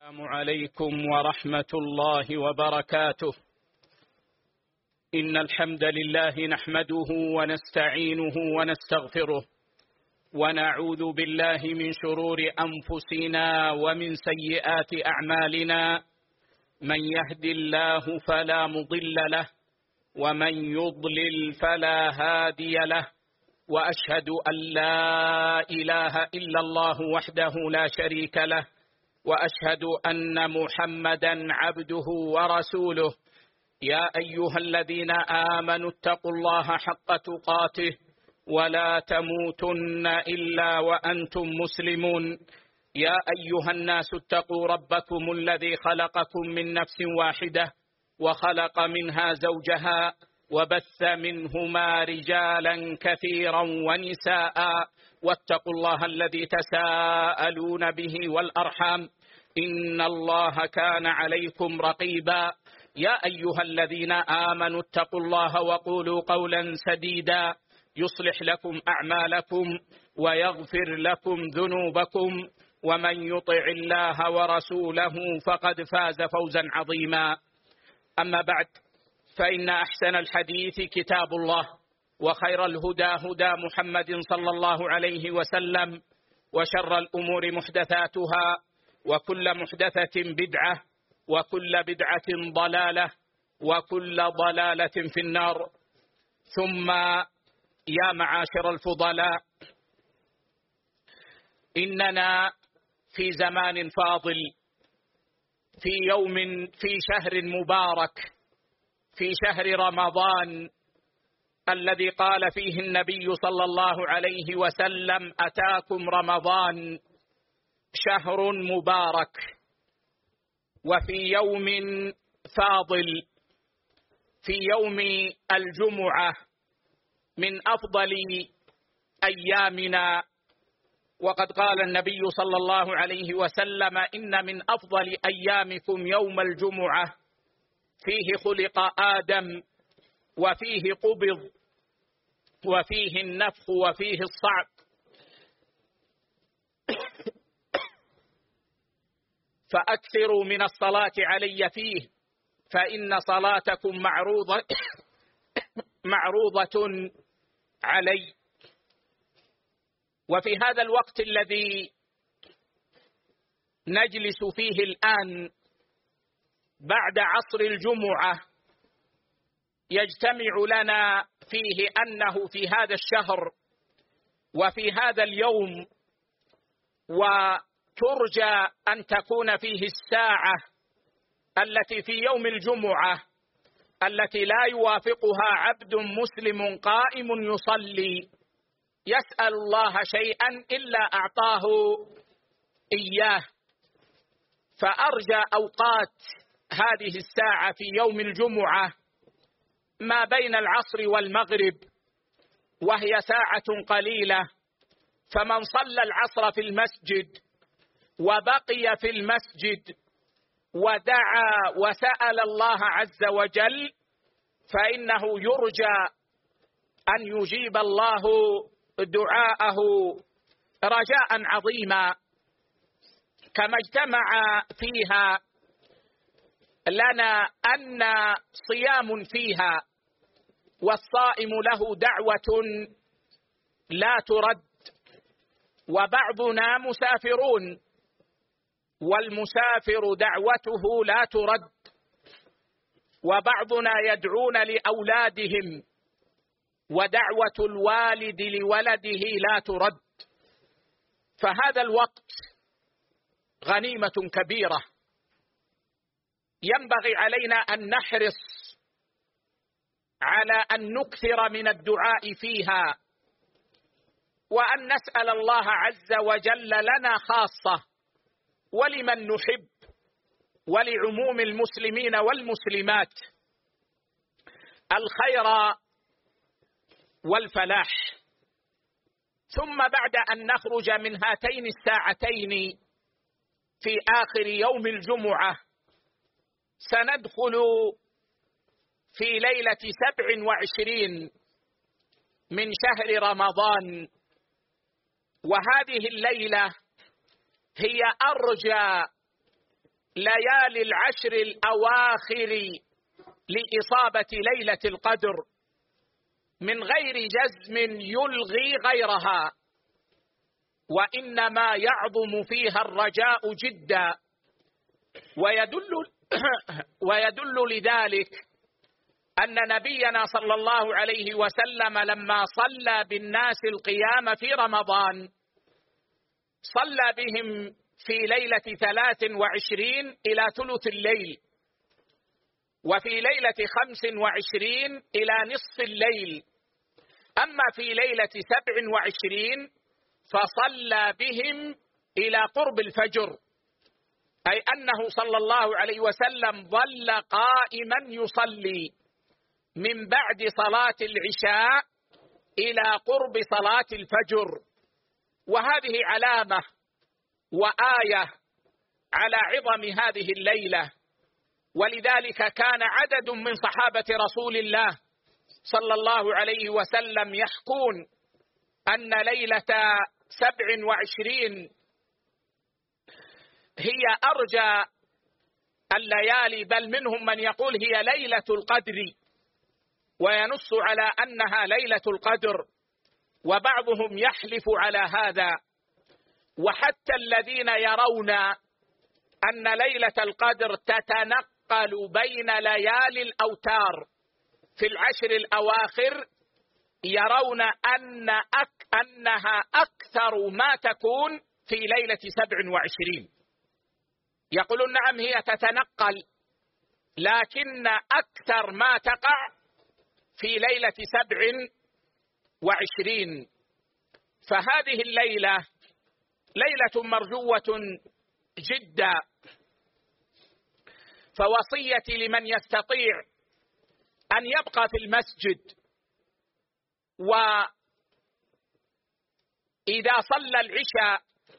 السلام عليكم ورحمة الله وبركاته. إن الحمد لله نحمده ونستعينه ونستغفره، ونعوذ بالله من شرور أنفسنا ومن سيئات أعمالنا. من يهد الله فلا مضل له، ومن يضلل فلا هادي له، وأشهد أن لا إله إلا الله وحده لا شريك له، وأشهد أن محمدا عبده ورسوله. يا أيها الذين آمنوا اتقوا الله حق تقاته ولا تموتن إلا وأنتم مسلمون. يا أيها الناس اتقوا ربكم الذي خلقكم من نفس واحدة، وخلق منها زوجها، وبث منهما رجالا كثيرا ونساء، واتقوا الله الذي تساءلون به والأرحام، إن الله كان عليكم رقيبا. يا أيها الذين آمنوا اتقوا الله وقولوا قولا سديدا يصلح لكم أعمالكم ويغفر لكم ذنوبكم، ومن يطع الله ورسوله فقد فاز فوزا عظيما. أما بعد، فإن أحسن الحديث كتاب الله، وخير الهدى هدى محمد صلى الله عليه وسلم، وشر الأمور محدثاتها، وكل محدثة بدعة، وكل بدعة ضلالة، وكل ضلالة في النار. ثم يا معاشر الفضلاء، إننا في زمان فاضل، في شهر مبارك، في شهر رمضان الذي قال فيه النبي صلى الله عليه وسلم: أتاكم رمضان شهر مبارك. وفي يوم فاضل، في يوم الجمعة من أفضل أيامنا، وقد قال النبي صلى الله عليه وسلم: إن من أفضل أيامكم يوم الجمعة، فيه خلق آدم، وفيه قبض، وفيه النفخ، وفيه الصعق. فأكثروا من الصلاة علي فيه، فإن صلاتكم معروضة علي. وفي هذا الوقت الذي نجلس فيه الآن بعد عصر الجمعة، يجتمع لنا فيه أنه في هذا الشهر وفي هذا اليوم، وترجى أن تكون فيه الساعة التي في يوم الجمعة التي لا يوافقها عبد مسلم قائم يصلي يسأل الله شيئا إلا أعطاه إياه. فأرجى أوقات هذه الساعة في يوم الجمعة ما بين العصر والمغرب، وهي ساعة قليلة. فمن صلى العصر في المسجد وبقي في المسجد ودعا وسأل الله عز وجل، فإنه يرجى أن يجيب الله دعاءه رجاء عظيما. كما اجتمع فيها لنا أن صيام فيها، والصائم له دعوة لا ترد، وبعضنا مسافرون، والمسافر دعوته لا ترد، وبعضنا يدعون لأولادهم، ودعوة الوالد لولده لا ترد. فهذا الوقت غنيمة كبيرة، ينبغي علينا أن نحرص على أن نكثر من الدعاء فيها، وأن نسأل الله عز وجل لنا خاصة، ولمن نحب، ولعموم المسلمين والمسلمات، الخير والفلاح. ثم بعد أن نخرج من هاتين الساعتين في آخر يوم الجمعة، سندخل في ليلة 27 من شهر رمضان، وهذه الليلة هي أرجى ليالي العشر الأواخر لإصابة ليلة القدر من غير جزم يلغي غيرها، وإنما يعظم فيها الرجاء جدا. ويدل لذلك أن نبينا صلى الله عليه وسلم لما صلى بالناس القيام في رمضان صلى بهم في ليلة 23 إلى ثلث الليل، وفي ليلة 25 إلى نصف الليل. أما في ليلة 27 فصلى بهم إلى قرب الفجر، أي أنه صلى الله عليه وسلم ظل قائما يصلي من بعد صلاة العشاء إلى قرب صلاة الفجر. وهذه علامة وآية على عظم هذه الليلة، ولذلك كان عدد من صحابة رسول الله صلى الله عليه وسلم يحكون أن ليلة 27 هي أرجى الليالي، بل منهم من يقول هي ليلة القدر وينص على أنها ليلة القدر، وبعضهم يحلف على هذا. وحتى الذين يرون أن ليلة القدر تتنقل بين ليالي الأوتار في العشر الأواخر يرون أنها أكثر ما تكون في ليلة 27. يقولون نعم هي تتنقل، لكن أكثر ما تقع في ليلة 27. فهذه الليلة ليلة مرجوة جدا. فوصيتي لمن يستطيع أن يبقى في المسجد، وإذا صلى العشاء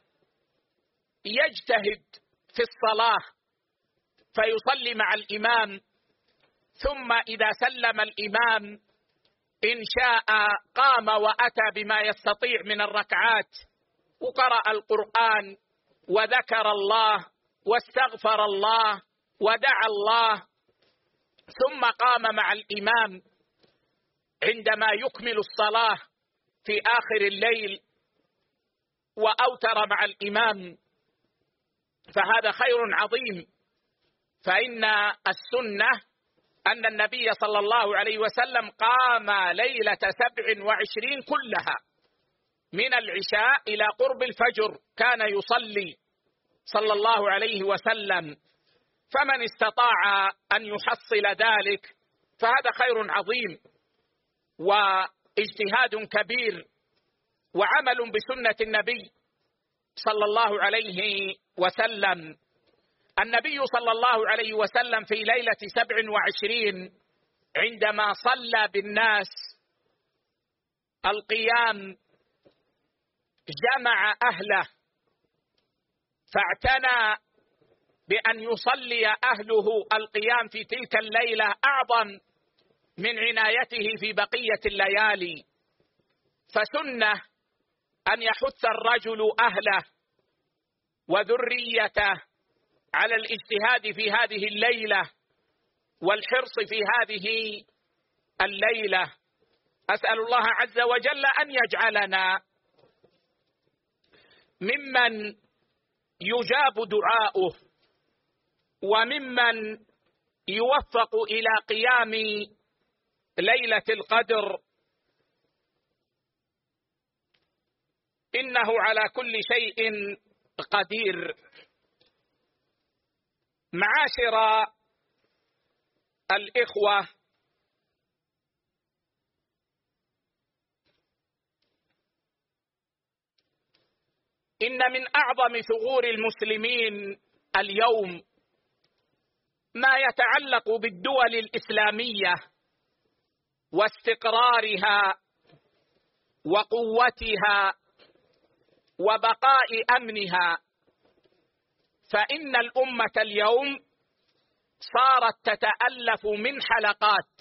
يجتهد في الصلاة فيصلي مع الإمام، ثم إذا سلم الإمام إن شاء قام وأتى بما يستطيع من الركعات وقرأ القرآن وذكر الله واستغفر الله ودعا الله، ثم قام مع الإمام عندما يكمل الصلاة في آخر الليل وأوتر مع الإمام، فهذا خير عظيم. فإن السنة أن النبي صلى الله عليه وسلم قام ليلة 27 كلها من العشاء إلى قرب الفجر كان يصلي صلى الله عليه وسلم. فمن استطاع أن يحصل ذلك فهذا خير عظيم واجتهاد كبير وعمل بسنة النبي صلى الله عليه وسلم. النبي صلى الله عليه وسلم في ليلة 27 عندما صلى بالناس القيام جمع أهله، فاعتنى بأن يصلي أهله القيام في تلك الليلة أعظم من عنايته في بقية الليالي. فسنة أن يحث الرجل أهله وذريته على الاجتهاد في هذه الليلة والحرص في هذه الليلة. أسأل الله عز وجل أن يجعلنا ممن يجاب دعاؤه وممن يوفق إلى قيام ليلة القدر، إنه على كل شيء قدير. معاشر الإخوة، إن من أعظم ثغور المسلمين اليوم ما يتعلق بالدول الإسلامية واستقرارها وقوتها وبقاء أمنها. فإن الأمة اليوم صارت تتألف من حلقات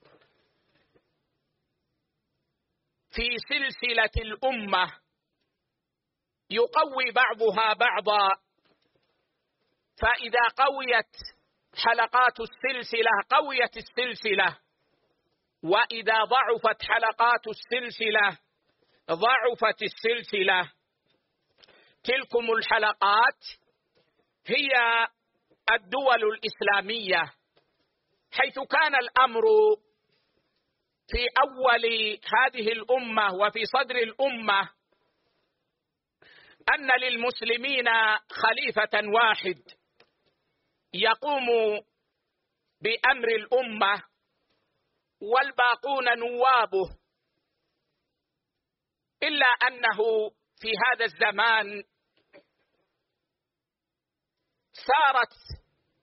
في سلسلة الأمة يقوي بعضها بعضا فإذا قويت حلقات السلسلة قويت السلسلة، وإذا ضعفت حلقات السلسلة ضعفت السلسلة. تلكم الحلقات هي الدول الإسلامية، حيث كان الأمر في أول هذه الأمة وفي صدر الأمة أن للمسلمين خليفة واحد يقوم بأمر الأمة والباقون نوابه، إلا أنه في هذا الزمان صارت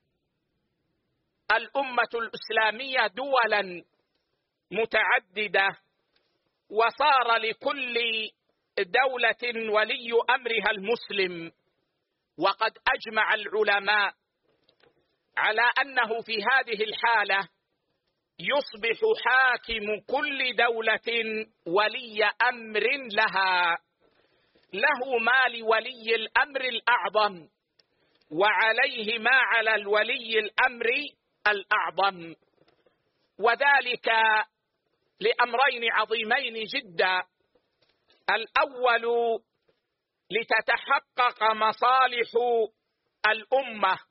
الأمة الإسلامية دولا متعددة، وصار لكل دولة ولي أمرها المسلم. وقد أجمع العلماء على أنه في هذه الحالة يصبح حاكم كل دولة ولي أمر لها، له ما لولي الأمر الأعظم وعليه ما على الولي الأمر الأعظم، وذلك لأمرين عظيمين جدا. الأول لتتحقق مصالح الأمة،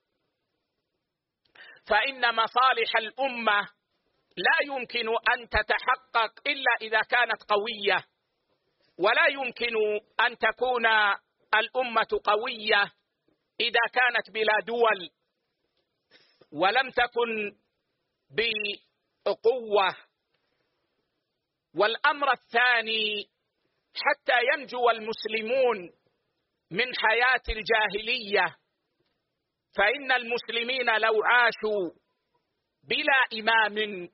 فإن مصالح الأمة لا يمكن أن تتحقق إلا إذا كانت قوية، ولا يمكن أن تكون الأمة قوية إذا كانت بلا دول ولم تكن بقوة. والأمر الثاني حتى ينجو المسلمون من حياة الجاهلية، فإن المسلمين لو عاشوا بلا إمام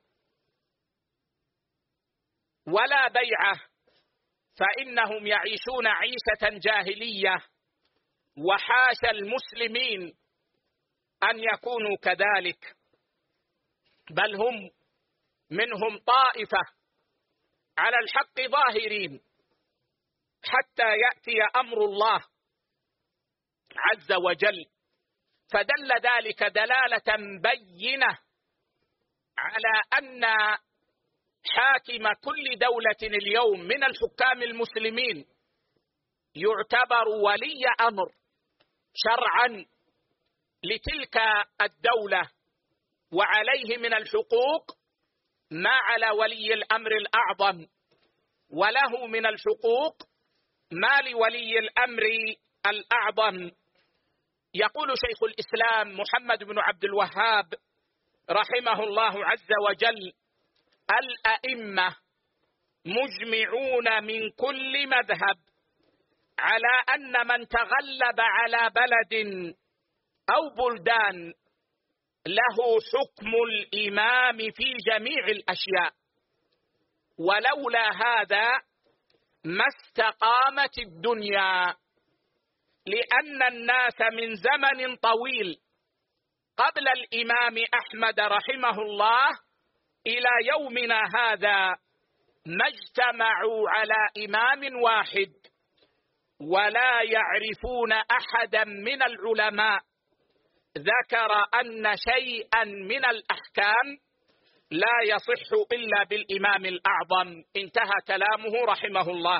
ولا بيعة فإنهم يعيشون عيشة جاهلية، وحاشا المسلمين أن يكونوا كذلك، بل هم منهم طائفة على الحق ظاهرين حتى يأتي أمر الله عز وجل. فدل ذلك دلالة بينة على أن حاكم كل دولة اليوم من الحكام المسلمين يعتبر ولي أمر شرعا لتلك الدولة، وعليه من الحقوق ما على ولي الأمر الأعظم، وله من الحقوق ما لولي الأمر الأعظم. يقول شيخ الإسلام محمد بن عبد الوهاب رحمه الله عز وجل: الأئمة مجمعون من كل مذهب على أن من تغلب على بلد أو بلدان له حكم الإمام في جميع الأشياء، ولولا هذا ما استقامت الدنيا، لأن الناس من زمن طويل قبل الإمام أحمد رحمه الله إلى يومنا هذا ما اجتمعوا على إمام واحد، ولا يعرفون أحدا من العلماء ذكر أن شيئا من الأحكام لا يصح إلا بالإمام الأعظم. انتهى كلامه رحمه الله.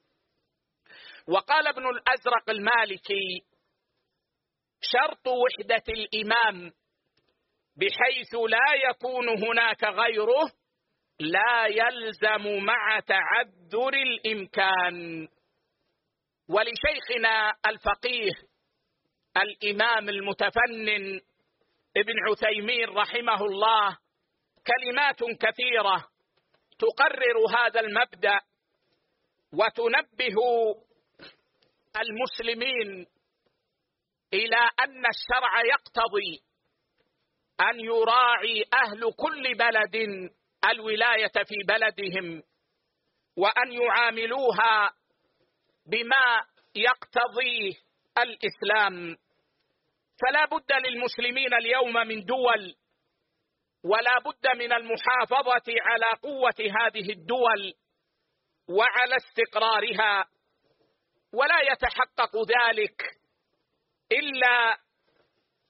وقال ابن الأزرق المالكي: شرط وحدة الإمام بحيث لا يكون هناك غيره لا يلزم مع تعذر الإمكان. ولشيخنا الفقيه الإمام المتفنن ابن عثيمين رحمه الله كلمات كثيرة تقرر هذا المبدأ وتنبه المسلمين إلى أن الشرع يقتضي أن يراعي أهل كل بلد الولاية في بلدهم، وأن يعاملوها بما يقتضيه الإسلام. فلا بد للمسلمين اليوم من دول، ولا بد من المحافظة على قوة هذه الدول وعلى استقرارها، ولا يتحقق ذلك إلا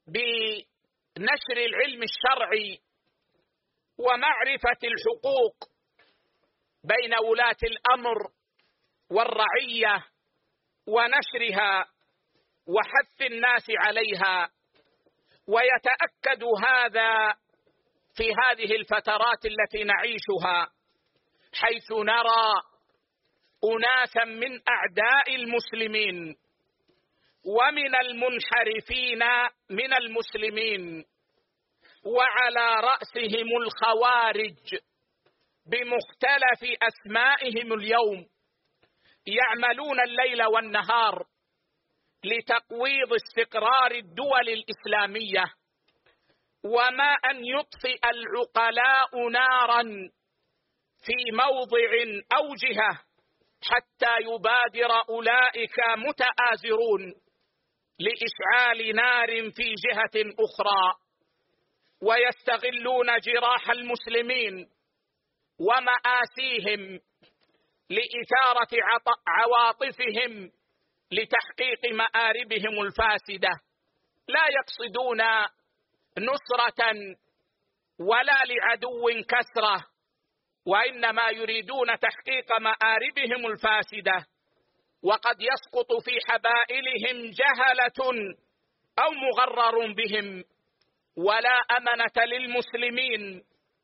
بنشر العلم الشرعي ومعرفة الحقوق بين ولاة الأمر والرعية ونشرها وحث الناس عليها. ويتأكد هذا في هذه الفترات التي نعيشها، حيث نرى أناسا من أعداء المسلمين ومن المنحرفين من المسلمين، وعلى رأسهم الخوارج بمختلف أسمائهم اليوم، يعملون الليل والنهار لتقويض استقرار الدول الإسلامية، وما أن يطفئ العقلاء نارا في موضع أو جهة حتى يبادر أولئك متآزرون لإشعال نار في جهة أخرى، ويستغلون جراح المسلمين ومآسيهم لإثارة عواطفهم لتحقيق مآربهم الفاسدة. لا يقصدون نصرة ولا لعدو كسرة، وإنما يريدون تحقيق مآربهم الفاسدة، وقد يسقط في حبائلهم جهلة أو مغرر بهم، ولا أمنة للمسلمين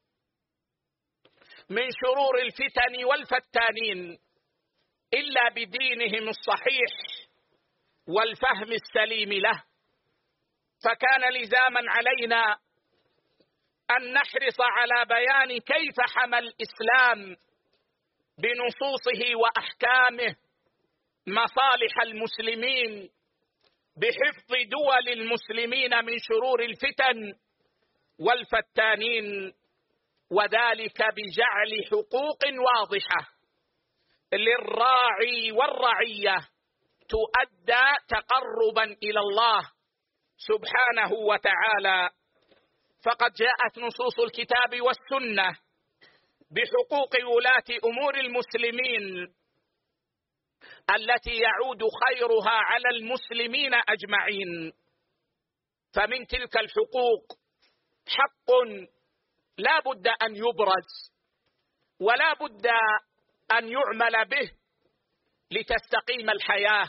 من شرور الفتن والفتانين إلا بدينهم الصحيح والفهم السليم له. فكان لزاما علينا أن نحرص على بيان كيف حمى الإسلام بنصوصه وأحكامه مصالح المسلمين بحفظ دول المسلمين من شرور الفتن والفتانين، وذلك بجعل حقوق واضحة للراعي والرعية تؤدى تقربا إلى الله سبحانه وتعالى. فقد جاءت نصوص الكتاب والسنة بحقوق ولاة أمور المسلمين التي يعود خيرها على المسلمين أجمعين. فمن تلك الحقوق حق لا بد أن يبرز ولا بد أن يعمل به لتستقيم الحياة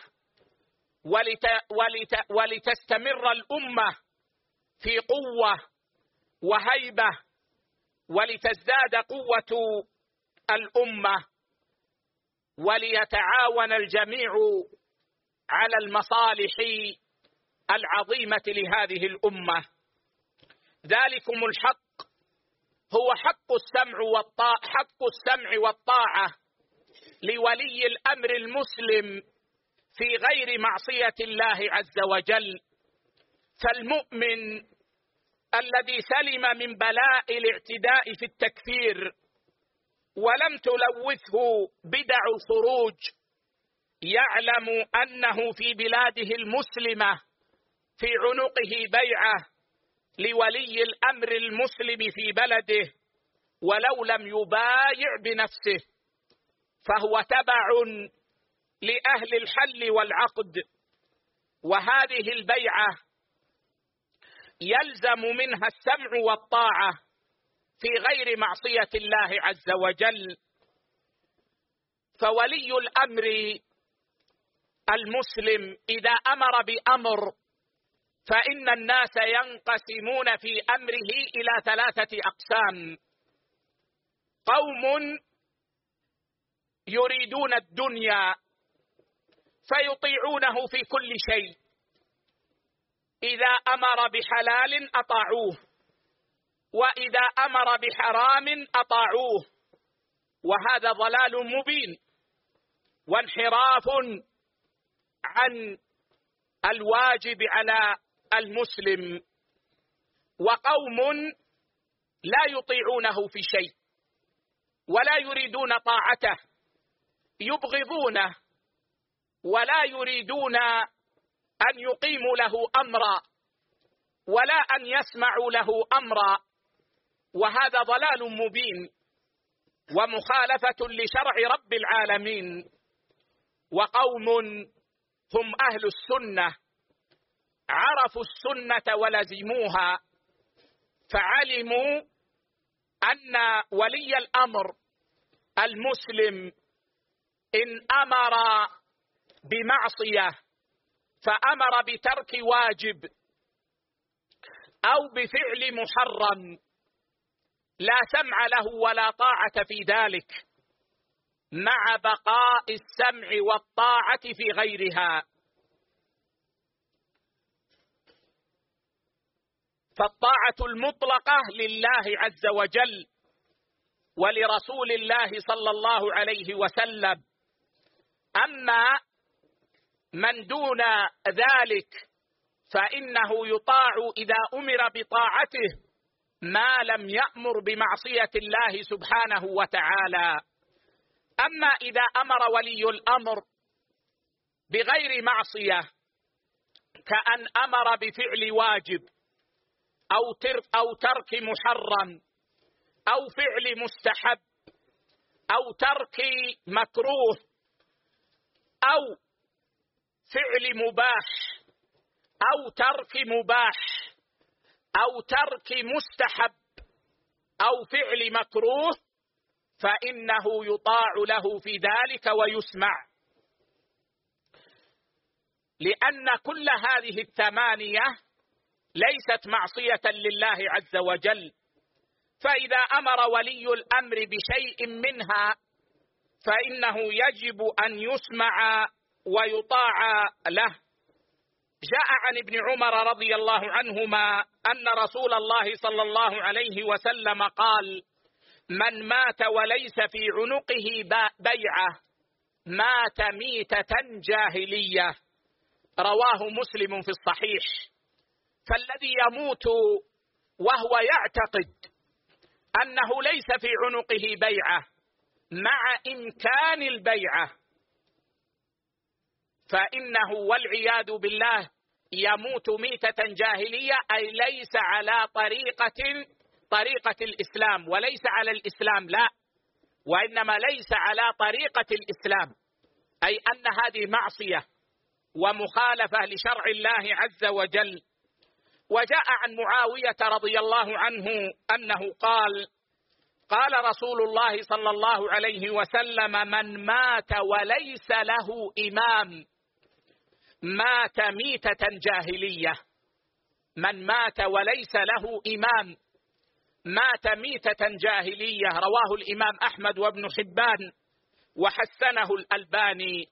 ولتستمر الأمة في قوة وهيبة، ولتزداد قوة الأمة، وليتعاون الجميع على المصالح العظيمة لهذه الأمة. ذلكم الحق هو حق السمع والطاعة لولي الأمر المسلم في غير معصية الله عز وجل. فالمؤمن الذي سلم من بلاء الاعتداء في التكفير ولم تلوثه بدع الخروج يعلم أنه في بلاده المسلمة في عنقه بيعة لولي الأمر المسلم في بلده، ولو لم يبايع بنفسه فهو تبع لأهل الحل والعقد. وهذه البيعة يلزم منها السمع والطاعة في غير معصية الله عز وجل. فولي الأمر المسلم إذا أمر بأمر فإن الناس ينقسمون في أمره إلى 3 أقسام: قوم يريدون الدنيا فيطيعونه في كل شيء، إذا أمر بحلال أطاعوه، وإذا أمر بحرام أطاعوه، وهذا ضلال مبين وانحراف عن الواجب على المسلم. وقوم لا يطيعونه في شيء ولا يريدون طاعته، يبغضونه ولا يريدون أن يقيموا له أمرا ولا أن يسمعوا له أمرا، وهذا ضلال مبين ومخالفة لشرع رب العالمين. وقوم هم أهل السنة عرفوا السنة ولزموها، فعلموا أن ولي الأمر المسلم إن أمر بمعصية فأمر بترك واجب أو بفعل محرم لا سمع له ولا طاعة في ذلك، مع بقاء السمع والطاعة في غيرها. فالطاعة المطلقة لله عز وجل ولرسول الله صلى الله عليه وسلم. أما من دون ذلك فإنه يطاع إذا أمر بطاعته ما لم يأمر بمعصية الله سبحانه وتعالى. أما إذا أمر ولي الأمر بغير معصية كأن أمر بفعل واجب أو ترك محرم أو فعل مستحب أو ترك مكروه أو فعل مباح أو ترك مباح أو ترك مستحب أو فعل مكروه، فإنه يطاع له في ذلك ويسمع، لأن كل هذه الثمانية ليست معصية لله عز وجل. فإذا أمر ولي الأمر بشيء منها فإنه يجب أن يسمع ويطاع له. جاء عن ابن عمر رضي الله عنهما أن رسول الله صلى الله عليه وسلم قال: من مات وليس في عنقه بيعة مات ميتة جاهلية. رواه مسلم في الصحيح. فالذي يموت وهو يعتقد أنه ليس في عنقه بيعة مع إمكان البيعة فإنه والعياذ بالله يموت ميتة جاهلية، أي ليس على طريقة الإسلام، وليس على الإسلام لا، وإنما ليس على طريقة الإسلام، أي أن هذه معصية ومخالفة لشرع الله عز وجل. وجاء عن معاوية رضي الله عنه أنه قال رسول الله صلى الله عليه وسلم: من مات وليس له إمام مات ميتة جاهلية. من مات وليس له إمام مات ميتة جاهلية. رواه الإمام أحمد وابن حبان وحسنه الألباني.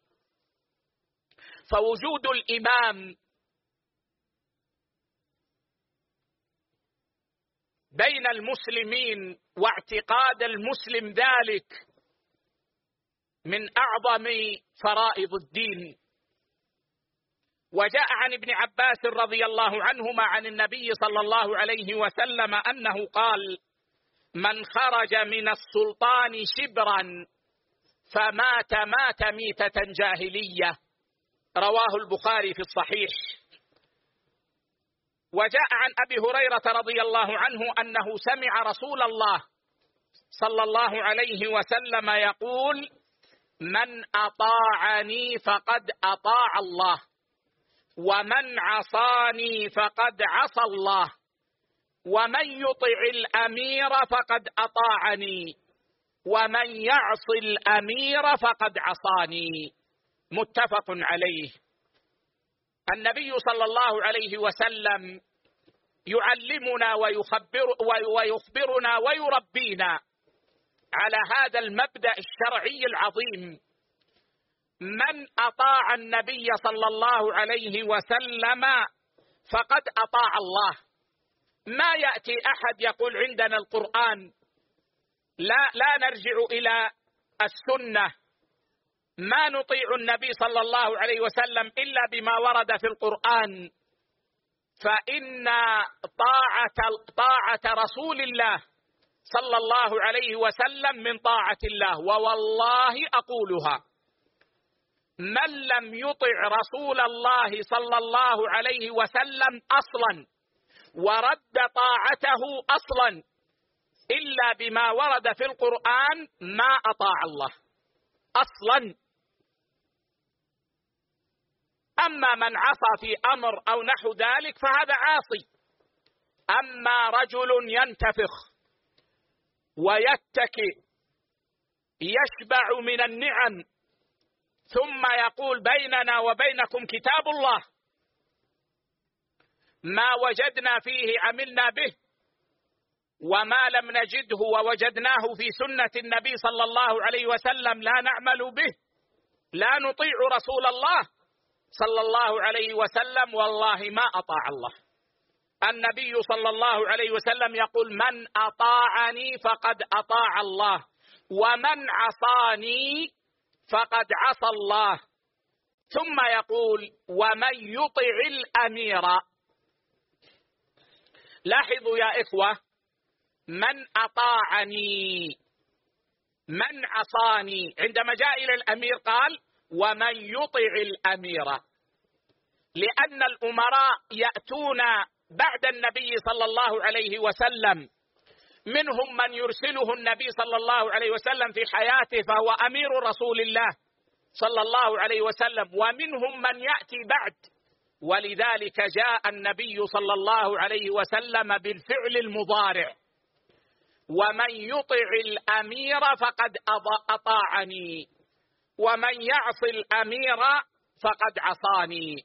فوجود الإمام بين المسلمين واعتقاد المسلم ذلك من أعظم فرائض الدين. وجاء عن ابن عباس رضي الله عنهما عن النبي صلى الله عليه وسلم أنه قال: من خرج من السلطان شبرا فمات ميتة جاهلية. رواه البخاري في الصحيح. وجاء عن أبي هريرة رضي الله عنه أنه سمع رسول الله صلى الله عليه وسلم يقول: من أطاعني فقد أطاع الله، ومن عصاني فقد عصى الله، ومن يطع الأمير فقد أطاعني، ومن يعص الأمير فقد عصاني. متفق عليه. النبي صلى الله عليه وسلم يعلمنا ويخبرنا ويربينا على هذا المبدأ الشرعي العظيم: من أطاع النبي صلى الله عليه وسلم فقد أطاع الله. ما يأتي أحد يقول عندنا القرآن، لا نرجع إلى السنة، ما نطيع النبي صلى الله عليه وسلم إلا بما ورد في القرآن، فإن طاعة رسول الله صلى الله عليه وسلم من طاعة الله. ووالله أقولها: من لم يطع رسول الله صلى الله عليه وسلم أصلا ورد طاعته أصلا إلا بما ورد في القرآن ما أطاع الله أصلا. أما من عصى في أمر أو نحو ذلك فهذا عاصي. أما رجل ينتفخ ويتكئ يشبع من النعم ثم يقول بيننا وبينكم كتاب الله ما وجدنا فيه عملنا به وما لم نجده ووجدناه في سنة النبي صلى الله عليه وسلم لا نعمل به، لا نطيع رسول الله صلى الله عليه وسلم، والله ما أطاع الله. النبي صلى الله عليه وسلم يقول من أطاعني فقد أطاع الله ومن عصاني فقد عصى الله. ثم يقول ومن يطع الأمير. لاحظوا يا إخوة، من أطاعني من عصاني، عندما جاء إلى الأمير قال ومن يطع الأمير، لأن الأمراء يأتون بعد النبي صلى الله عليه وسلم، منهم من يرسله النبي صلى الله عليه وسلم في حياته فهو أمير رسول الله صلى الله عليه وسلم، ومنهم من يأتي بعد، ولذلك جاء النبي صلى الله عليه وسلم بالفعل المضارع ومن يطع الأمير فقد أطاعني ومن يعص الأمير فقد عصاني.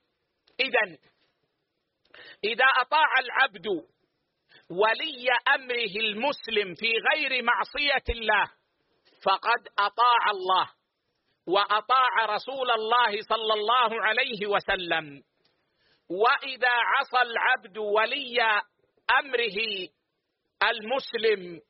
إذا أطاع العبد ولي أمره المسلم في غير معصية الله فقد أطاع الله وأطاع رسول الله صلى الله عليه وسلم. وإذا عصى العبد ولي أمره المسلم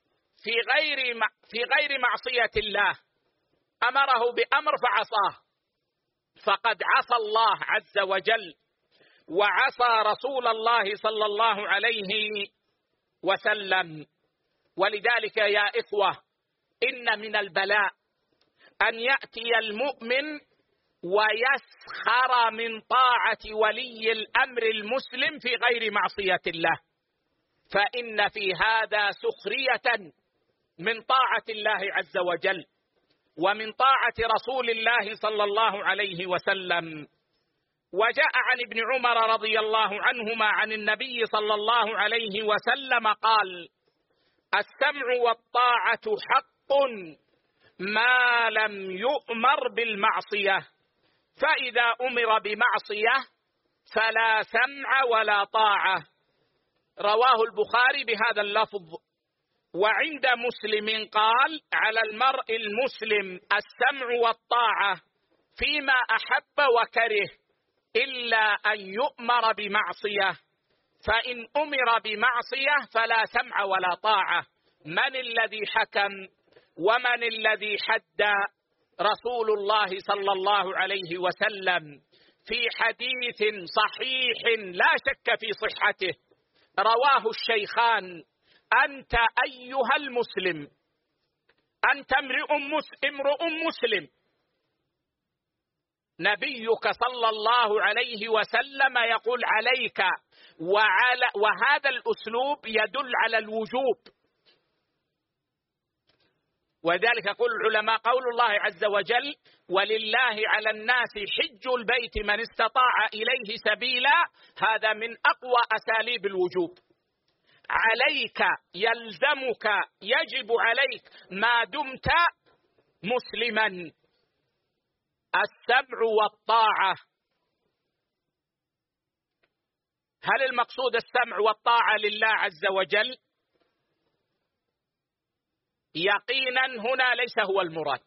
في غير معصية الله، أمره بأمر فعصاه، فقد عصى الله عز وجل وعصى رسول الله صلى الله عليه وسلم. ولذلك يا إخوة إن من البلاء أن يأتي المؤمن ويسخر من طاعة ولي الأمر المسلم في غير معصية الله، فإن في هذا سخرية من طاعة الله عز وجل ومن طاعة رسول الله صلى الله عليه وسلم. وجاء عن ابن عمر رضي الله عنهما عن النبي صلى الله عليه وسلم قال السمع والطاعة حق ما لم يؤمر بالمعصية، فإذا أمر بمعصية فلا سمع ولا طاعة. رواه البخاري بهذا اللفظ. وعند مسلم قال على المرء المسلم السمع والطاعة فيما أحب وكره إلا أن يؤمر بمعصية، فإن أمر بمعصية فلا سمع ولا طاعة. من الذي حكم ومن الذي حد؟ رسول الله صلى الله عليه وسلم في حديث صحيح لا شك في صحته رواه الشيخان: أنت أيها المسلم، أنت امرؤ مسلم، نبيك صلى الله عليه وسلم يقول عليك، وهذا الأسلوب يدل على الوجوب. وذلك يقول العلماء قول الله عز وجل: ولله على الناس حج البيت من استطاع إليه سبيلا، هذا من أقوى أساليب الوجوب. عليك، يلزمك، يجب عليك ما دمت مسلما. السمع والطاعة، هل المقصود السمع والطاعة لله عز وجل؟ يقينا هنا ليس هو المراد.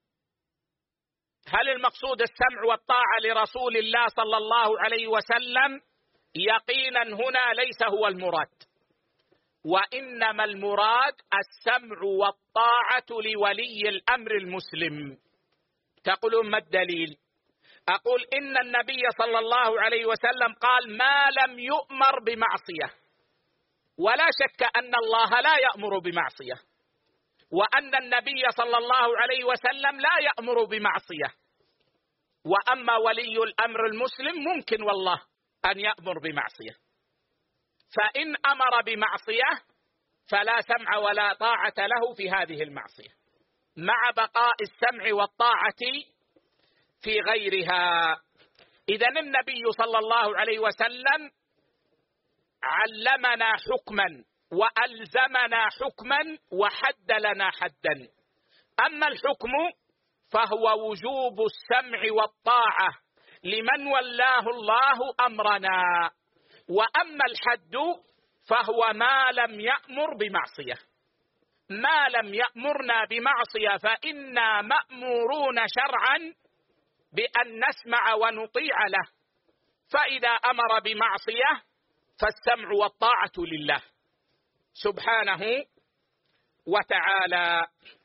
هل المقصود السمع والطاعة لرسول الله صلى الله عليه وسلم؟ يقينا هنا ليس هو المراد، وإنما المراد السمع والطاعة لولي الأمر المسلم. تقولون ما الدليل؟ أقول إن النبي صلى الله عليه وسلم قال ما لم يؤمر بمعصية، ولا شك أن الله لا يأمر بمعصية، وأن النبي صلى الله عليه وسلم لا يأمر بمعصية. وأما ولي الأمر المسلم ممكن والله أن يأمر بمعصية، فإن أمر بمعصية فلا سمع ولا طاعة له في هذه المعصية، مع بقاء السمع والطاعة في غيرها. إذن النبي صلى الله عليه وسلم علمنا حكما وألزمنا حكما وحد لنا حدا. أما الحكم فهو وجوب السمع والطاعة لمن ولاه الله أمرنا، وأما الحد فهو ما لم يأمر بمعصية. ما لم يأمرنا بمعصية فإنا مأمورون شرعا بأن نسمع ونطيع له، فإذا أمر بمعصية فالسمع والطاعة لله سبحانه وتعالى.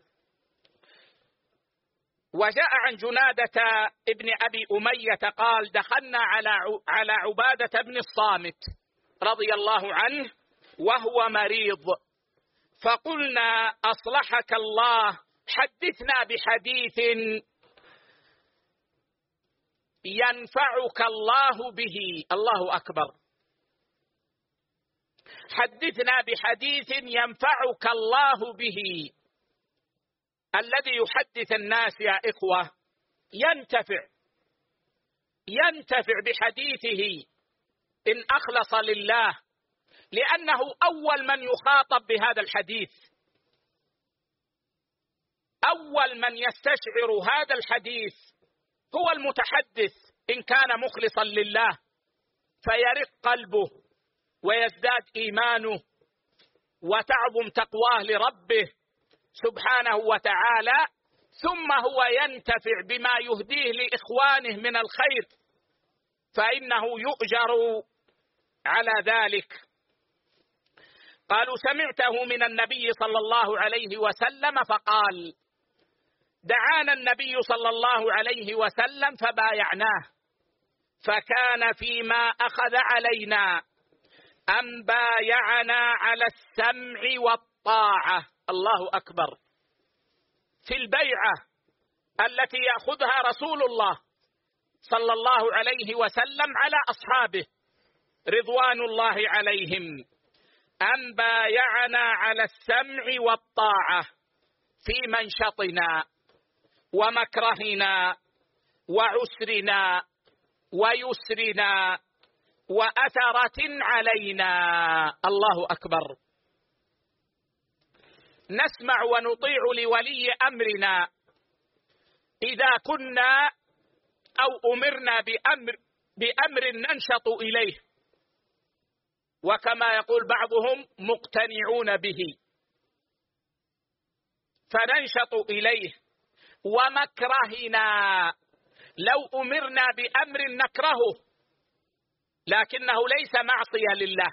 وجاء عن جنادة ابن أبي أمية قال: دخلنا على عبادة بن الصامت رضي الله عنه وهو مريض، فقلنا: أصلحك الله، حدثنا بحديث ينفعك الله به. الله أكبر. حدثنا بحديث ينفعك الله به. الذي يحدث الناس يا إخوة ينتفع بحديثه إن أخلص لله، لأنه أول من يخاطب بهذا الحديث، أول من يستشعر هذا الحديث هو المتحدث إن كان مخلصا لله، فيرق قلبه ويزداد إيمانه وتعظم تقواه لربه سبحانه وتعالى، ثم هو ينتفع بما يهديه لإخوانه من الخير، فإنه يؤجر على ذلك. قالوا: سمعته من النبي صلى الله عليه وسلم فقال: دعانا النبي صلى الله عليه وسلم فبايعناه، فكان فيما أخذ علينا أن بايعنا على السمع والطاعة. الله أكبر. في البيعة التي يأخذها رسول الله صلى الله عليه وسلم على أصحابه رضوان الله عليهم، أن بايعنا على السمع والطاعة في منشطنا ومكرهنا وعسرنا ويسرنا وأثرة علينا. الله أكبر. نسمع ونطيع لولي أمرنا إذا كنا أو أمرنا بأمر ننشط إليه، وكما يقول بعضهم مقتنعون به، فننشط إليه. ومكرهنا، لو أمرنا بأمر نكرهه لكنه ليس معصية لله،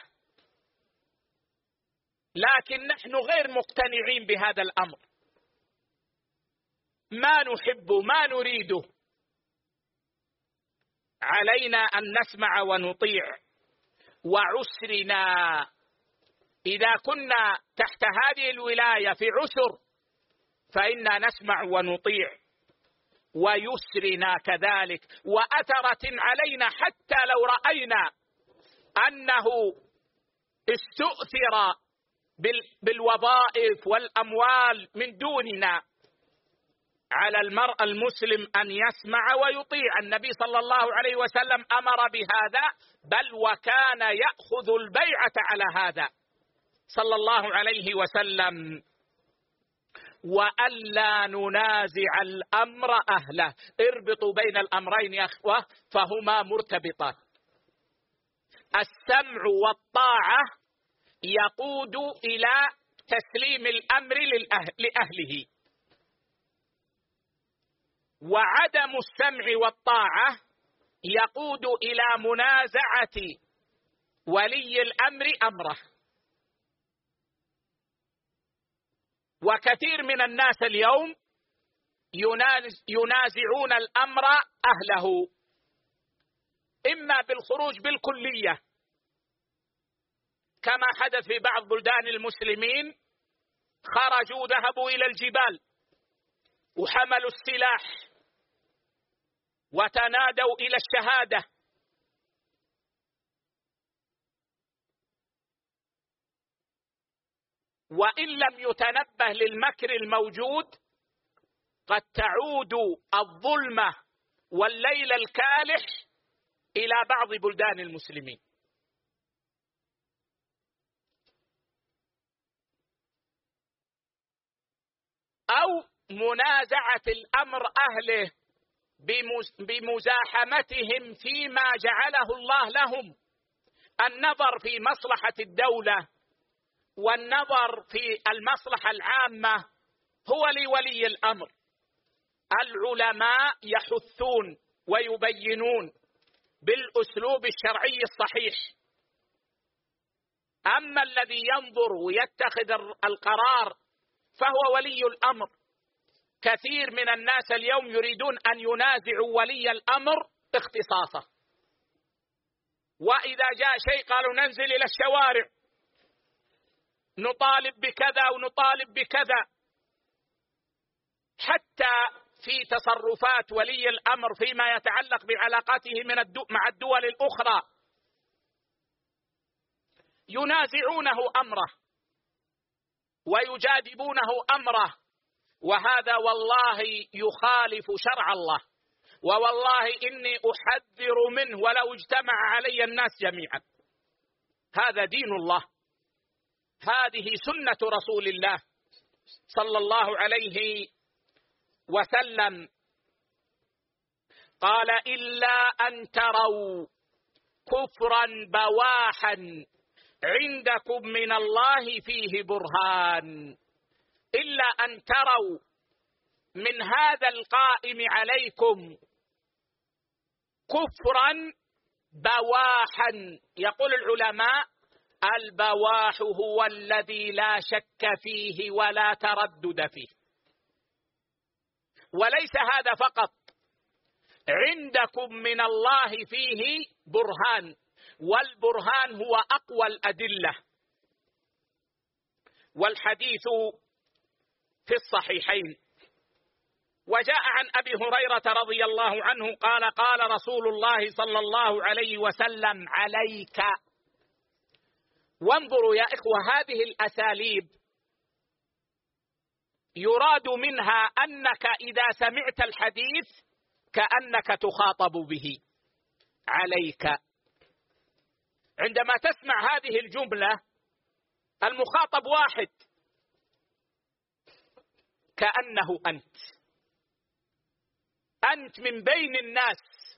لكن نحن غير مقتنعين بهذا الأمر، ما نحب ما نريده، علينا أن نسمع ونطيع. وعسرنا، إذا كنا تحت هذه الولاية في عسر فإنا نسمع ونطيع. ويسرنا كذلك، وأثرة علينا، حتى لو رأينا أنه استؤثر بالوظائف والأموال من دوننا، على المرء المسلم أن يسمع ويطيع. النبي صلى الله عليه وسلم أمر بهذا، بل وكان يأخذ البيعة على هذا صلى الله عليه وسلم. وألا ننازع الأمر أهله. اربطوا بين الأمرين يا أخوة فهما مرتبطان. السمع والطاعة يقود إلى تسليم الأمر لأهله، وعدم السمع والطاعة يقود إلى منازعة ولي الأمر أمره. وكثير من الناس اليوم ينازعون الأمر أهله، إما بالخروج بالكلية كما حدث في بعض بلدان المسلمين، خرجوا ذهبوا إلى الجبال وحملوا السلاح وتنادوا إلى الشهادة، وإن لم يتنبه للمكر الموجود قد تعود الظلمة والليل الكالح إلى بعض بلدان المسلمين، أو منازعة الأمر أهله بمزاحمتهم فيما جعله الله لهم، النظر في مصلحة الدولة والنظر في المصلحة العامة هو لولي الأمر. العلماء يحثون ويبينون بالأسلوب الشرعي الصحيح، أما الذي ينظر ويتخذ القرار فهو ولي الأمر. كثير من الناس اليوم يريدون أن ينازعوا ولي الأمر اختصاصه، وإذا جاء شيء قالوا ننزل إلى الشوارع نطالب بكذا ونطالب بكذا، حتى في تصرفات ولي الأمر فيما يتعلق بعلاقاته مع الدول الأخرى ينازعونه أمره ويجادبونه أمره، وهذا والله يخالف شرع الله، ووالله إني أحذر منه ولو اجتمع علي الناس جميعا. هذا دين الله، هذه سنة رسول الله صلى الله عليه وسلم. قال إلا أن تروا كفرا بواحا عندكم من الله فيه برهان، إلا أن تروا من هذا القائم عليكم كفرا بواحا. يقول العلماء البواح هو الذي لا شك فيه ولا تردد فيه، وليس هذا فقط، عندكم من الله فيه برهان، والبرهان هو أقوى الأدلة. والحديث في الصحيحين. وجاء عن أبي هريرة رضي الله عنه قال قال رسول الله صلى الله عليه وسلم عليك. وانظروا يا إخوة، هذه الأساليب يراد منها أنك إذا سمعت الحديث كأنك تخاطب به، عليك. عندما تسمع هذه الجملة المخاطب واحد كأنه أنت من بين الناس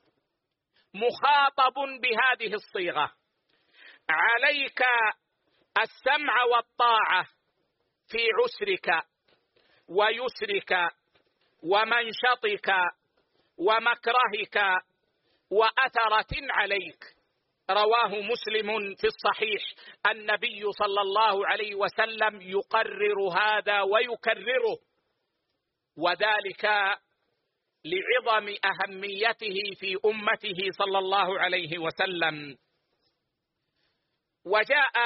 مخاطب بهذه الصيغة. عليك السمع والطاعة في عسرك ويسرك ومنشطك ومكرهك وأثرة عليك. رواه مسلم في الصحيح. النبي صلى الله عليه وسلم يقرر هذا ويكرره، وذلك لعظم أهميته في أمته صلى الله عليه وسلم. وجاء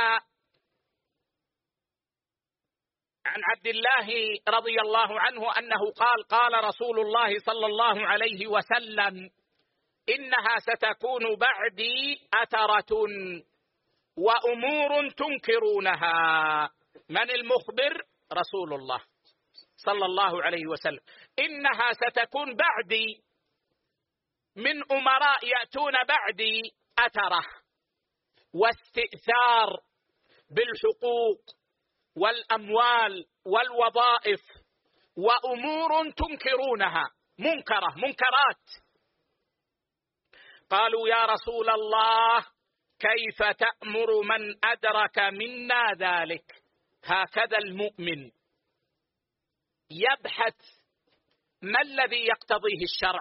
عن عبد الله رضي الله عنه أنه قال قال رسول الله صلى الله عليه وسلم إنها ستكون بعدي أثرة وأمور تنكرونها. من المخبر؟ رسول الله صلى الله عليه وسلم. إنها ستكون بعدي، من أمراء يأتون بعدي أثرة واستئثار بالحقوق والأموال والوظائف، وأمور تنكرونها، منكرات. قالوا يا رسول الله كيف تأمر من أدرك منا ذلك؟ هكذا المؤمن يبحث ما الذي يقتضيه الشرع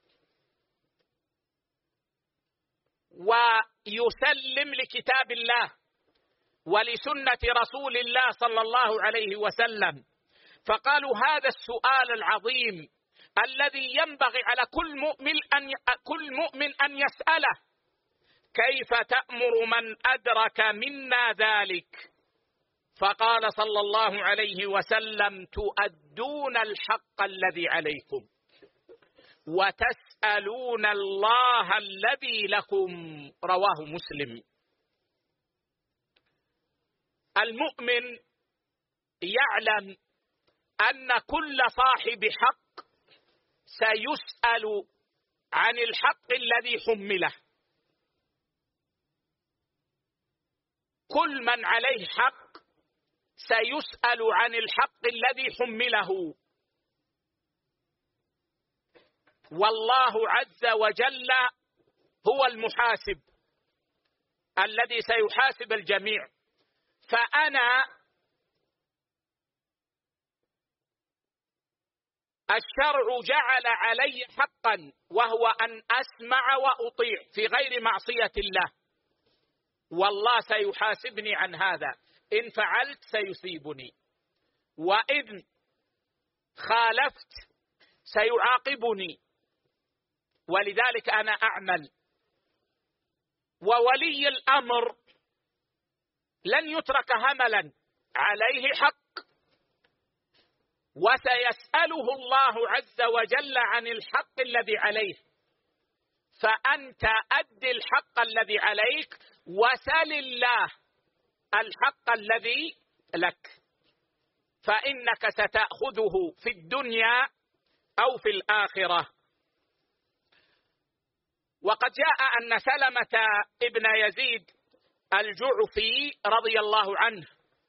ويسلم لكتاب الله ولسنة رسول الله صلى الله عليه وسلم. فقالوا هذا السؤال العظيم الذي ينبغي على كل مؤمن أن يسأله، كيف تأمر من أدرك منا ذلك؟ فقال صلى الله عليه وسلم تؤدون الحق الذي عليكم وتسألون الله الذي لكم. رواه مسلم. المؤمن يعلم أن كل صاحب حق سيسأل عن الحق الذي حمله، كل من عليه حق سيسأل عن الحق الذي حمله، والله عز وجل هو المحاسب الذي سيحاسب الجميع. فأنا الشرع جعل علي حقا، وهو أن أسمع وأطيع في غير معصية الله، والله سيحاسبني عن هذا. إن فعلت سيصيبني، وإن خالفت سيعاقبني، ولذلك أنا أعمل. وولي الأمر لن يترك هملا، عليه حق، وسيسأله الله عز وجل عن الحق الذي عليه. فأنت أد الحق الذي عليك، وسل الله الحق الذي لك، فإنك ستأخذه في الدنيا أو في الآخرة. وقد جاء أن سلمة ابن يزيد الجعفي رضي الله عنه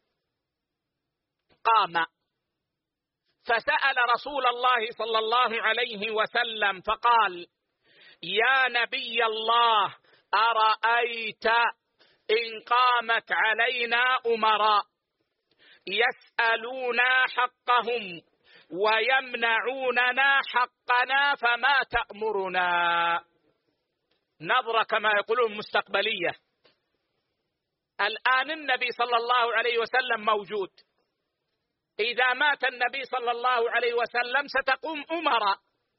قام فسأل رسول الله صلى الله عليه وسلم فقال: يا نبي الله، أرأيت إن قامت علينا أمراء يسألونا حقهم ويمنعوننا حقنا فما تأمرنا؟ نظرة كما يقولون مستقبلية. الآن النبي صلى الله عليه وسلم موجود، إذا مات النبي صلى الله عليه وسلم ستقوم أمراء،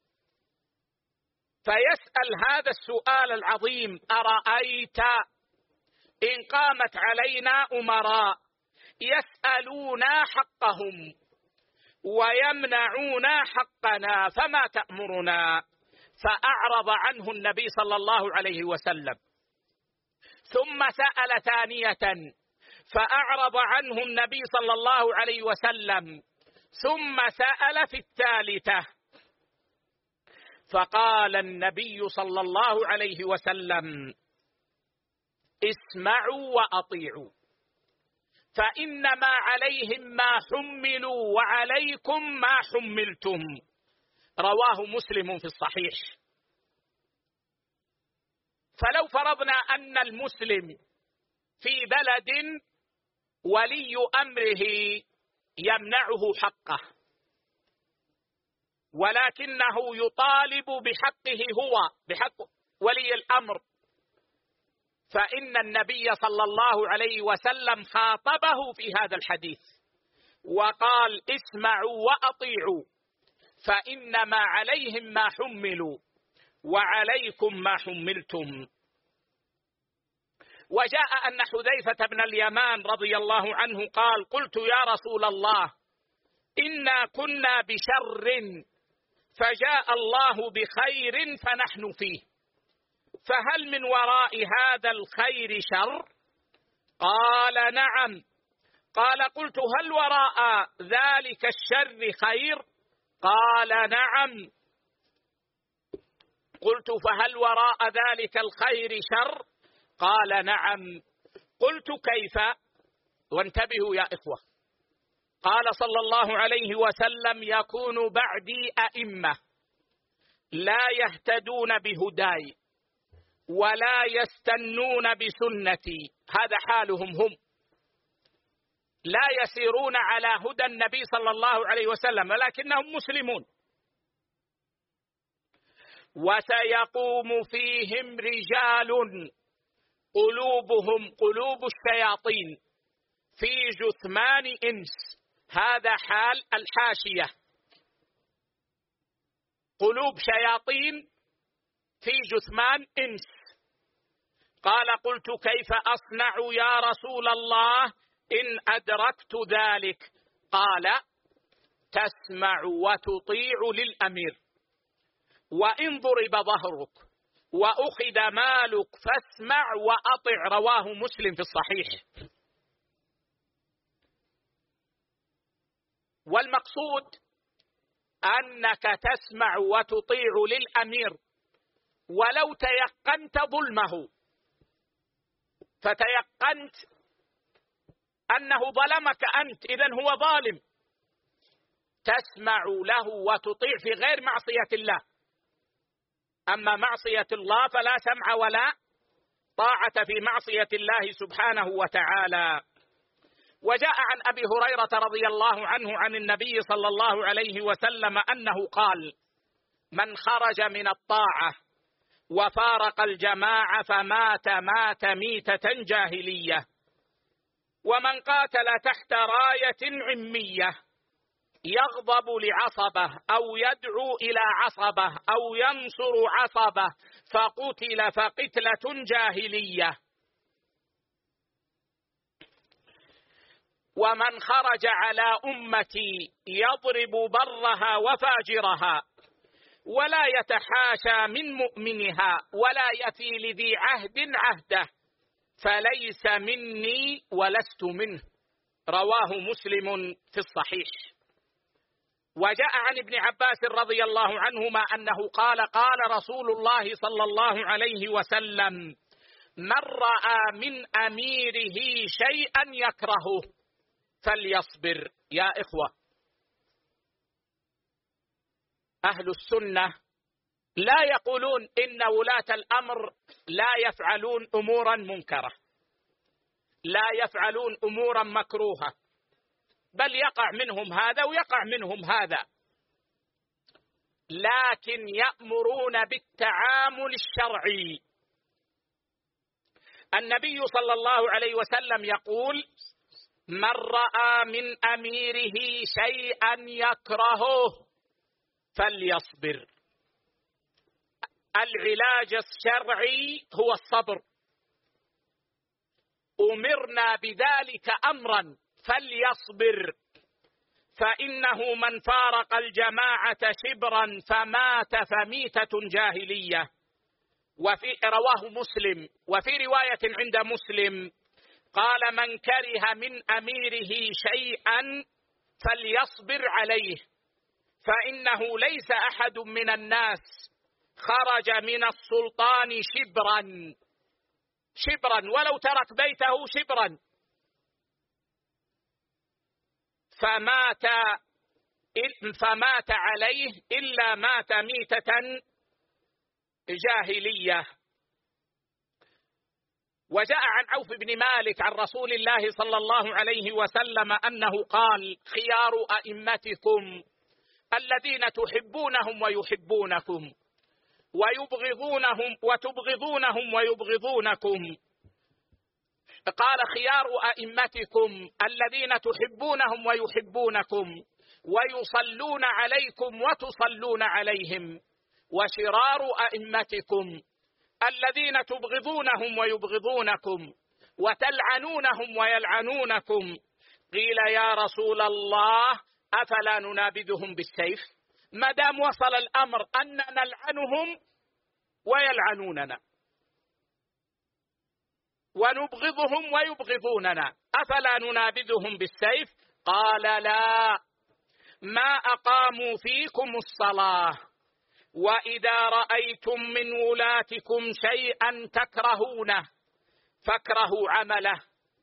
فيسأل هذا السؤال العظيم: أرأيت إن قامت علينا أمراء يسألونا حقهم ويمنعونا حقنا فما تأمرنا؟ فأعرض عنه النبي صلى الله عليه وسلم، ثم سأل ثانية فأعرض عنه النبي صلى الله عليه وسلم، ثم سأل في الثالثة، فقال النبي صلى الله عليه وسلم: اسمعوا وأطيعوا، فإنما عليهم ما حملوا وعليكم ما حملتم. رواه مسلم في الصحيح. فلو فرضنا أن المسلم في بلد ولي أمره يمنعه حقه، ولكنه يطالب بحقه هو، بحق ولي الأمر، فإن النبي صلى الله عليه وسلم خاطبه في هذا الحديث وقال: اسمعوا وأطيعوا، فإنما عليهم ما حملوا وعليكم ما حملتم. وجاء أن حذيفة بن اليمان رضي الله عنه قال: قلت يا رسول الله، إنا كنا بشر فجاء الله بخير فنحن فيه، فهل من وراء هذا الخير شر؟ قال: نعم. قال: قلت: هل وراء ذلك الشر خير؟ قال: نعم. قلت: فهل وراء ذلك الخير شر؟ قال: نعم. قلت: كيف؟ وانتبهوا يا إخوة. قال صلى الله عليه وسلم: يكون بعدي أئمة لا يهتدون بهداي ولا يستنون بسنتي، هذا حالهم هم، لا يسيرون على هدى النبي صلى الله عليه وسلم ولكنهم مسلمون. وسيقوم فيهم رجال قلوبهم قلوب الشياطين في جثمان إنس، هذا حال الحاشية، قلوب شياطين في جثمان إنس. قال: قلت: كيف أصنع يا رسول الله إن أدركت ذلك؟ قال: تسمع وتطيع للأمير، وإن ضرب ظهرك وأخذ مالك فاسمع وأطع. رواه مسلم في الصحيح. والمقصود أنك تسمع وتطيع للأمير ولو تيقنت ظلمه، فتيقنت أنه ظلمك أنت، إذن هو ظالم، تسمع له وتطيع في غير معصية الله. أما معصية الله فلا سمع ولا طاعة في معصية الله سبحانه وتعالى. وجاء عن أبي هريرة رضي الله عنه عن النبي صلى الله عليه وسلم أنه قال: من خرج من الطاعة وفارق الجماعة فمات ميتة جاهلية، ومن قاتل تحت راية عمية يغضب لعصبه أو يدعو إلى عصبه أو ينصر عصبه فقتل فقتلة جاهلية، ومن خرج على أمتي يضرب برها وفاجرها ولا يتحاشى من مؤمنها ولا يفي لذي عهد عهده فليس مني ولست منه. رواه مسلم في الصحيح. وجاء عن ابن عباس رضي الله عنهما أنه قال: قال رسول الله صلى الله عليه وسلم: من رأى من أميره شيئا يكرهه فليصبر. يا إخوة، أهل السنة لا يقولون إن ولاة الأمر لا يفعلون أمورا منكرة، لا يفعلون أمورا مكروهة، بل يقع منهم هذا ويقع منهم هذا، لكن يأمرون بالتعامل الشرعي. النبي صلى الله عليه وسلم يقول: من رأى من أميره شيئا يكرهه فليصبر. العلاج الشرعي هو الصبر، أمرنا بذلك أمرا فليصبر، فإنه من فارق الجماعة شبرا فمات فميتة جاهلية. رواه مسلم. وفي رواية عند مسلم قال: من كره من أميره شيئا فليصبر عليه، فإنه ليس أحد من الناس خرج من السلطان شبرا ولو ترك بيته شبرا فمات عليه إلا مات ميتة جاهلية. وجاء عن عوف بن مالك عن رسول الله صلى الله عليه وسلم أنه قال: خيار أئمتكم الذين تحبونهم ويحبونكم ويبغضونهم وتبغضونهم ويبغضونكم. قال: خيار أئمتكم الذين تحبونهم ويحبونكم ويصلون عليكم وتصلون عليهم، وشرار أئمتكم الذين تبغضونهم ويبغضونكم وتلعنونهم ويلعنونكم. قيل: يا رسول الله أفلا ننابذهم بالسيف؟ ما دام وصل الأمر أن نلعنهم ويلعنوننا ونبغضهم ويبغضوننا أفلا ننابذهم بالسيف؟ قال: لا، ما أقاموا فيكم الصلاة، وإذا رأيتم من ولاتكم شيئا تكرهونه فاكرهوا عمله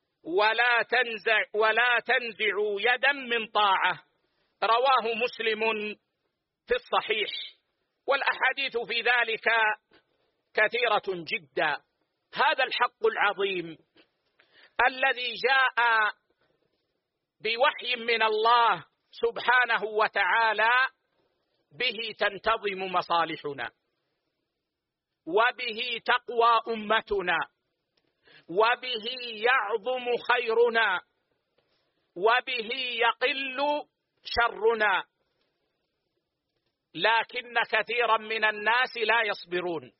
ولا تنزعوا يدا من طاعة. رواه مسلم في الصحيح. والأحاديث في ذلك كثيرة جدا. هذا الحق العظيم الذي جاء بوحي من الله سبحانه وتعالى، به تنتظم مصالحنا، وبه تقوى أمتنا، وبه يعظم خيرنا، وبه يقل شرنا، لكن كثيرا من الناس لا يصبرون.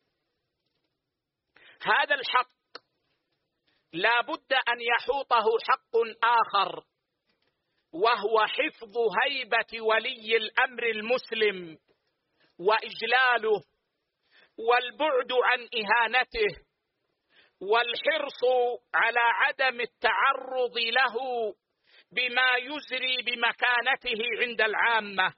هذا الحق لا بد أن يحوطه حق آخر، وهو حفظ هيبة ولي الأمر المسلم وإجلاله والبعد عن إهانته والحرص على عدم التعرض له بما يزري بمكانته عند العامة.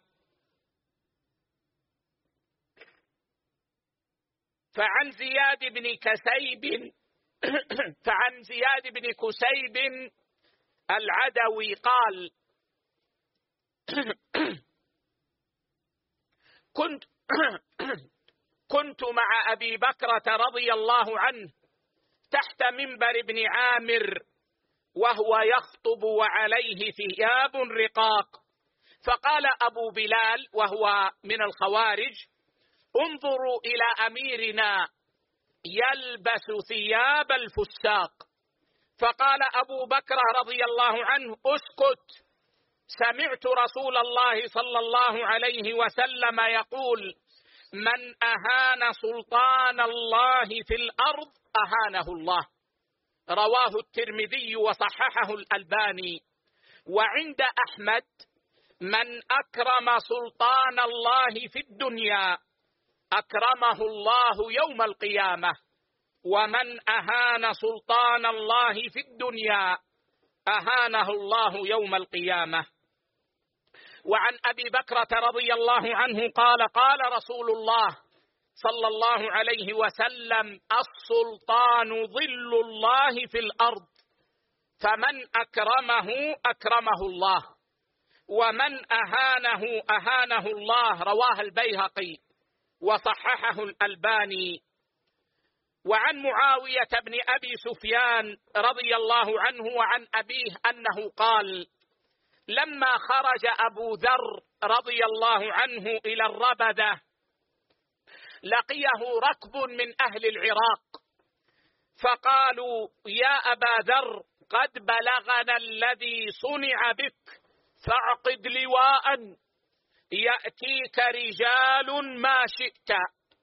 فعن زياد بن كسيب العدوي قال: كنت مع أبي بكرة رضي الله عنه تحت منبر ابن عامر وهو يخطب وعليه ثياب رقاق، فقال أبو بلال وهو من الخوارج: انظروا إلى أميرنا يلبس ثياب الفساق. فقال أبو بكر رضي الله عنه: اسكت، سمعت رسول الله صلى الله عليه وسلم يقول: من أهان سلطان الله في الأرض أهانه الله. رواه الترمذي وصححه الألباني. وعند أحمد: من أكرم سلطان الله في الدنيا أكرمه الله يوم القيامة، ومن أهان سلطان الله في الدنيا أهانه الله يوم القيامة. وعن أبي بكرة رضي الله عنه قال: قال رسول الله صلى الله عليه وسلم: السلطان ظل الله في الأرض، فمن أكرمه أكرمه الله، ومن أهانه أهانه الله. رواه البيهقي وصححه الألباني. وعن معاوية بن أبي سفيان رضي الله عنه وعن أبيه أنه قال: لما خرج أبو ذر رضي الله عنه إلى الربذة لقيه ركب من أهل العراق، فقالوا: يا أبا ذر، قد بلغنا الذي صنع بك، فاعقد لواء يأتيك رجال ما شئت.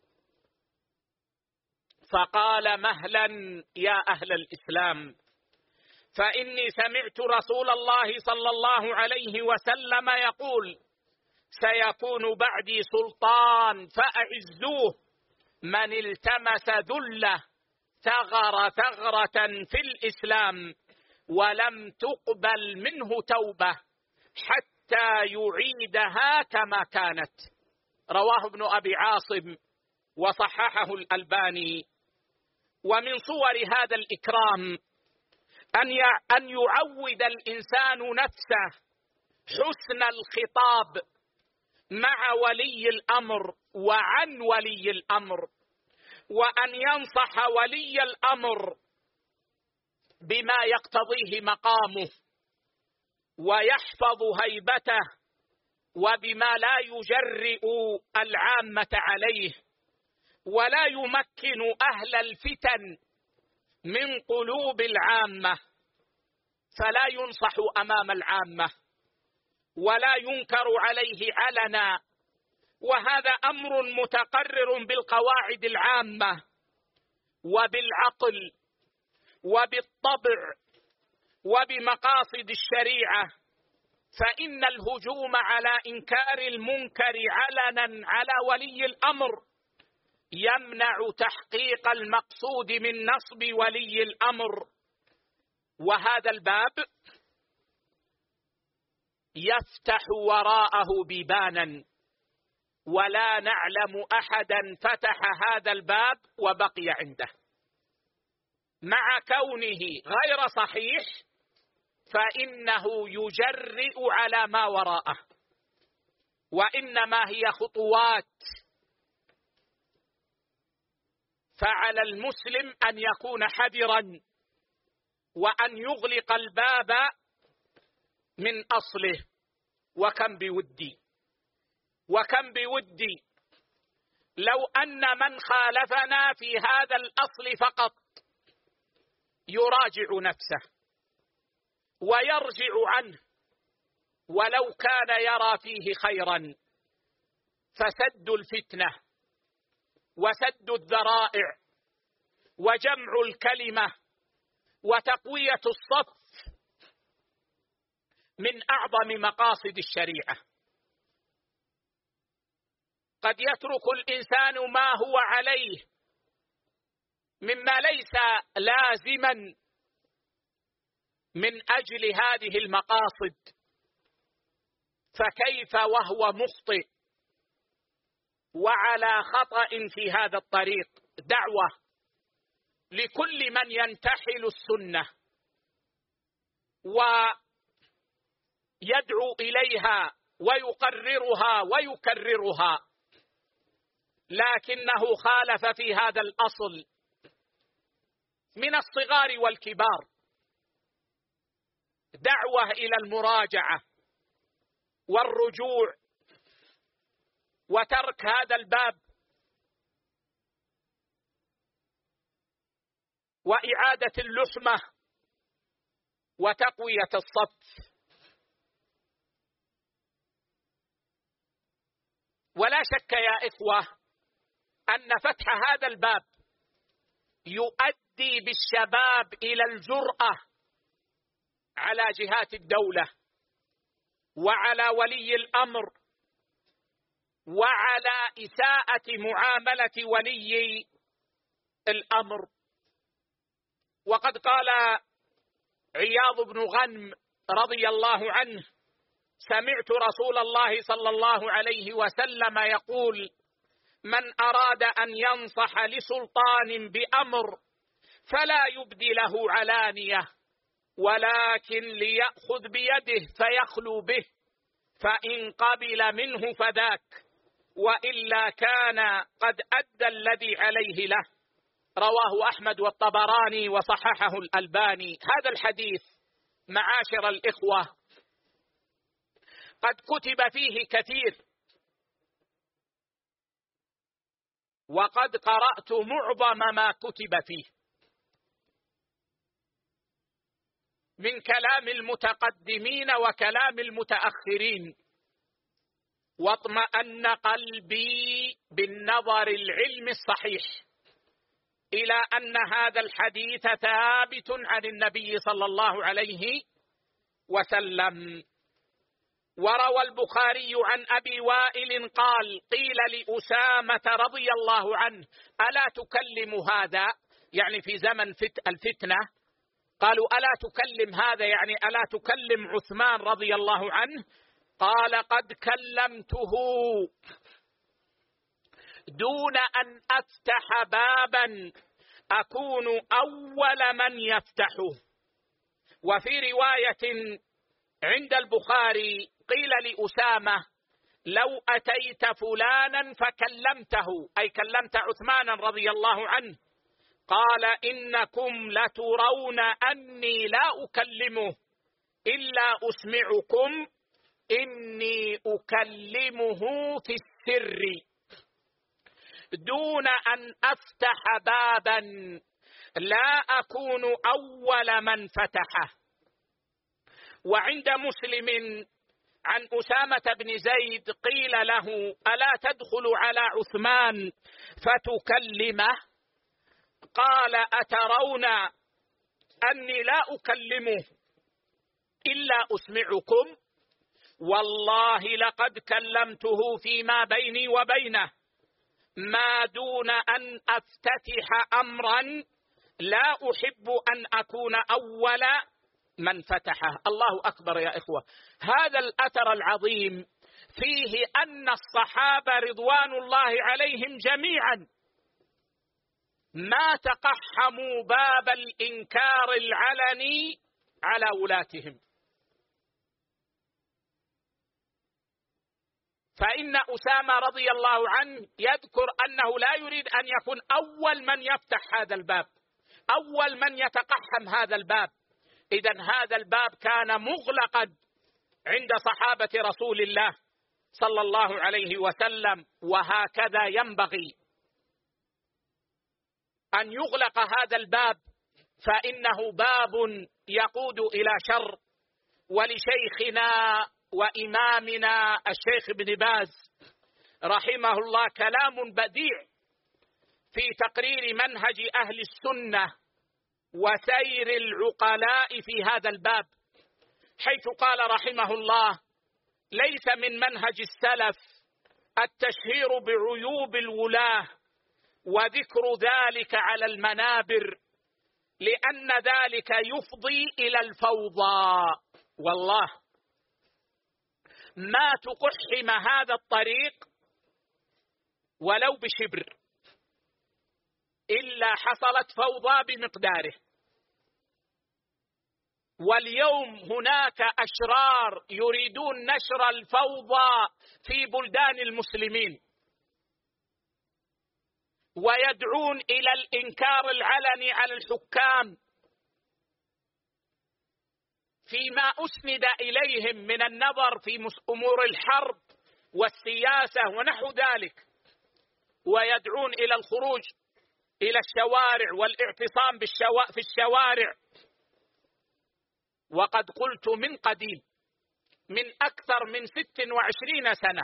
فقال: مهلا يا أهل الإسلام، فإني سمعت رسول الله صلى الله عليه وسلم يقول: سيكون بعدي سلطان فأعزوه، من التمس ذله ثغر ثغرة في الإسلام ولم تقبل منه توبة حتى يعيدها كما كانت. رواه ابن أبي عاصم وصححه الألباني. ومن صور هذا الإكرام أن يعود الإنسان نفسه حسن الخطاب مع ولي الأمر وعن ولي الأمر، وأن ينصح ولي الأمر بما يقتضيه مقامه ويحفظ هيبته، وبما لا يجرئ العامة عليه، ولا يمكن أهل الفتن من قلوب العامة، فلا ينصح أمام العامة ولا ينكر عليه علنا. وهذا أمر متقرر بالقواعد العامة وبالعقل وبالطبع وبمقاصد الشريعة، فإن الهجوم على إنكار المنكر علنا على ولي الأمر يمنع تحقيق المقصود من نصب ولي الأمر. وهذا الباب يفتح وراءه بيبانا، ولا نعلم أحدا فتح هذا الباب وبقي عنده، مع كونه غير صحيح فإنه يجرئ على ما وراءه، وإنما هي خطوات. فعلى المسلم أن يكون حذرا وأن يغلق الباب من أصله. وكم بودي لو أن من خالفنا في هذا الأصل فقط يراجع نفسه ويرجع عنه ولو كان يرى فيه خيرا. فسد الفتنة وسد الذرائع وجمع الكلمة وتقوية الصف من أعظم مقاصد الشريعة. قد يترك الإنسان ما هو عليه مما ليس لازما من أجل هذه المقاصد، فكيف وهو مخطئ وعلى خطأ في هذا الطريق؟ دعوة لكل من ينتحل السنة ويدعو إليها ويقررها ويكررها، لكنه خالف في هذا الأصل من الصغار والكبار. دعوة إلى المراجعة والرجوع وترك هذا الباب وإعادة اللحمة وتقوية الصف. ولا شك يا إخوة أن فتح هذا الباب يؤدي بالشباب إلى الجرأة على جهات الدولة وعلى ولي الأمر وعلى إساءة معاملة ولي الأمر. وقد قال عياض بن غنم رضي الله عنه: سمعت رسول الله صلى الله عليه وسلم يقول: من أراد أن ينصح لسلطان بأمر فلا يبدي له علانية، ولكن ليأخذ بيده فيخلو به، فإن قبل منه فذاك، وإلا كان قد أدى الذي عليه له. رواه أحمد والطبراني وصححه الألباني. هذا الحديث معاشر الإخوة قد كتب فيه كثير، وقد قرأت معظم ما كتب فيه من كلام المتقدمين وكلام المتأخرين، واطمأن قلبي بالنظر العلمي الصحيح إلى أن هذا الحديث ثابت عن النبي صلى الله عليه وسلم. وروى البخاري عن أبي وائل قال: قيل لأسامة رضي الله عنه: ألا تكلم هذا؟ يعني في زمن الفتنة، قالوا: ألا تكلم هذا؟ يعني ألا تكلم عثمان رضي الله عنه؟ قال: قد كلمته دون أن أفتح بابا أكون أول من يفتحه. وفي رواية عند البخاري قيل لأسامة: لو أتيت فلانا فكلمته، أي كلمت عثمانا رضي الله عنه، قال: إنكم لترون أني لا أكلمه إلا أسمعكم إني أكلمه في السر دون أن أفتح بابا لا أكون أول من فتحه. وعند مسلم عن أسامة بن زيد قيل له: ألا تدخل على عثمان فتكلمه؟ قال: أترون أني لا أكلمه إلا أسمعكم؟ والله لقد كلمته فيما بيني وبينه ما دون أن أفتتح أمرا لا أحب أن أكون أول من فتحه. الله أكبر يا إخوة. هذا الأثر العظيم فيه أن الصحابة رضوان الله عليهم جميعا ما تقحموا باب الإنكار العلني على ولاتهم. فإن أسامة رضي الله عنه يذكر أنه لا يريد أن يكون أول من يفتح هذا الباب، أول من يتقحم هذا الباب. إذن هذا الباب كان مغلقا عند صحابة رسول الله صلى الله عليه وسلم، وهكذا ينبغي أن يغلق هذا الباب، فإنه باب يقود إلى شر. ولشيخنا وإمامنا الشيخ ابن باز رحمه الله كلام بديع في تقرير منهج أهل السنة وسير العقلاء في هذا الباب، حيث قال رحمه الله: ليس من منهج السلف التشهير بعيوب الولاة وذكر ذلك على المنابر، لأن ذلك يفضي إلى الفوضى. والله ما تقحم هذا الطريق ولو بشبر إلا حصلت فوضى بمقداره. واليوم هناك أشرار يريدون نشر الفوضى في بلدان المسلمين، ويدعون إلى الإنكار العلني على الحكام فيما أسند إليهم من النظر في أمور الحرب والسياسة ونحو ذلك، ويدعون إلى الخروج إلى الشوارع والاعتصام في الشوارع. وقد قلت من قديم، من أكثر من 26 سنة،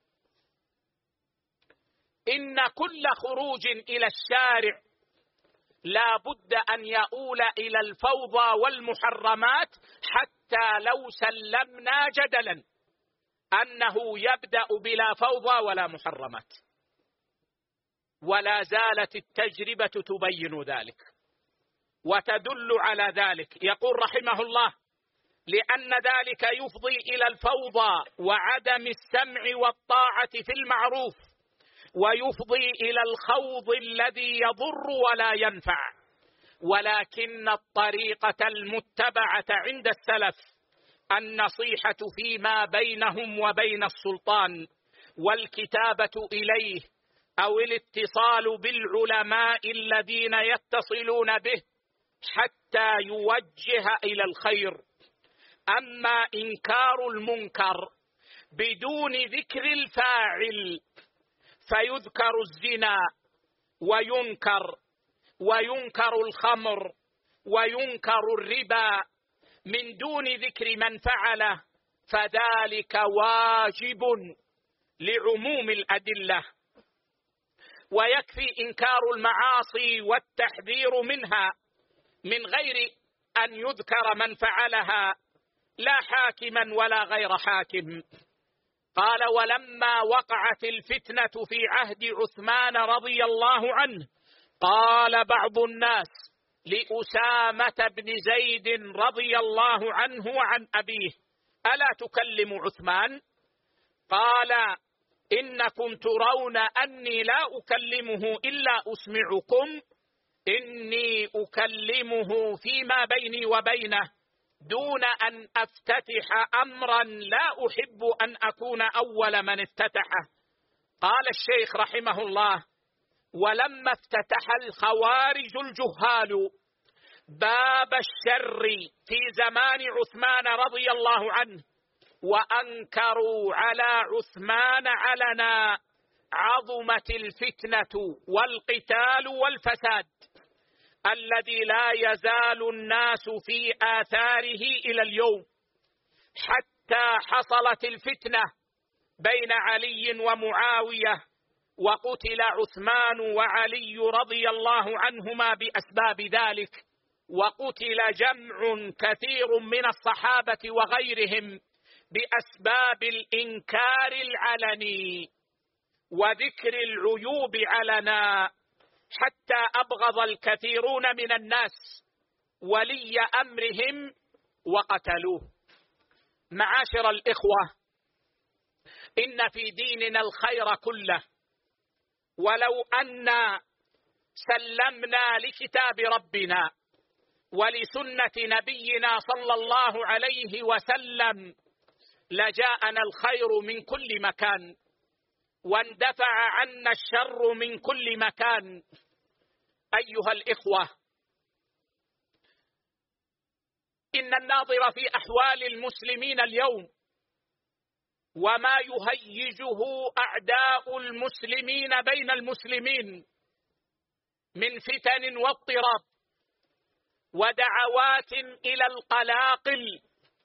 إن كل خروج إلى الشارع لا بد أن يؤول إلى الفوضى والمحرمات، حتى لو سلمنا جدلا أنه يبدأ بلا فوضى ولا محرمات. ولا زالت التجربة تبين ذلك وتدل على ذلك. يقول رحمه الله: لأن ذلك يفضي إلى الفوضى وعدم السمع والطاعة في المعروف، ويفضي إلى الخوض الذي يضر ولا ينفع. ولكن الطريقة المتبعة عند السلف النصيحة فيما بينهم وبين السلطان، والكتابة إليه أو الاتصال بالعلماء الذين يتصلون به حتى يوجه إلى الخير. أما إنكار المنكر بدون ذكر الفاعل، فيذكر الزنا وينكر الخمر وينكر الربا من دون ذكر من فعله، فذلك واجب لعموم الأدلة. ويكفي إنكار المعاصي والتحذير منها من غير أن يذكر من فعلها، لا حاكما ولا غير حاكم. قال: ولما وقعت الفتنة في عهد عثمان رضي الله عنه، قال بعض الناس لأسامة بن زيد رضي الله عنه وعن أبيه: ألا تكلم عثمان؟ قال: إنكم ترون أني لا أكلمه إلا أسمعكم، إني أكلمه فيما بيني وبينه دون أن أفتتح أمرا لا أحب أن أكون أول من افتتحه. قال الشيخ رحمه الله: ولما افتتح الخوارج الجهال باب الشر في زمان عثمان رضي الله عنه، وأنكروا على عثمان علنا، عظمت الفتنة والقتال والفساد الذي لا يزال الناس في آثاره إلى اليوم، حتى حصلت الفتنة بين علي ومعاوية، وقتل عثمان وعلي رضي الله عنهما بأسباب ذلك، وقتل جمع كثير من الصحابة وغيرهم بأسباب الإنكار العلني وذكر العيوب علنا، حتى أبغض الكثيرون من الناس ولي أمرهم وقتلوه. معاشر الإخوة، إن في ديننا الخير كله، ولو أن سلمنا لكتاب ربنا ولسنة نبينا صلى الله عليه وسلم لجاءنا الخير من كل مكان، واندفع عنا الشر من كل مكان. أيها الإخوة، إن الناظر في أحوال المسلمين اليوم وما يهيجه أعداء المسلمين بين المسلمين من فتن واضطراب ودعوات إلى القلاقل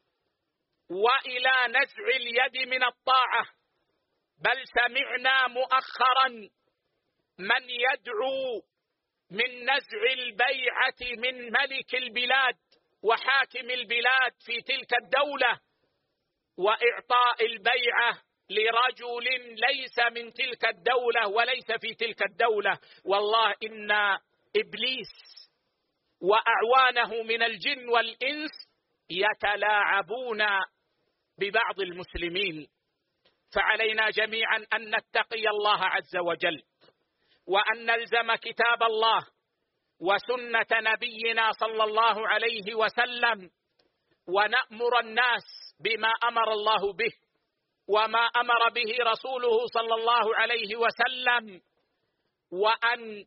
وإلى نزع اليد من الطاعة، بل سمعنا مؤخرا من يدعو من نزع البيعة من ملك البلاد وحاكم البلاد في تلك الدولة، وإعطاء البيعة لرجل ليس من تلك الدولة وليس في تلك الدولة. والله إن إبليس وأعوانه من الجن والإنس يتلاعبون ببعض المسلمين. فعلينا جميعا أن نتقي الله عز وجل، وأن نلزم كتاب الله وسنة نبينا صلى الله عليه وسلم، ونأمر الناس بما أمر الله به وما أمر به رسوله صلى الله عليه وسلم، وأن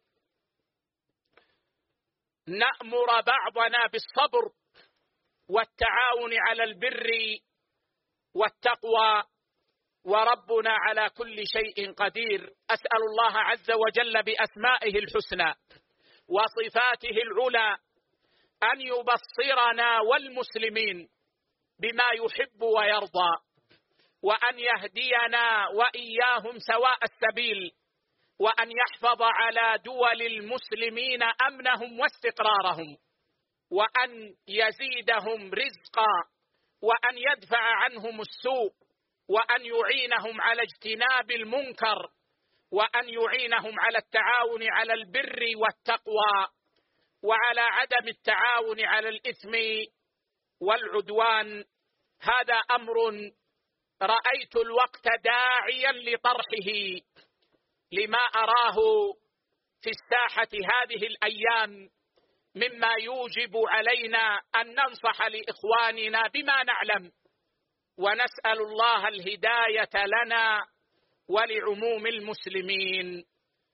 نأمر بعضنا بالصبر والتعاون على البر والتقوى، وربنا على كل شيء قدير. أسأل الله عز وجل بأسمائه الحسنى وصفاته العلى أن يبصرنا والمسلمين بما يحب ويرضى، وأن يهدينا وإياهم سواء السبيل، وأن يحفظ على دول المسلمين أمنهم واستقرارهم، وأن يزيدهم رزقا، وأن يدفع عنهم السوء، وأن يعينهم على اجتناب المنكر، وأن يعينهم على التعاون على البر والتقوى، وعلى عدم التعاون على الإثم والعدوان. هذا أمر رأيت الوقت داعيا لطرحه، لما أراه في الساحة هذه الأيام مما يوجب علينا أن ننصح لإخواننا بما نعلم، ونسأل الله الهداية لنا ولعموم المسلمين.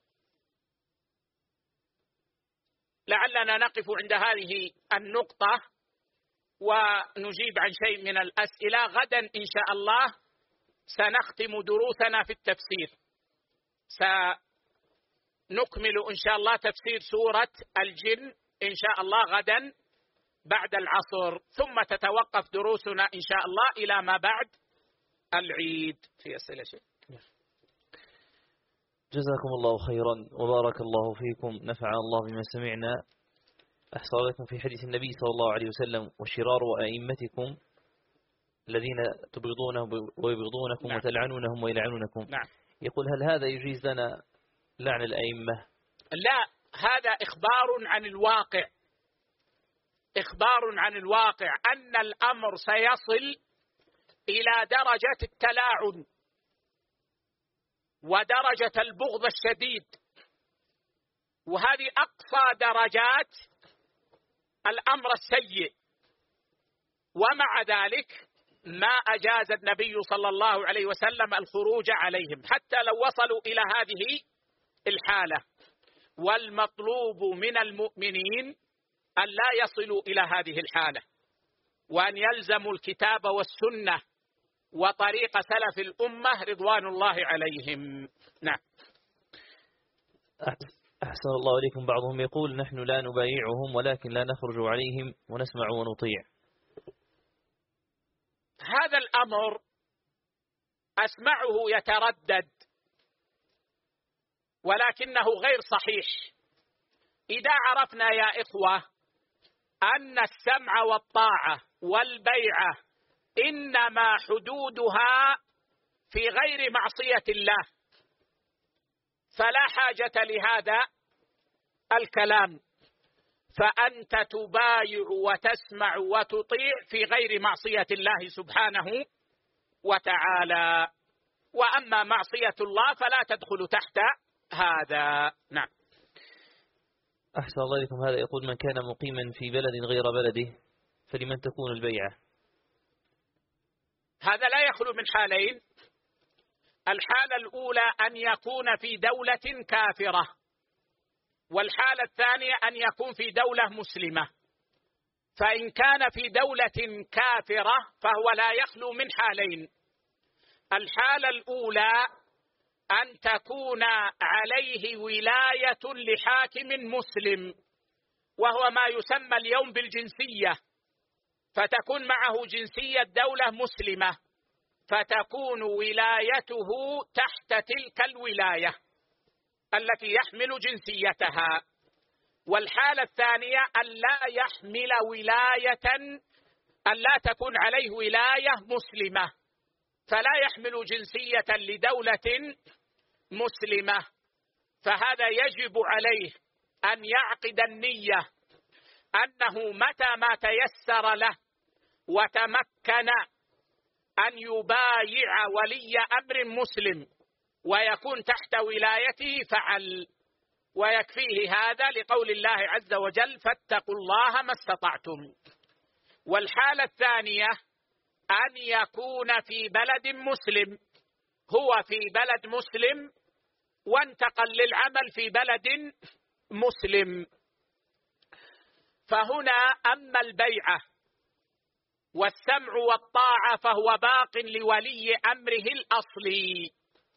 لعلنا نقف عند هذه النقطة ونجيب عن شيء من الأسئلة. غدا إن شاء الله سنختم دروسنا في التفسير، سنكمل إن شاء الله تفسير سورة الجن إن شاء الله غدا بعد العصر، ثم تتوقف دروسنا إن شاء الله إلى ما بعد العيد. في أسئلة شيء؟ جزاكم الله خيرا وبارك الله فيكم، نفعنا الله بما سمعنا. أحسن لكم في حديث النبي صلى الله عليه وسلم: وشرار أئمتكم الذين تبغضونهم ويبغضونكم. نعم. وتلعنونهم ويلعنونكم. نعم. يقول: هل هذا يجيز لنا لعن الأئمة؟ لا، هذا إخبار عن الواقع، إخبار عن الواقع أن الأمر سيصل إلى درجة التلاعن ودرجة البغض الشديد، وهذه أقصى درجات الأمر السيء. ومع ذلك ما أجاز النبي صلى الله عليه وسلم الخروج عليهم حتى لو وصلوا إلى هذه الحالة. والمطلوب من المؤمنين أن لا يصلوا إلى هذه الحالة، وأن يلزموا الكتاب والسنة وطريق سلف الأمة رضوان الله عليهم. نعم. أحسن الله إليكم. بعضهم يقول: نحن لا نبايعهم ولكن لا نخرج عليهم ونسمع ونطيع. هذا الأمر أسمعه يتردد، ولكنه غير صحيح. إذا عرفنا يا إخوة أن السمع والطاعة والبيعة إنما حدودها في غير معصية الله، فلا حاجة لهذا الكلام، فأنت تبايع وتسمع وتطيع في غير معصية الله سبحانه وتعالى، وأما معصية الله فلا تدخل تحت هذا. نعم. أحسن الله إليكم. هذا يقول: من كان مقيما في بلد غير بلده فلمن تكون البيعة؟ هذا لا يخلو من حالين. الحالة الأولى أن يكون في دولة كافرة، والحالة الثانية أن يكون في دولة مسلمة. فإن كان في دولة كافرة فهو لا يخلو من حالين. الحالة الأولى أن تكون عليه ولاية لحاكم مسلم، وهو ما يسمى اليوم بالجنسية، فتكون معه جنسية دولة مسلمة، فتكون ولايته تحت تلك الولاية التي يحمل جنسيتها. والحالة الثانية أن لا يحمل ولاية، أن لا تكون عليه ولاية مسلمة، فلا يحمل جنسية لدولة مسلمة. فهذا يجب عليه أن يعقد النية أنه متى ما تيسر له وتمكن أن يبايع ولي أمر مسلم ويكون تحت ولايته فعل، ويكفيه هذا لقول الله عز وجل: فاتقوا الله ما استطعتم. والحالة الثانية أن يكون في بلد مسلم، هو في بلد مسلم وانتقل للعمل في بلد مسلم. فهنا أما البيعة والسمع والطاعة فهو باق لولي أمره الأصلي،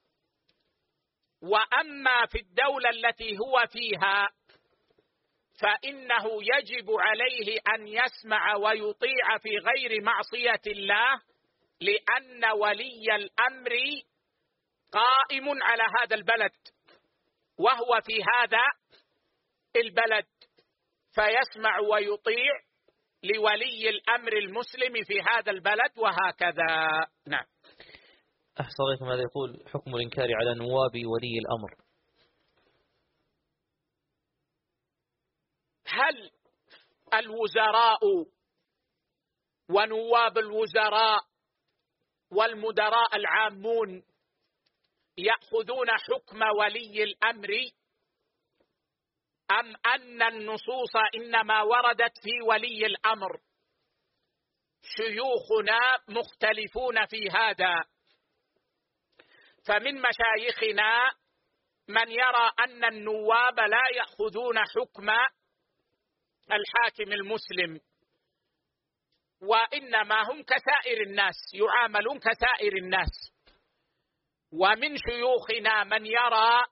وأما في الدولة التي هو فيها فإنه يجب عليه أن يسمع ويطيع في غير معصية الله، لأن ولي الأمر قائم على هذا البلد وهو في هذا البلد، فيسمع ويطيع لولي الأمر المسلم في هذا البلد وهكذا. نعم. أحسن عليكم. هذا يقول حكم الإنكار على نواب ولي الأمر. هل الوزراء ونواب الوزراء والمدراء العامون يأخذون حكم ولي الأمر، أم أن النصوص إنما وردت في ولي الأمر؟ شيوخنا مختلفون في هذا، فمن مشايخنا من يرى أن النواب لا يأخذون حكم الحاكم المسلم، وإنما هم كسائر الناس، يعاملون كسائر الناس. ومن شيوخنا من يرى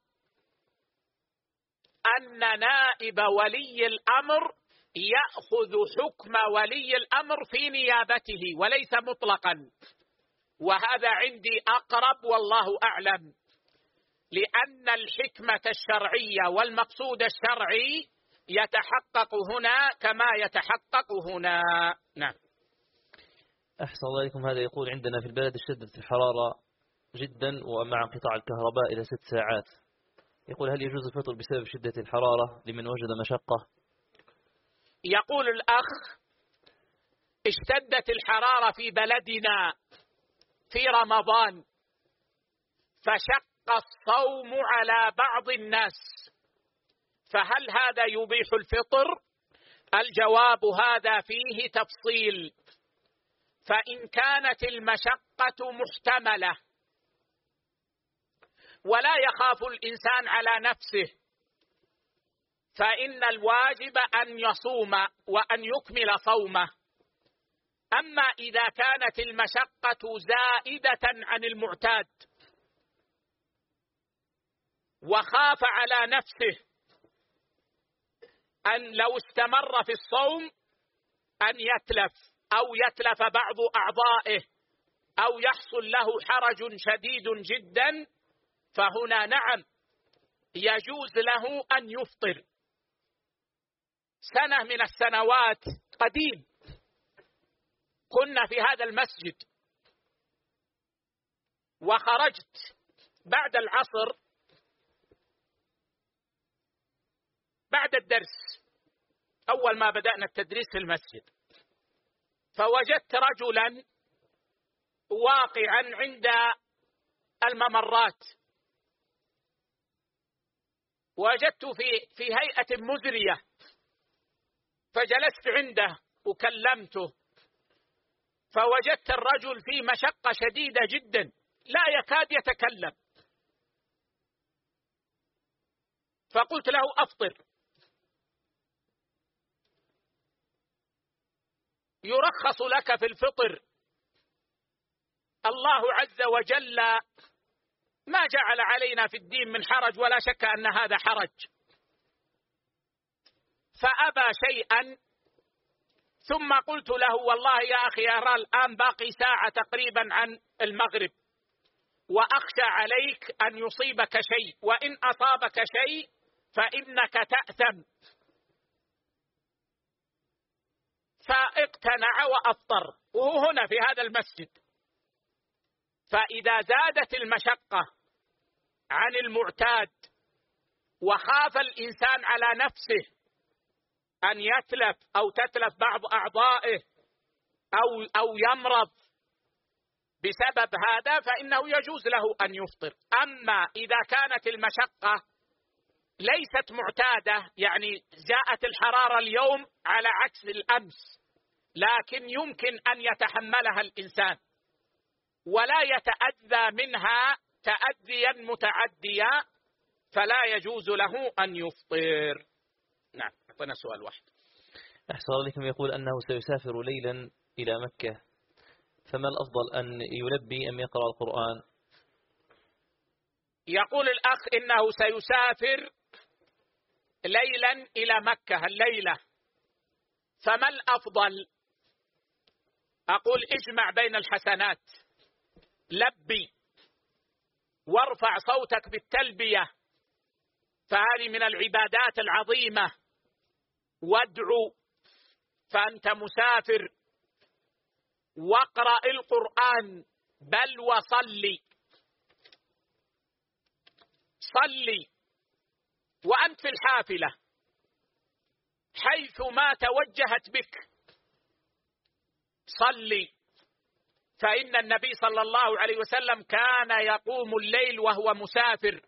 أن نائب ولي الأمر يأخذ حكم ولي الأمر في نيابته وليس مطلقا، وهذا عندي أقرب والله أعلم، لأن الحكمة الشرعية والمقصود الشرعي يتحقق هنا كما يتحقق هنا. نعم. أحسن الله عليكم. هذا يقول عندنا في البلد اشتدت الحرارة جدا ومع انقطاع الكهرباء إلى 6 ساعات. يقول هل يجوز الفطر بسبب شدة الحرارة لمن وجد مشقة؟ يقول الأخ اشتدت الحرارة في بلدنا في رمضان فشق الصوم على بعض الناس، فهل هذا يبيح الفطر؟ الجواب هذا فيه تفصيل. فإن كانت المشقة محتملة ولا يخاف الإنسان على نفسه فإن الواجب أن يصوم وأن يكمل صومه. أما إذا كانت المشقة زائدة عن المعتاد وخاف على نفسه أن لو استمر في الصوم أن يتلف أو يتلف بعض أعضائه أو يحصل له حرج شديد جدا، فهنا نعم يجوز له أن يفطر. سنة من السنوات قديم كنا في هذا المسجد وخرجت بعد العصر بعد الدرس أول ما بدأنا التدريس في المسجد، فوجدت رجلا واقعا عند الممرات، وجدت في هيئة مزرية، فجلست عنده وكلمته، فوجدت الرجل في مشقة شديدة جدا لا يكاد يتكلم، فقلت له أفطر. يرخص لك في الفطر، الله عز وجل ما جعل علينا في الدين من حرج ولا شك أن هذا حرج، فأبى شيئا. ثم قلت له والله يا أخي أرى الآن باقي ساعة تقريبا عن المغرب وأخشى عليك أن يصيبك شيء، وإن أصابك شيء فإنك تأثم. فاقتنع وأفطر وهو هنا في هذا المسجد. فإذا زادت المشقة عن المعتاد وخاف الإنسان على نفسه أن يتلف أو تتلف بعض أعضائه أو يمرض بسبب هذا فإنه يجوز له أن يفطر. أما إذا كانت المشقة ليست معتادة، يعني جاءت الحرارة اليوم على عكس الأمس لكن يمكن أن يتحملها الإنسان ولا يتأذى منها تأذيا متعديا، فلا يجوز له أن يفطر. نعم، أعطنا سؤال واحد. أحسن عليكم. يقول أنه سيسافر ليلا إلى مكة، فما الأفضل أن يلبي أم يقرأ القرآن؟ يقول الأخ إنه سيسافر ليلا إلى مكة الليلة، فما الأفضل؟ أقول اجمع بين الحسنات، لبي وارفع صوتك بالتلبية، فهذه من العبادات العظيمة، وادعو فأنت مسافر، واقرأ القرآن، بل وصلي. صلي وأنت في الحافلة حيث ما توجهت بك، صلي، فإن النبي صلى الله عليه وسلم كان يقوم الليل وهو مسافر.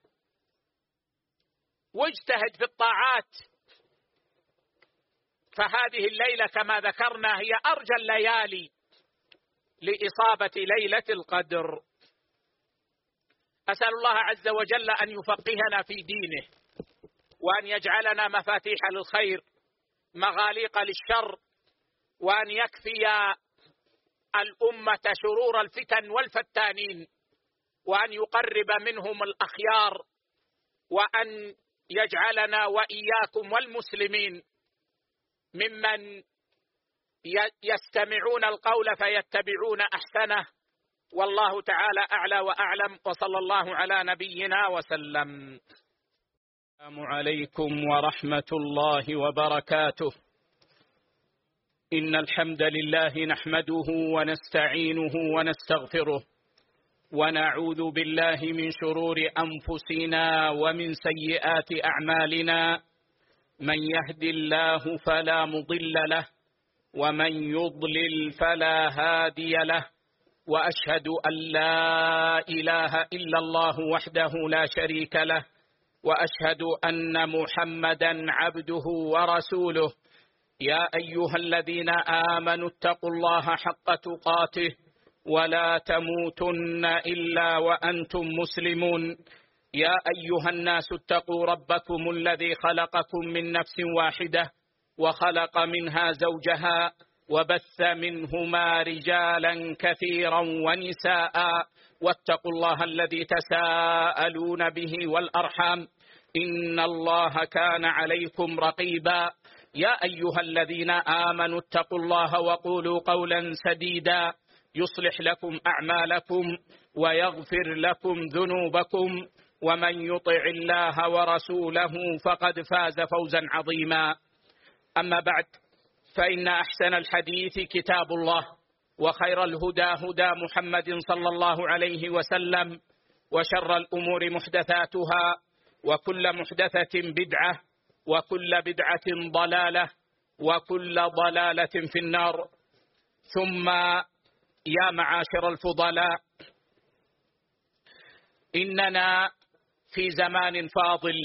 واجتهد في الطاعات، فهذه الليلة كما ذكرنا هي أرجى الليالي لإصابة ليلة القدر. أسأل الله عز وجل أن يفقهنا في دينه، وأن يجعلنا مفاتيح للخير مغاليق للشر، وأن يكفي الأمة شرور الفتن والفتانين، وأن يقرب منهم الأخيار، وأن يجعلنا وإياكم والمسلمين ممن يستمعون القول فيتبعون أحسنه. والله تعالى أعلى وأعلم، وصلى الله على نبينا وسلم. السلام عليكم ورحمة الله وبركاته. إن الحمد لله نحمده ونستعينه ونستغفره، ونعوذ بالله من شرور أنفسنا ومن سيئات أعمالنا، من يهد الله فلا مضل له، ومن يضلل فلا هادي له، وأشهد أن لا إله إلا الله وحده لا شريك له، وأشهد أن محمدا عبده ورسوله. يا أيها الذين آمنوا اتقوا الله حق تقاته ولا تموتن إلا وأنتم مسلمون. يا أيها الناس اتقوا ربكم الذي خلقكم من نفس واحدة، وخلق منها زوجها، وبث منهما رجالا كثيرا ونساء، واتقوا الله الذي تساءلون به والأرحام، إن الله كان عليكم رقيبا. يا أيها الذين آمنوا اتقوا الله وقولوا قولا سديدا يصلح لكم أعمالكم ويغفر لكم ذنوبكم، ومن يطع الله ورسوله فقد فاز فوزا عظيما. أما بعد، فإن أحسن الحديث كتاب الله، وخير الهدى هدى محمد صلى الله عليه وسلم، وشر الأمور محدثاتها، وكل محدثة بدعة، وكل بدعة ضلالة، وكل ضلالة في النار. ثم يا معاشر الفضلاء، إننا في زمان فاضل،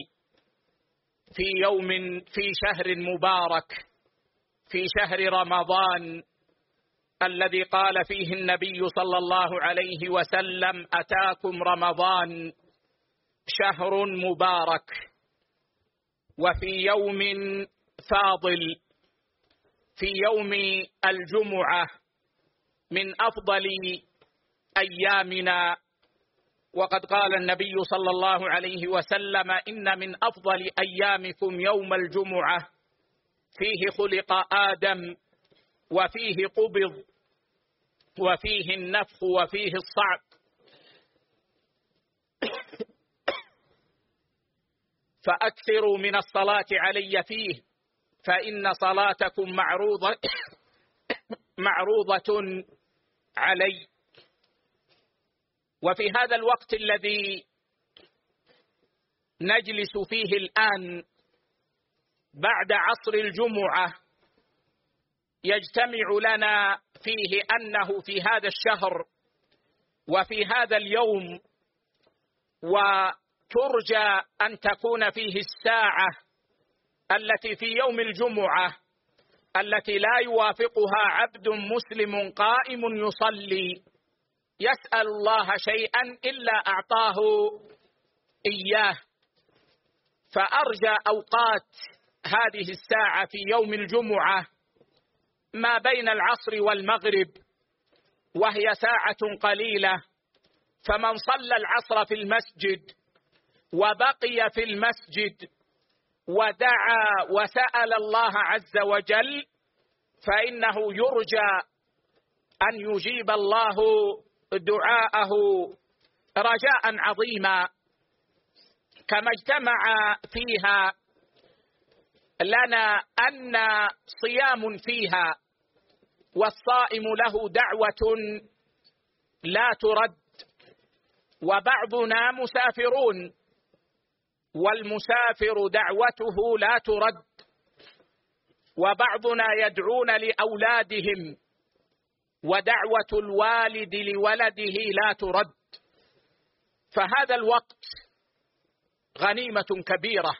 في شهر مبارك، في شهر رمضان الذي قال فيه النبي صلى الله عليه وسلم: أتاكم رمضان شهر مبارك. وفي يوم فاضل، في يوم الجمعة من أفضل أيامنا، وقد قال النبي صلى الله عليه وسلم: إن من أفضل أيامكم يوم الجمعة، فيه خلق آدم، وفيه قبض، وفيه النفخ، وفيه الصعق. فأكثروا من الصلاة علي فيه، فإن صلاتكم معروضة علي. وفي هذا الوقت الذي نجلس فيه الآن بعد عصر الجمعة، يجتمع لنا فيه أنه في هذا الشهر وفي هذا اليوم، وترجى أن تكون فيه الساعة التي في يوم الجمعة التي لا يوافقها عبد مسلم قائم يصلي يسأل الله شيئا إلا أعطاه إياه. فأرجى أوقات هذه الساعة في يوم الجمعة ما بين العصر والمغرب، وهي ساعة قليلة، فمن صلى العصر في المسجد وبقي في المسجد ودعا وسأل الله عز وجل فإنه يرجى أن يجيب الله دعاءه رجاء عظيما. كما اجتمع فيها لنا أن صيام فيها والصائم له دعوة لا ترد، وبعضنا مسافرون والمسافر دعوته لا ترد، وبعضنا يدعون لأولادهم ودعوة الوالد لولده لا ترد. فهذا الوقت غنيمة كبيرة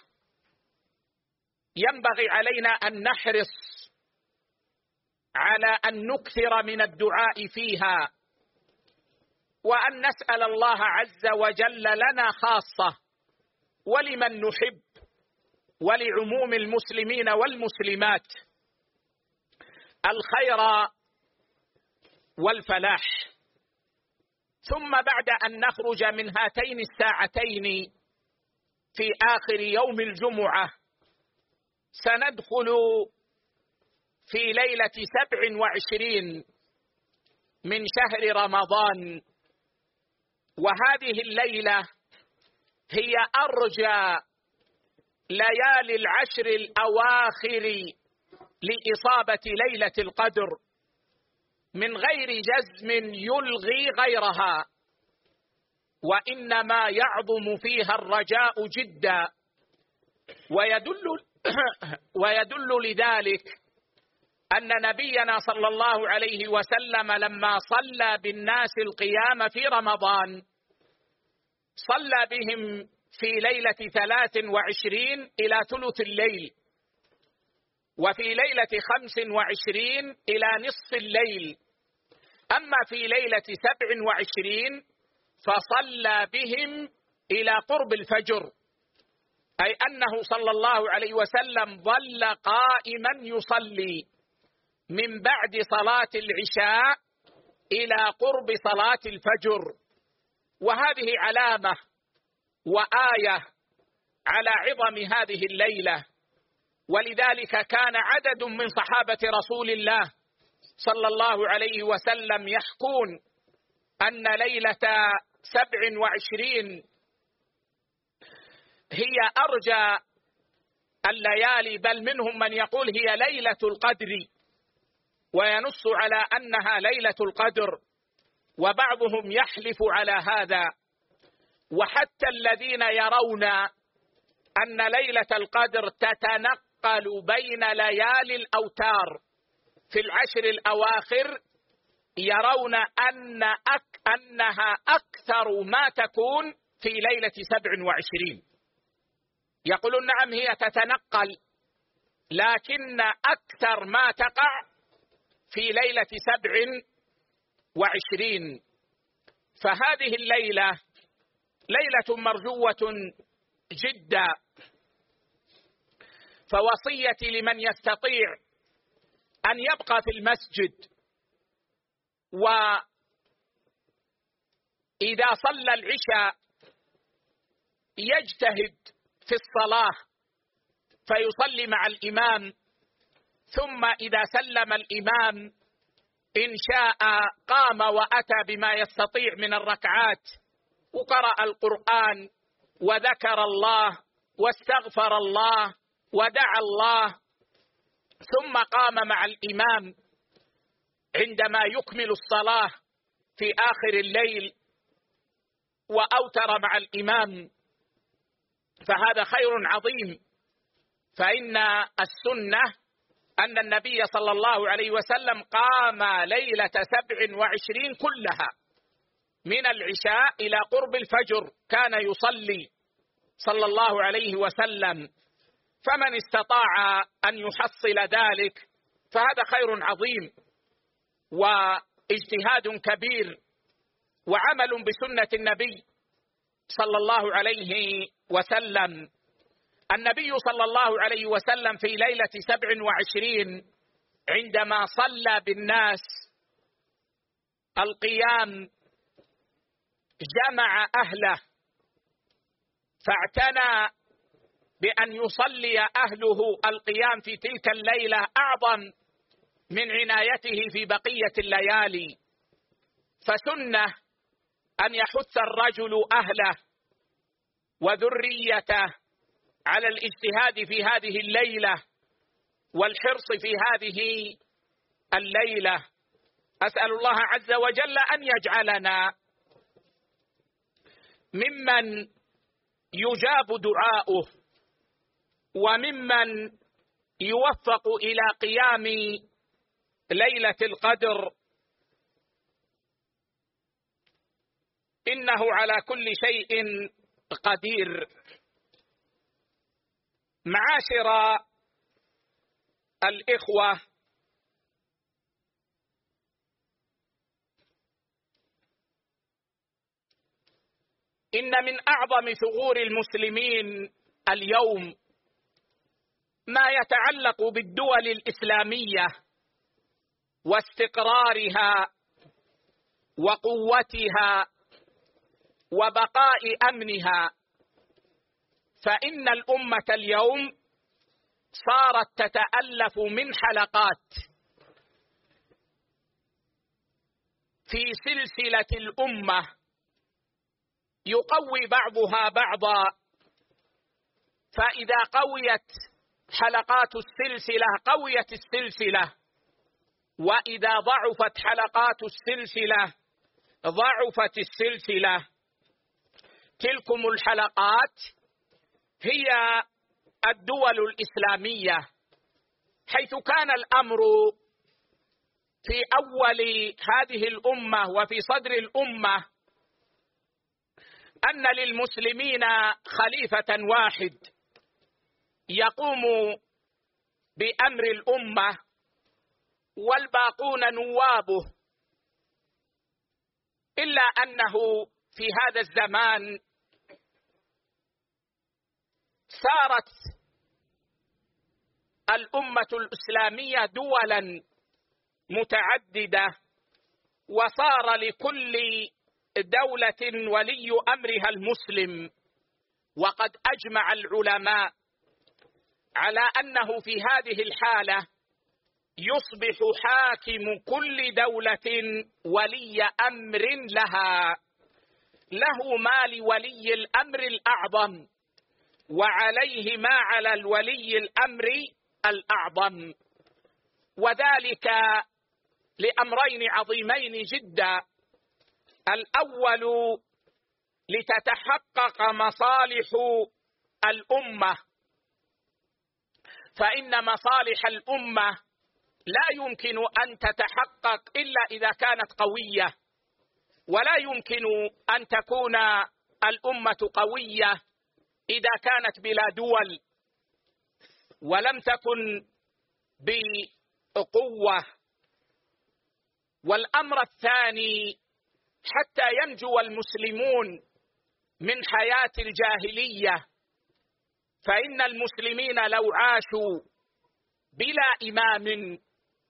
ينبغي علينا أن نحرص على أن نكثر من الدعاء فيها، وأن نسأل الله عز وجل لنا خاصة ولمن نحب ولعموم المسلمين والمسلمات الخير والفلاح. ثم بعد أن نخرج من هاتين الساعتين في آخر يوم الجمعة سندخل في ليلة 27 من شهر رمضان، وهذه الليلة هي أرجى ليالي العشر الأواخر لإصابة ليلة القدر من غير جزم يلغي غيرها، وإنما يعظم فيها الرجاء جدا. ويدل لذلك أن نبينا صلى الله عليه وسلم لما صلى بالناس القيام في رمضان صلى بهم في ليلة 23 إلى ثلث الليل، وفي ليلة 25 إلى نصف الليل. أما في ليلة 27 فصلى بهم إلى قرب الفجر، أي أنه صلى الله عليه وسلم ظل قائما يصلي من بعد صلاة العشاء إلى قرب صلاة الفجر، وهذه علامة وآية على عظم هذه الليلة. ولذلك كان عدد من صحابة رسول الله صلى الله عليه وسلم يحكون أن ليلة 27 هي أرجى الليالي، بل منهم من يقول هي ليلة القدر وينص على أنها ليلة القدر، وبعضهم يحلف على هذا. وحتى الذين يرون أن ليلة القدر تتنقل بين ليالي الأوتار في العشر الأواخر يرون أنها أكثر ما تكون في ليلة 27. يقولون نعم هي تتنقل، لكن أكثر ما تقع في ليلة 27. فهذه الليلة ليلة مرجوة جدا. فوصيتي لمن يستطيع أن يبقى في المسجد وإذا صلى العشاء يجتهد في الصلاة فيصلي مع الإمام، ثم إذا سلم الإمام إن شاء قام وأتى بما يستطيع من الركعات وقرأ القرآن وذكر الله واستغفر الله ودعا الله، ثم قام مع الإمام عندما يكمل الصلاة في آخر الليل وأوتر مع الإمام، فهذا خير عظيم. فإن السنة أن النبي صلى الله عليه وسلم قام ليلة 27 كلها من العشاء إلى قرب الفجر كان يصلي صلى الله عليه وسلم. فمن استطاع أن يحصل ذلك فهذا خير عظيم واجتهاد كبير وعمل بسنة النبي صلى الله عليه وسلم. النبي صلى الله عليه وسلم في ليلة 27 عندما صلى بالناس القيام جمع أهله، فاعتنى بأن يصلي أهله القيام في تلك الليلة أعظم من عنايته في بقية الليالي. فسنة أن يحث الرجل أهله وذريته على الاجتهاد في هذه الليلة والحرص في هذه الليلة. أسأل الله عز وجل أن يجعلنا ممن يجاب دعاؤه وممن يوفق إلى قيام ليلة القدر، إنه على كل شيء قدير. معاشر الإخوة، إن من أعظم ثغور المسلمين اليوم ما يتعلق بالدول الإسلامية واستقرارها وقوتها وبقاء أمنها. فإن الأمة اليوم صارت تتألف من حلقات في سلسلة الأمة يقوي بعضها بعضا، فإذا قويت حلقات السلسلة قويت السلسلة، وإذا ضعفت حلقات السلسلة ضعفت السلسلة. تلكم الحلقات هي الدول الإسلامية، حيث كان الأمر في أول هذه الأمة وفي صدر الأمة أن للمسلمين خليفة واحد يقوم بأمر الأمة والباقون نوابه، إلا أنه في هذا الزمان صارت الأمة الإسلامية دولا متعددة، وصار لكل دولة ولي أمرها المسلم. وقد أجمع العلماء على أنه في هذه الحالة يصبح حاكم كل دولة ولي أمر لها، له ما لولي الأمر الأعظم وعليه ما على الولي الأمر الأعظم، وذلك لأمرين عظيمين جدا. الأول لتتحقق مصالح الأمة، فإن مصالح الأمة لا يمكن أن تتحقق إلا إذا كانت قوية، ولا يمكن أن تكون الأمة قوية إذا كانت بلا دول ولم تكن بقوة. والأمر الثاني، حتى ينجو المسلمون من حياة الجاهلية، فإن المسلمين لو عاشوا بلا إمام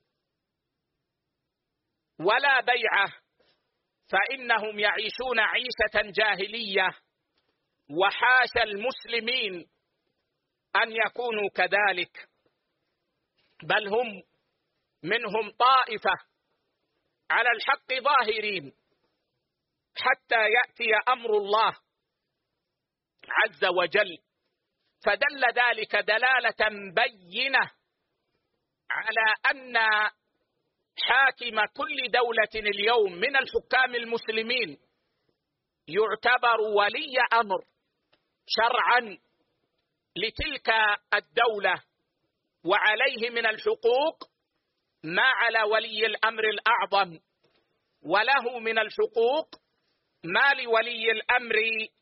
ولا بيعة فإنهم يعيشون عيشة جاهلية، وحاشا المسلمين أن يكونوا كذلك، بل هم منهم طائفة على الحق ظاهرين حتى يأتي أمر الله عز وجل. فدل ذلك دلالة بينة على أن حاكم كل دولة اليوم من الحكام المسلمين يعتبر ولي أمر شرعا لتلك الدولة، وعليه من الحقوق ما على ولي الأمر الأعظم، وله من الحقوق ما لولي الأمر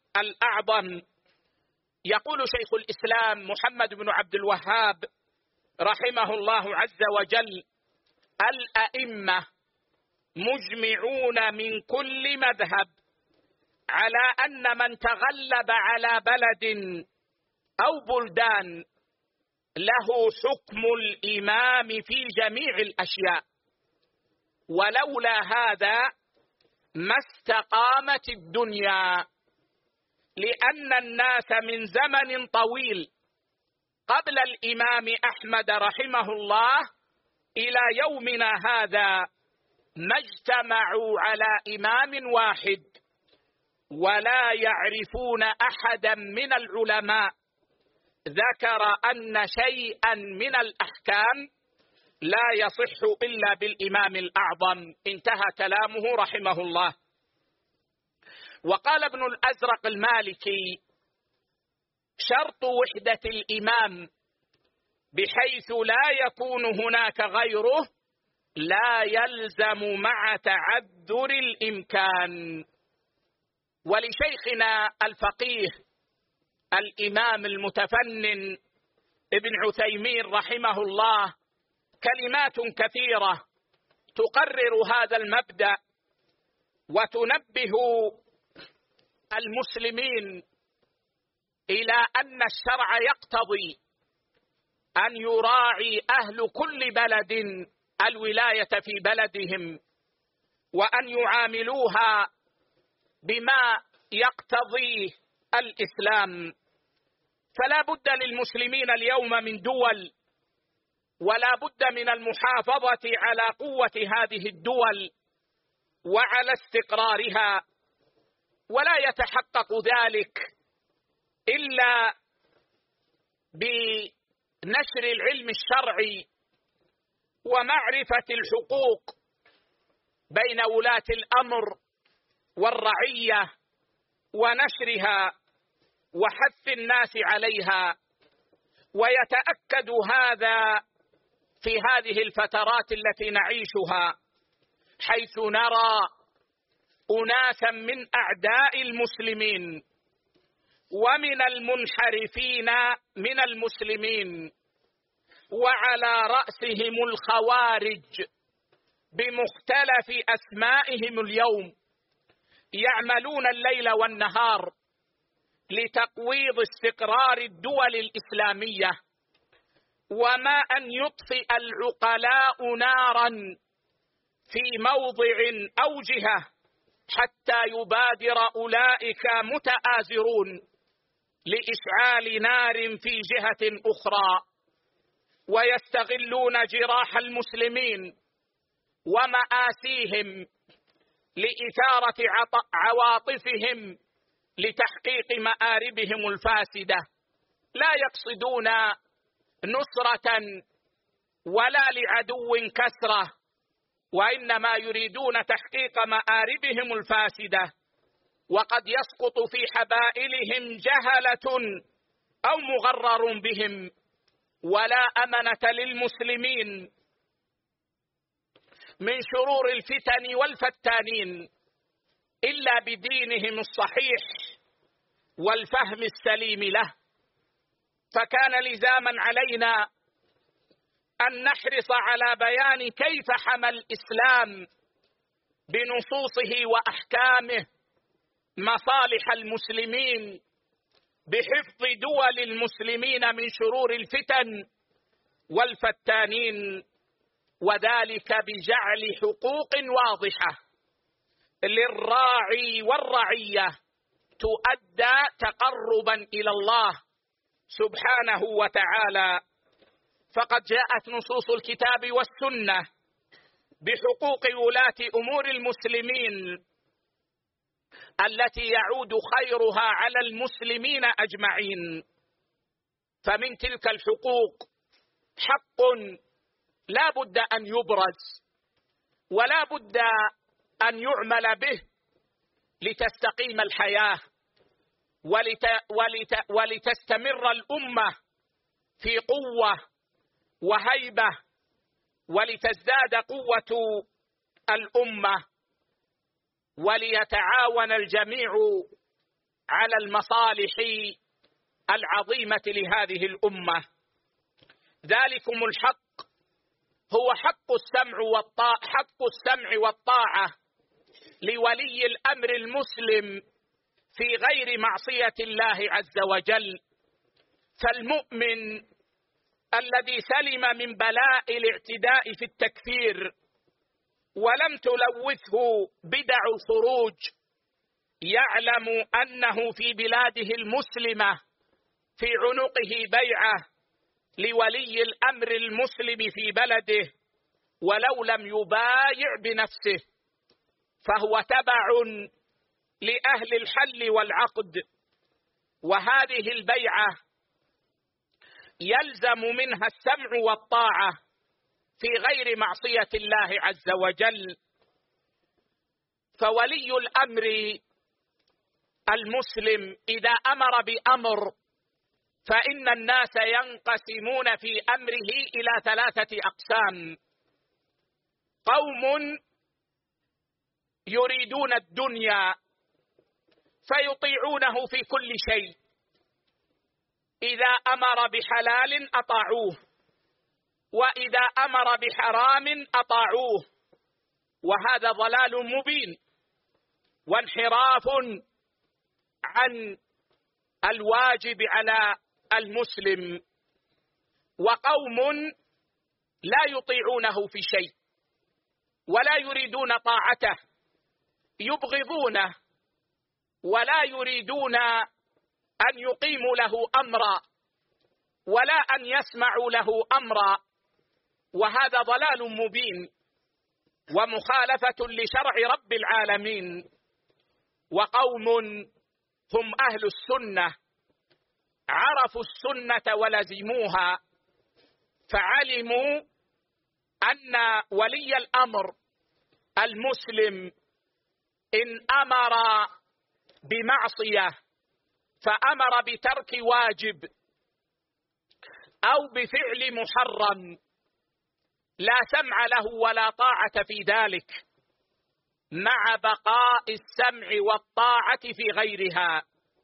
الأعظم. يقول شيخ الإسلام محمد بن عبد الوهاب رحمه الله عز وجل: الأئمة مجمعون من كل مذهب على أن من تغلب على بلد أو بلدان له حكم الإمام في جميع الأشياء، ولولا هذا ما استقامت الدنيا، لأن الناس من زمن طويل قبل الإمام أحمد رحمه الله إلى يومنا هذا ما اجتمعوا على إمام واحد، ولا يعرفون أحدا من العلماء ذكر أن شيئا من الأحكام لا يصح إلا بالإمام الأعظم. انتهى كلامه رحمه الله. وقال ابن الأزرق المالكي: شرط وحدة الإمام بحيث لا يكون هناك غيره لا يلزم مع تعذر الإمكان. ولشيخنا الفقيه الإمام المتفنن ابن عثيمين رحمه الله كلمات كثيرة تقرر هذا المبدأ وتنبه المسلمين إلى أن الشرع يقتضي أن يراعي أهل كل بلد الولاية في بلدهم، وأن يعاملوها بما يقتضيه الإسلام. فلا بد للمسلمين اليوم من دول، ولا بد من المحافظة على قوة هذه الدول وعلى استقرارها، ولا يتحقق ذلك إلا بنشر العلم الشرعي ومعرفة الحقوق بين ولاة الأمر والرعية ونشرها وحث الناس عليها. ويتأكد هذا في هذه الفترات التي نعيشها، حيث نرى أناسا من أعداء المسلمين ومن المنحرفين من المسلمين، وعلى رأسهم الخوارج بمختلف أسمائهم اليوم، يعملون الليل والنهار لتقويض استقرار الدول الإسلامية، وما أن يطفئ العقلاء نارا في موضع أو جهة حتى يبادر أولئك متآزرون لإشعال نار في جهة أخرى، ويستغلون جراح المسلمين ومآسيهم لإثارة عواطفهم لتحقيق مآربهم الفاسدة. لا يقصدون نصرة ولا لعدو كسرة، وإنما يريدون تحقيق مآربهم الفاسدة، وقد يسقط في حبائلهم جهلة أو مغرر بهم. ولا أمنة للمسلمين من شرور الفتن والفتانين إلا بدينهم الصحيح والفهم السليم له. فكان لزاما علينا أن نحرص على بيان كيف حمى الإسلام بنصوصه وأحكامه مصالح المسلمين بحفظ دول المسلمين من شرور الفتن والفتانين، وذلك بجعل حقوق واضحة للراعي والرعية تؤدى تقربا إلى الله سبحانه وتعالى. فقد جاءت نصوص الكتاب والسنة بحقوق ولاة أمور المسلمين التي يعود خيرها على المسلمين أجمعين. فمن تلك الحقوق حق لا بد أن يبرز ولا بد أن يعمل به لتستقيم الحياة ولتستمر الأمة في قوة وهيبة، ولتزداد قوة الأمة، وليتعاون الجميع على المصالح العظيمة لهذه الأمة. ذلكم الحق هو حق السمع والطاعة لولي الأمر المسلم في غير معصية الله عز وجل. فالمؤمن الذي سلم من بلاء الاعتداء في التكفير ولم تلوثه بدع الخروج يعلم أنه في بلاده المسلمة في عنقه بيعة لولي الأمر المسلم في بلده ولو لم يبايع بنفسه، فهو تبع لأهل الحل والعقد. وهذه البيعة يلزم منها السمع والطاعة في غير معصية الله عز وجل. فولي الأمر المسلم إذا أمر بأمر فإن الناس ينقسمون في أمره إلى 3 أقسام: قوم يريدون الدنيا فيطيعونه في كل شيء، إذا أمر بحلال أطاعوه وإذا أمر بحرام أطاعوه، وهذا ضلال مبين وانحراف عن الواجب على المسلم. وقوم لا يطيعونه في شيء ولا يريدون طاعته، يبغضونه ولا يريدون أن يقيموا له أمرا ولا أن يسمعوا له أمرا، وهذا ضلال مبين ومخالفة لشرع رب العالمين. وقوم هم أهل السنة عرفوا السنة ولزموها، فعلموا أن ولي الأمر المسلم إن أمر بمعصية فأمر بترك واجب أو بفعل محرم لا سمع له ولا طاعة في ذلك، مع بقاء السمع والطاعة في غيرها.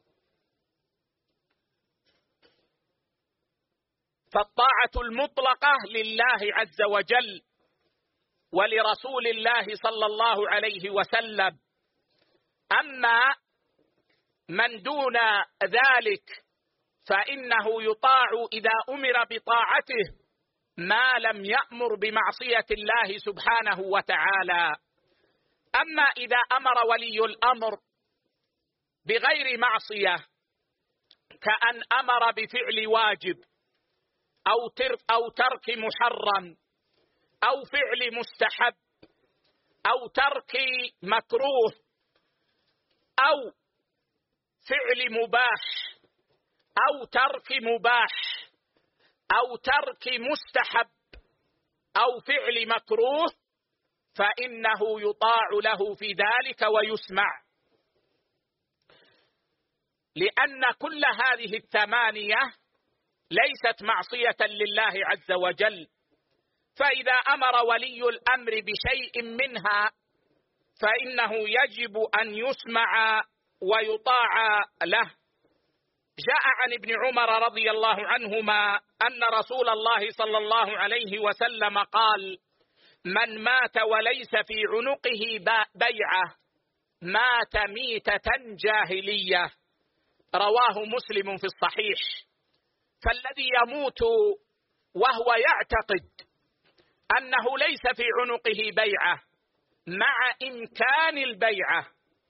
فالطاعة المطلقة لله عز وجل ولرسول الله صلى الله عليه وسلم. أما من دون ذلك فإنه يطاع إذا أمر بطاعته ما لم يأمر بمعصية الله سبحانه وتعالى. أما إذا أمر ولي الأمر بغير معصية كأن أمر بفعل واجب أو ترك محرم أو فعل مستحب أو ترك مكروه أو فعل مباح أو ترك مباح أو ترك مستحب أو فعل مكروه، فإنه يطاع له في ذلك ويسمع، لأن كل هذه 8 ليست معصية لله عز وجل. فإذا أمر ولي الأمر بشيء منها فإنه يجب أن يسمع ويطاع له. جاء عن ابن عمر رضي الله عنهما أن رسول الله صلى الله عليه وسلم قال: من مات وليس في عنقه بيعة مات ميتة جاهلية. رواه مسلم في الصحيح. فالذي يموت وهو يعتقد أنه ليس في عنقه بيعة مع إمكان البيعة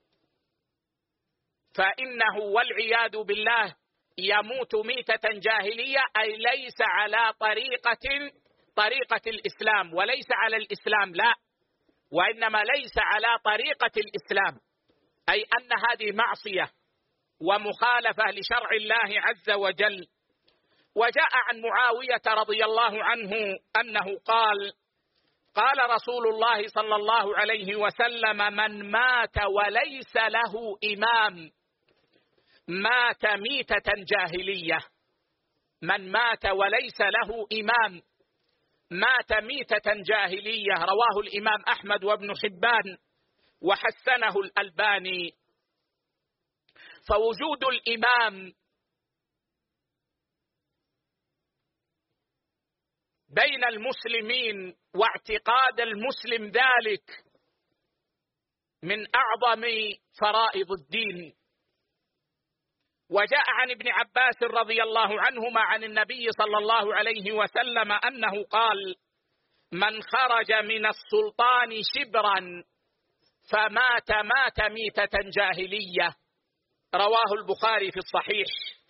فإنه والعياذ بالله يموت ميتة جاهلية، أي ليس على طريقة الإسلام، وليس على الإسلام لا، وإنما ليس على طريقة الإسلام، أي أن هذه معصية ومخالفة لشرع الله عز وجل. وجاء عن معاوية رضي الله عنه أنه قال: قال رسول الله صلى الله عليه وسلم: من مات وليس له إمام مات ميتة جاهلية. من مات وليس له إمام مات ميتة جاهلية. رواه الإمام أحمد وابن حبان وحسنه الألباني. فوجود الإمام بين المسلمين واعتقاد المسلم ذلك من أعظم فرائض الدين. وجاء عن ابن عباس رضي الله عنهما عن النبي صلى الله عليه وسلم أنه قال: من خرج من السلطان شبرا فمات ميتة جاهلية. رواه البخاري في الصحيح.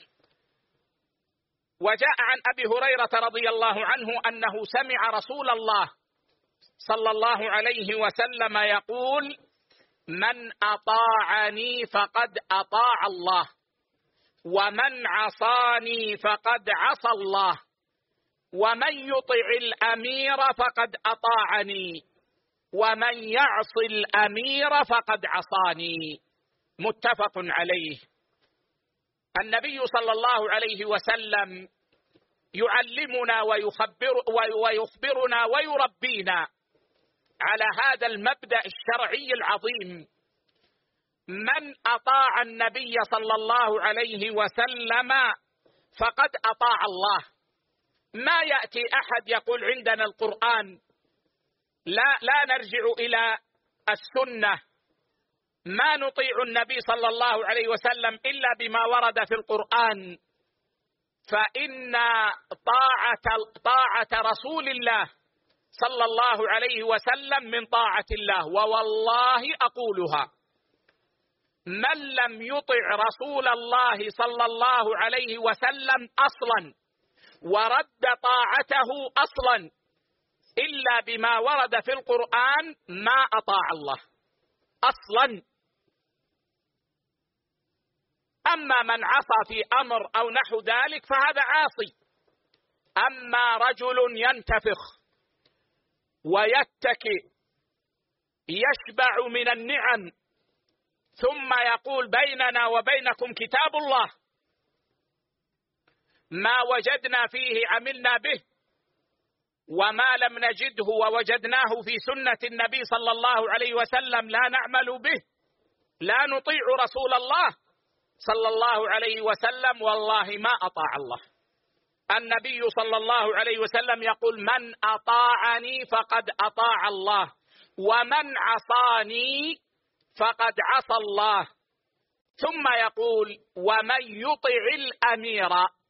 وجاء عن أبي هريرة رضي الله عنه أنه سمع رسول الله صلى الله عليه وسلم يقول: من أطاعني فقد أطاع الله، ومن عصاني فقد عصى الله، ومن يطع الأمير فقد أطاعني، ومن يعص الأمير فقد عصاني. متفق عليه. النبي صلى الله عليه وسلم يعلمنا ويخبرنا ويربينا على هذا المبدأ الشرعي العظيم: من أطاع النبي صلى الله عليه وسلم فقد أطاع الله. ما يأتي أحد يقول عندنا القرآن، لا نرجع إلى السنة، ما نطيع النبي صلى الله عليه وسلم إلا بما ورد في القرآن، فإن طاعة رسول الله صلى الله عليه وسلم من طاعة الله. ووالله أقولها: من لم يطع رسول الله صلى الله عليه وسلم أصلا ورد طاعته أصلا إلا بما ورد في القرآن ما أطاع الله أصلا. أما من عصى في أمر أو نحو ذلك فهذا عاصي. أما رجل ينتفخ ويتكئ يشبع من النعم ثم يقول: بيننا وبينكم كتاب الله، ما وجدنا فيه عملنا به، وما لم نجده ووجدناه في سنة النبي صلى الله عليه وسلم لا نعمل به، لا نطيع رسول الله صلى الله عليه وسلم، والله ما أطاع الله. النبي صلى الله عليه وسلم يقول: من أطاعني فقد أطاع الله، ومن عصاني فقد عصى الله. ثم يقول: ومن يطع الأمير.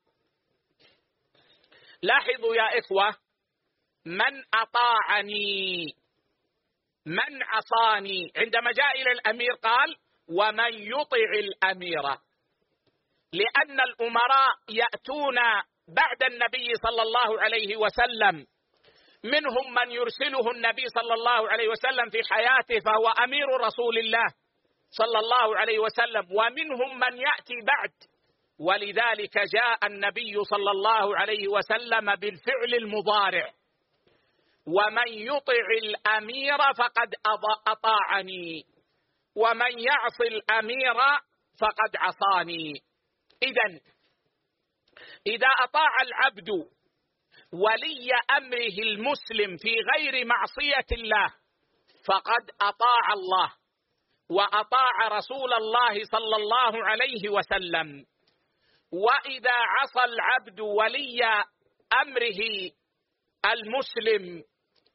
لاحظوا يا إخوة: من أطاعني، من عصاني. عندما جاء إلى الأمير قال: ومن يطع الأمير، لأن الأمراء يأتون بعد النبي صلى الله عليه وسلم، منهم من يرسله النبي صلى الله عليه وسلم في حياته فهو أمير رسول الله صلى الله عليه وسلم، ومنهم من يأتي بعد. ولذلك جاء النبي صلى الله عليه وسلم بالفعل المضارع: ومن يطع الأمير فقد أطاعني، ومن يعص الأمير فقد عصاني. إذا أطاع العبد ولي أمره المسلم في غير معصية الله فقد أطاع الله وأطاع رسول الله صلى الله عليه وسلم. وإذا عصى العبد ولي أمره المسلم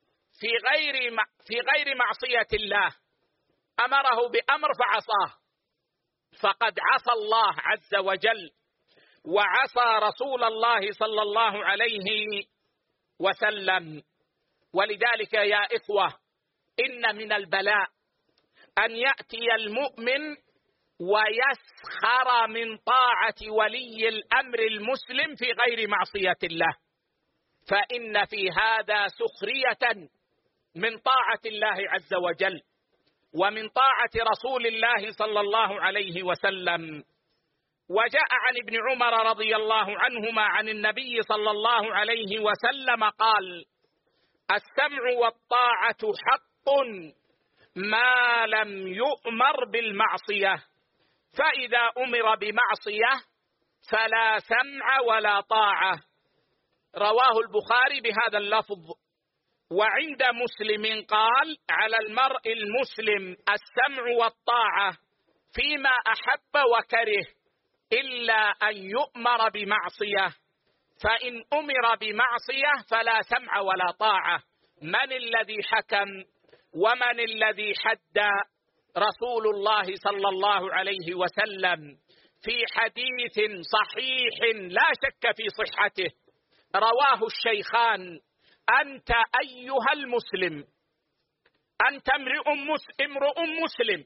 في غير معصية الله، أمره بأمر فعصاه، فقد عصى الله عز وجل وعصى رسول الله صلى الله عليه وسلم. ولذلك يا إخوة، إن من البلاء أن يأتي المؤمن ويسخر من طاعة ولي الأمر المسلم في غير معصية الله، فإن في هذا سخرية من طاعة الله عز وجل ومن طاعة رسول الله صلى الله عليه وسلم. وجاء عن ابن عمر رضي الله عنهما عن النبي صلى الله عليه وسلم قال: السمع والطاعة حق ما لم يؤمر بالمعصية، فإذا أمر بمعصية فلا سمع ولا طاعة. رواه البخاري بهذا اللفظ. وعند مسلم قال: على المرء المسلم السمع والطاعة فيما أحب وكره إلا أن يؤمر بمعصية، فإن أمر بمعصية فلا سمع ولا طاعة. من الذي حكم ومن الذي حد؟ رسول الله صلى الله عليه وسلم في حديث صحيح لا شك في صحته رواه الشيخان: أنت أيها المسلم، أنت امرؤ مسلم،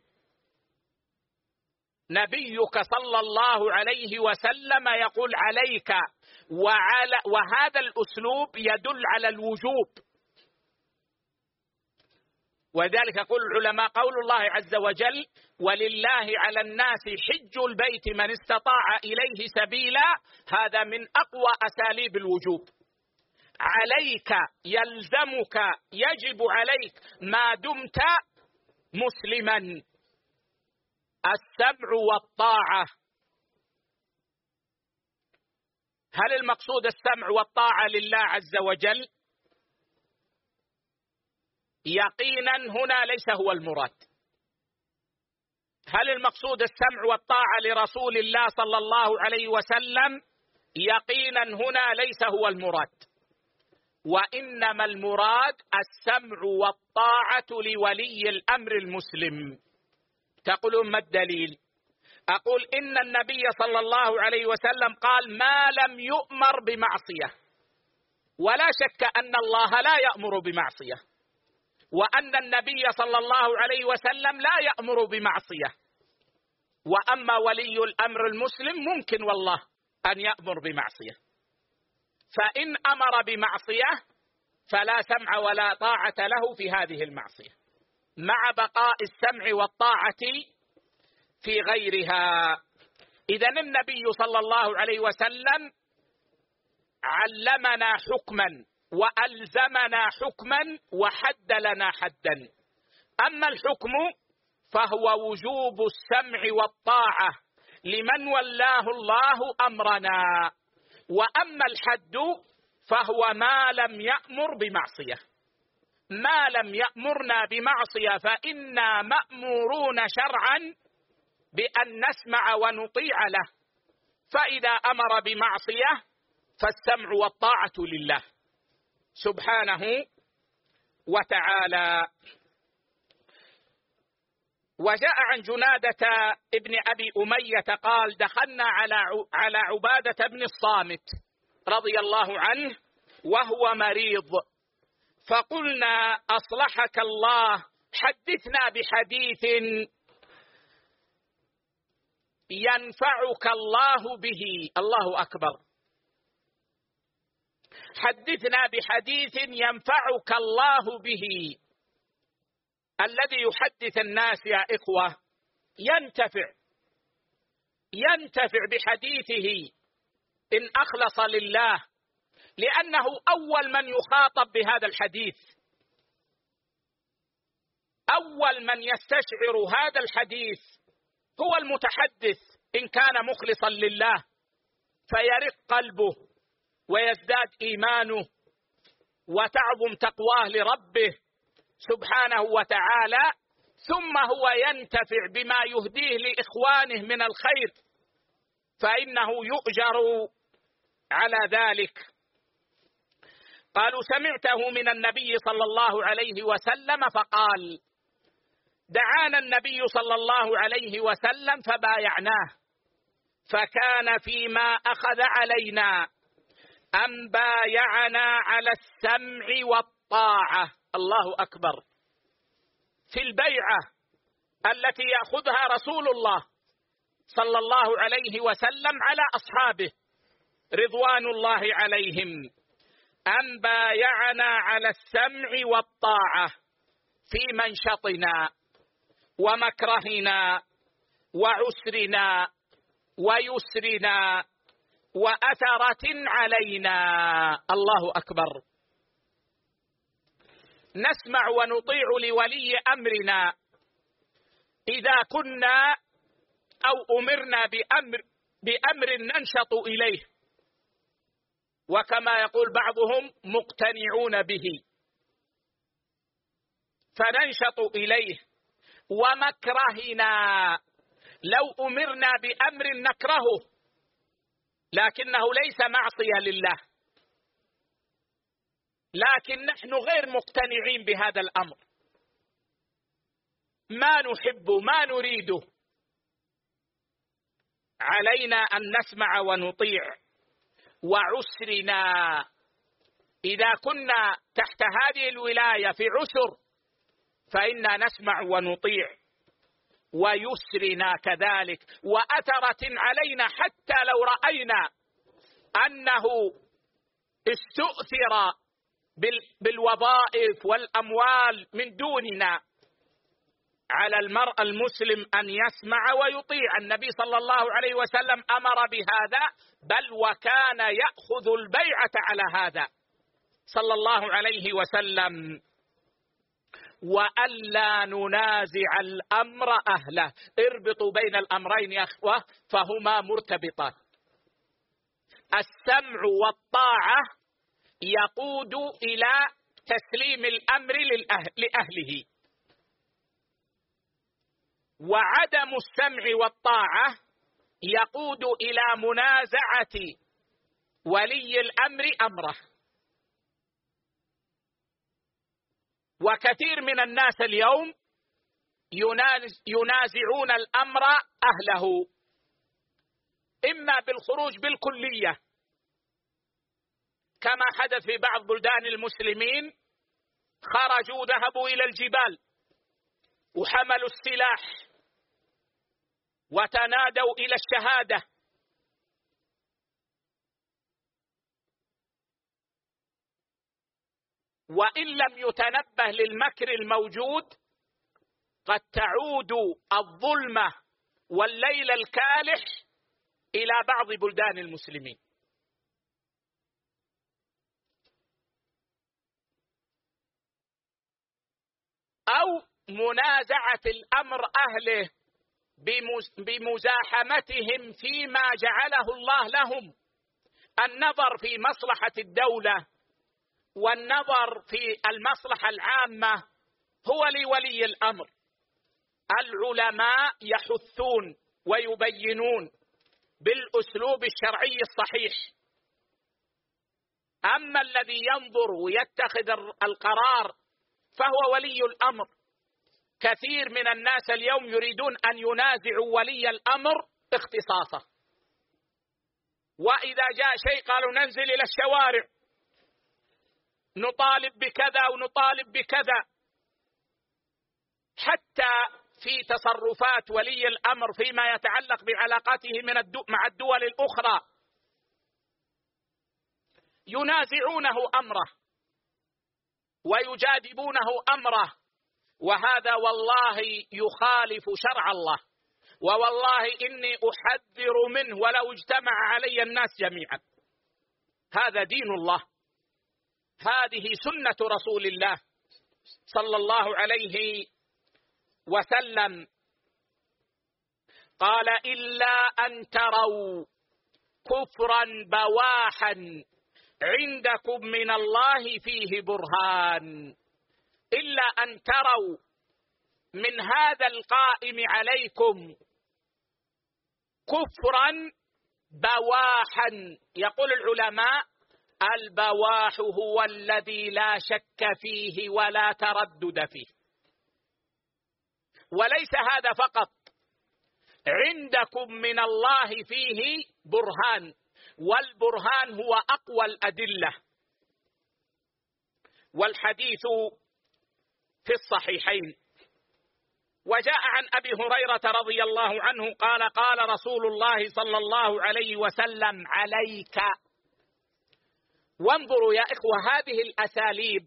نبيك صلى الله عليه وسلم يقول عليك، وهذا الأسلوب يدل على الوجوب. وذلك يقول العلماء: قول الله عز وجل: ولله على الناس حج البيت من استطاع إليه سبيلا، هذا من أقوى أساليب الوجوب. عليك، يلزمك، يجب عليك ما دمت مسلما. السمع والطاعة، هل المقصود السمع والطاعة لله عز وجل؟ يقينا هنا ليس هو المراد. هل المقصود السمع والطاعة لرسول الله صلى الله عليه وسلم؟ يقينا هنا ليس هو المراد، وإنما المراد السمع والطاعة لولي الأمر المسلم. تقولون ما الدليل؟ أقول إن النبي صلى الله عليه وسلم قال: ما لم يؤمر بمعصية، ولا شك أن الله لا يأمر بمعصية، وأن النبي صلى الله عليه وسلم لا يأمر بمعصية. وأما ولي الأمر المسلم ممكن والله أن يأمر بمعصية، فإن أمر بمعصية فلا سمع ولا طاعة له في هذه المعصية، مع بقاء السمع والطاعة في غيرها. إذن النبي صلى الله عليه وسلم علمنا حكما وألزمنا حكما وحد لنا حدا. أما الحكم فهو وجوب السمع والطاعة لمن ولاه الله أمرنا، وأما الحد فهو ما لم يأمر بمعصية. ما لم يأمرنا بمعصية فإنا مأمورون شرعا بأن نسمع ونطيع له، فإذا أمر بمعصية فالسمع والطاعة لله سبحانه وتعالى. وجاء عن جنادة ابن أبي أمية قال: دخلنا على عبادة بن الصامت رضي الله عنه وهو مريض، فقلنا: أصلحك الله، حدثنا بحديث ينفعك الله به. الله أكبر. حدثنا بحديث ينفعك الله به. الذي يحدث الناس يا إخوة ينتفع بحديثه إن أخلص لله، لأنه أول من يخاطب بهذا الحديث، أول من يستشعر هذا الحديث هو المتحدث إن كان مخلصا لله، فيرق قلبه ويزداد إيمانه وتعظم تقواه لربه سبحانه وتعالى، ثم هو ينتفع بما يهديه لإخوانه من الخير، فإنه يؤجر على ذلك. قالوا: سمعته من النبي صلى الله عليه وسلم فقال: دعانا النبي صلى الله عليه وسلم فبايعناه، فكان فيما أخذ علينا أن بايعنا على السمع والطاعة. الله أكبر. في البيعة التي يأخذها رسول الله صلى الله عليه وسلم على أصحابه رضوان الله عليهم، أن بايعنا على السمع والطاعة في منشطنا ومكرهنا وعسرنا ويسرنا وأثرة علينا. الله أكبر. نسمع ونطيع لولي أمرنا إذا كنا أو أمرنا بأمر ننشط إليه، وكما يقول بعضهم مقتنعون به، فننشط إليه. ومكرهنا، لو أمرنا بأمر نكرهه لكنه ليس معصية لله، لكن نحن غير مقتنعين بهذا الأمر، ما نحب ما نريده. علينا أن نسمع ونطيع، وعسرنا إذا كنا تحت هذه الولاية في عسر فإنا نسمع ونطيع، ويسرنا كذلك، وأثرة علينا حتى لو رأينا أنه استؤثر بالوظائف والأموال من دوننا. على المرء المسلم أن يسمع ويطيع. النبي صلى الله عليه وسلم أمر بهذا، بل وكان يأخذ البيعة على هذا صلى الله عليه وسلم. وألا ننازع الأمر أهله. اربطوا بين الأمرين يا أخوة فهما مرتبطان. السمع والطاعة يقود إلى تسليم الأمر لأهله، وعدم السمع والطاعة يقود إلى منازعة ولي الأمر أمره. وكثير من الناس اليوم ينازعون الأمر أهله، إما بالخروج بالكلية كما حدث في بعض بلدان المسلمين، خرجوا ذهبوا إلى الجبال وحملوا السلاح وتنادوا إلى الشهادة، وإن لم يتنبه للمكر الموجود قد تعود الظلمة والليل الكالح إلى بعض بلدان المسلمين. أو منازعة الأمر أهله بمزاحمتهم فيما جعله الله لهم. النظر في مصلحة الدولة والنظر في المصلحة العامة هو لولي الأمر. العلماء يحثون ويبينون بالأسلوب الشرعي الصحيح. أما الذي ينظر ويتخذ القرار فهو ولي الأمر. كثير من الناس اليوم يريدون أن ينازعوا ولي الأمر اختصاصه، وإذا جاء شيء قالوا ننزل إلى الشوارع نطالب بكذا ونطالب بكذا. حتى في تصرفات ولي الأمر فيما يتعلق بعلاقاته مع الدول الأخرى ينازعونه أمره ويجادبونه أمره، وهذا والله يخالف شرع الله، ووالله إني أحذر منه ولو اجتمع علي الناس جميعا. هذا دين الله، هذه سنة رسول الله صلى الله عليه وسلم. قال إلا أن تروا كفرا بواحا عندكم من الله فيه برهان. إلا أن تروا من هذا القائم عليكم كفرا بواحا. يقول العلماء البواح هو الذي لا شك فيه ولا تردد فيه. وليس هذا فقط، عندكم من الله فيه برهان، والبرهان هو أقوى الأدلة. والحديث في الصحيحين. وجاء عن أبي هريرة رضي الله عنه قال قال رسول الله صلى الله عليه وسلم عليك. وانظروا يا إخوة هذه الأساليب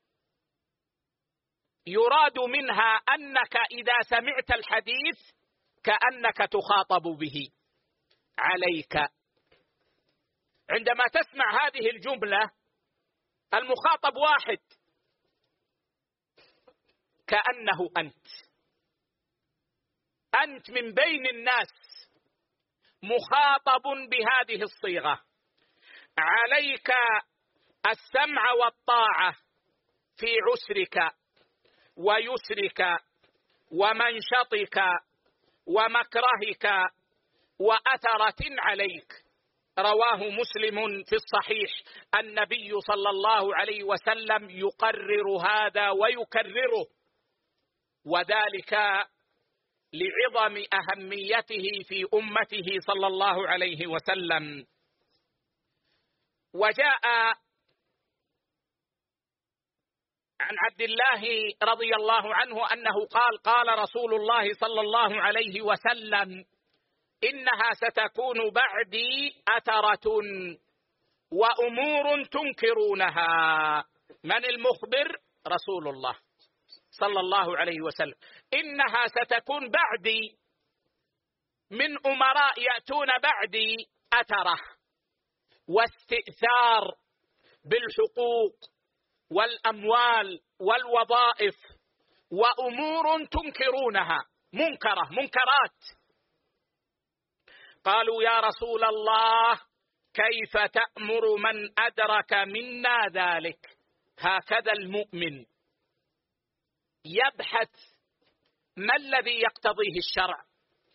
يراد منها أنك إذا سمعت الحديث كأنك تخاطب به. عليك. عندما تسمع هذه الجملة المخاطب واحد كأنه أنت من بين الناس مخاطب بهذه الصيغة. عليك السمع والطاعة في عسرك ويسرك ومنشطك ومكرهك وأثرة عليك. رواه مسلم في الصحيح. النبي صلى الله عليه وسلم يقرر هذا ويكرره، وذلك لعظم أهميته في أمته صلى الله عليه وسلم. وجاء عن عبد الله رضي الله عنه أنه قال رسول الله صلى الله عليه وسلم: إنها ستكون بعدي أثرة وأمور تنكرونها. من المخبر؟ رسول الله صلى الله عليه وسلم. إنها ستكون بعدي، من أمراء يأتون بعدي أثرة واستئثار بالحقوق والأموال والوظائف، وأمور تنكرونها، منكرات. قالوا: يا رسول الله، كيف تأمر من أدرك منا ذلك؟ هكذا المؤمن يبحث ما الذي يقتضيه الشرع،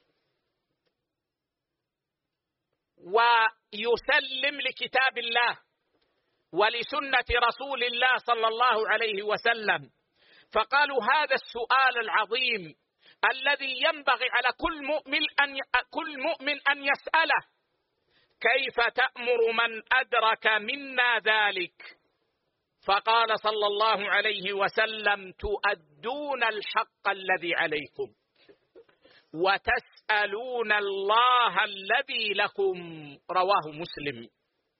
ويسلم لكتاب الله ولسنة رسول الله صلى الله عليه وسلم. فقالوا: هذا السؤال العظيم الذي ينبغي على كل مؤمن أن يسأله: كيف تأمر من أدرك منا ذلك؟ فقال صلى الله عليه وسلم: تؤدون الحق الذي عليكم وتسألون الله الذي لكم. رواه مسلم.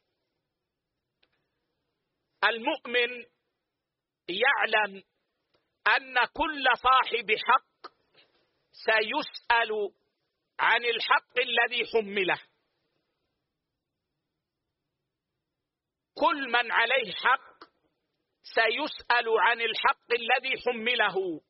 المؤمن يعلم أن كل صاحب حق سيسأل عن الحق الذي حمله. كل من عليه حق سيسأل عن الحق الذي حمله،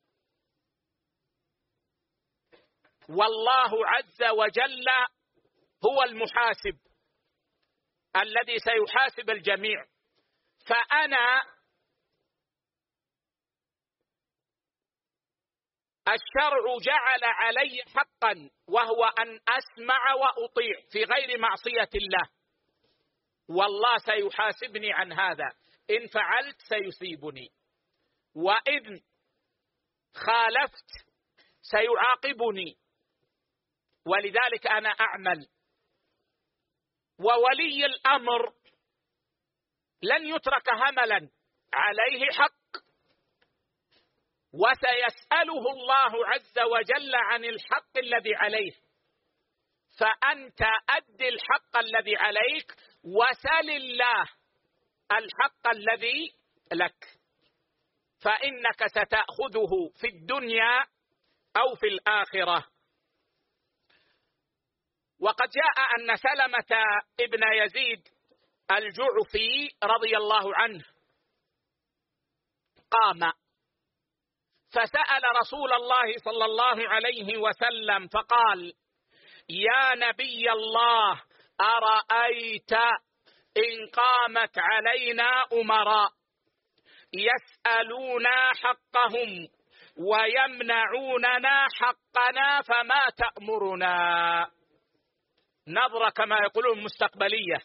والله عز وجل هو المحاسب الذي سيحاسب الجميع. فأنا الشرع جعل علي حقا، وهو أن أسمع وأطيع في غير معصية الله، والله سيحاسبني عن هذا. إن فعلت سيصيبني، وإن خالفت سيعاقبني، ولذلك أنا أعمل. وولي الأمر لن يترك هملا، عليه حق، وسيسأله الله عز وجل عن الحق الذي عليه. فأنت أد الحق الذي عليك، وسل الله الحق الذي لك، فإنك ستأخذه في الدنيا أو في الآخرة. وقد جاء أن سلمة ابن يزيد الجعفي رضي الله عنه قام فسأل رسول الله صلى الله عليه وسلم فقال: يا نبي الله، أرأيت إن قامت علينا أمراء يسألونا حقهم ويمنعوننا حقنا، فما تأمرنا؟ نظرة كما يقولون مستقبلية.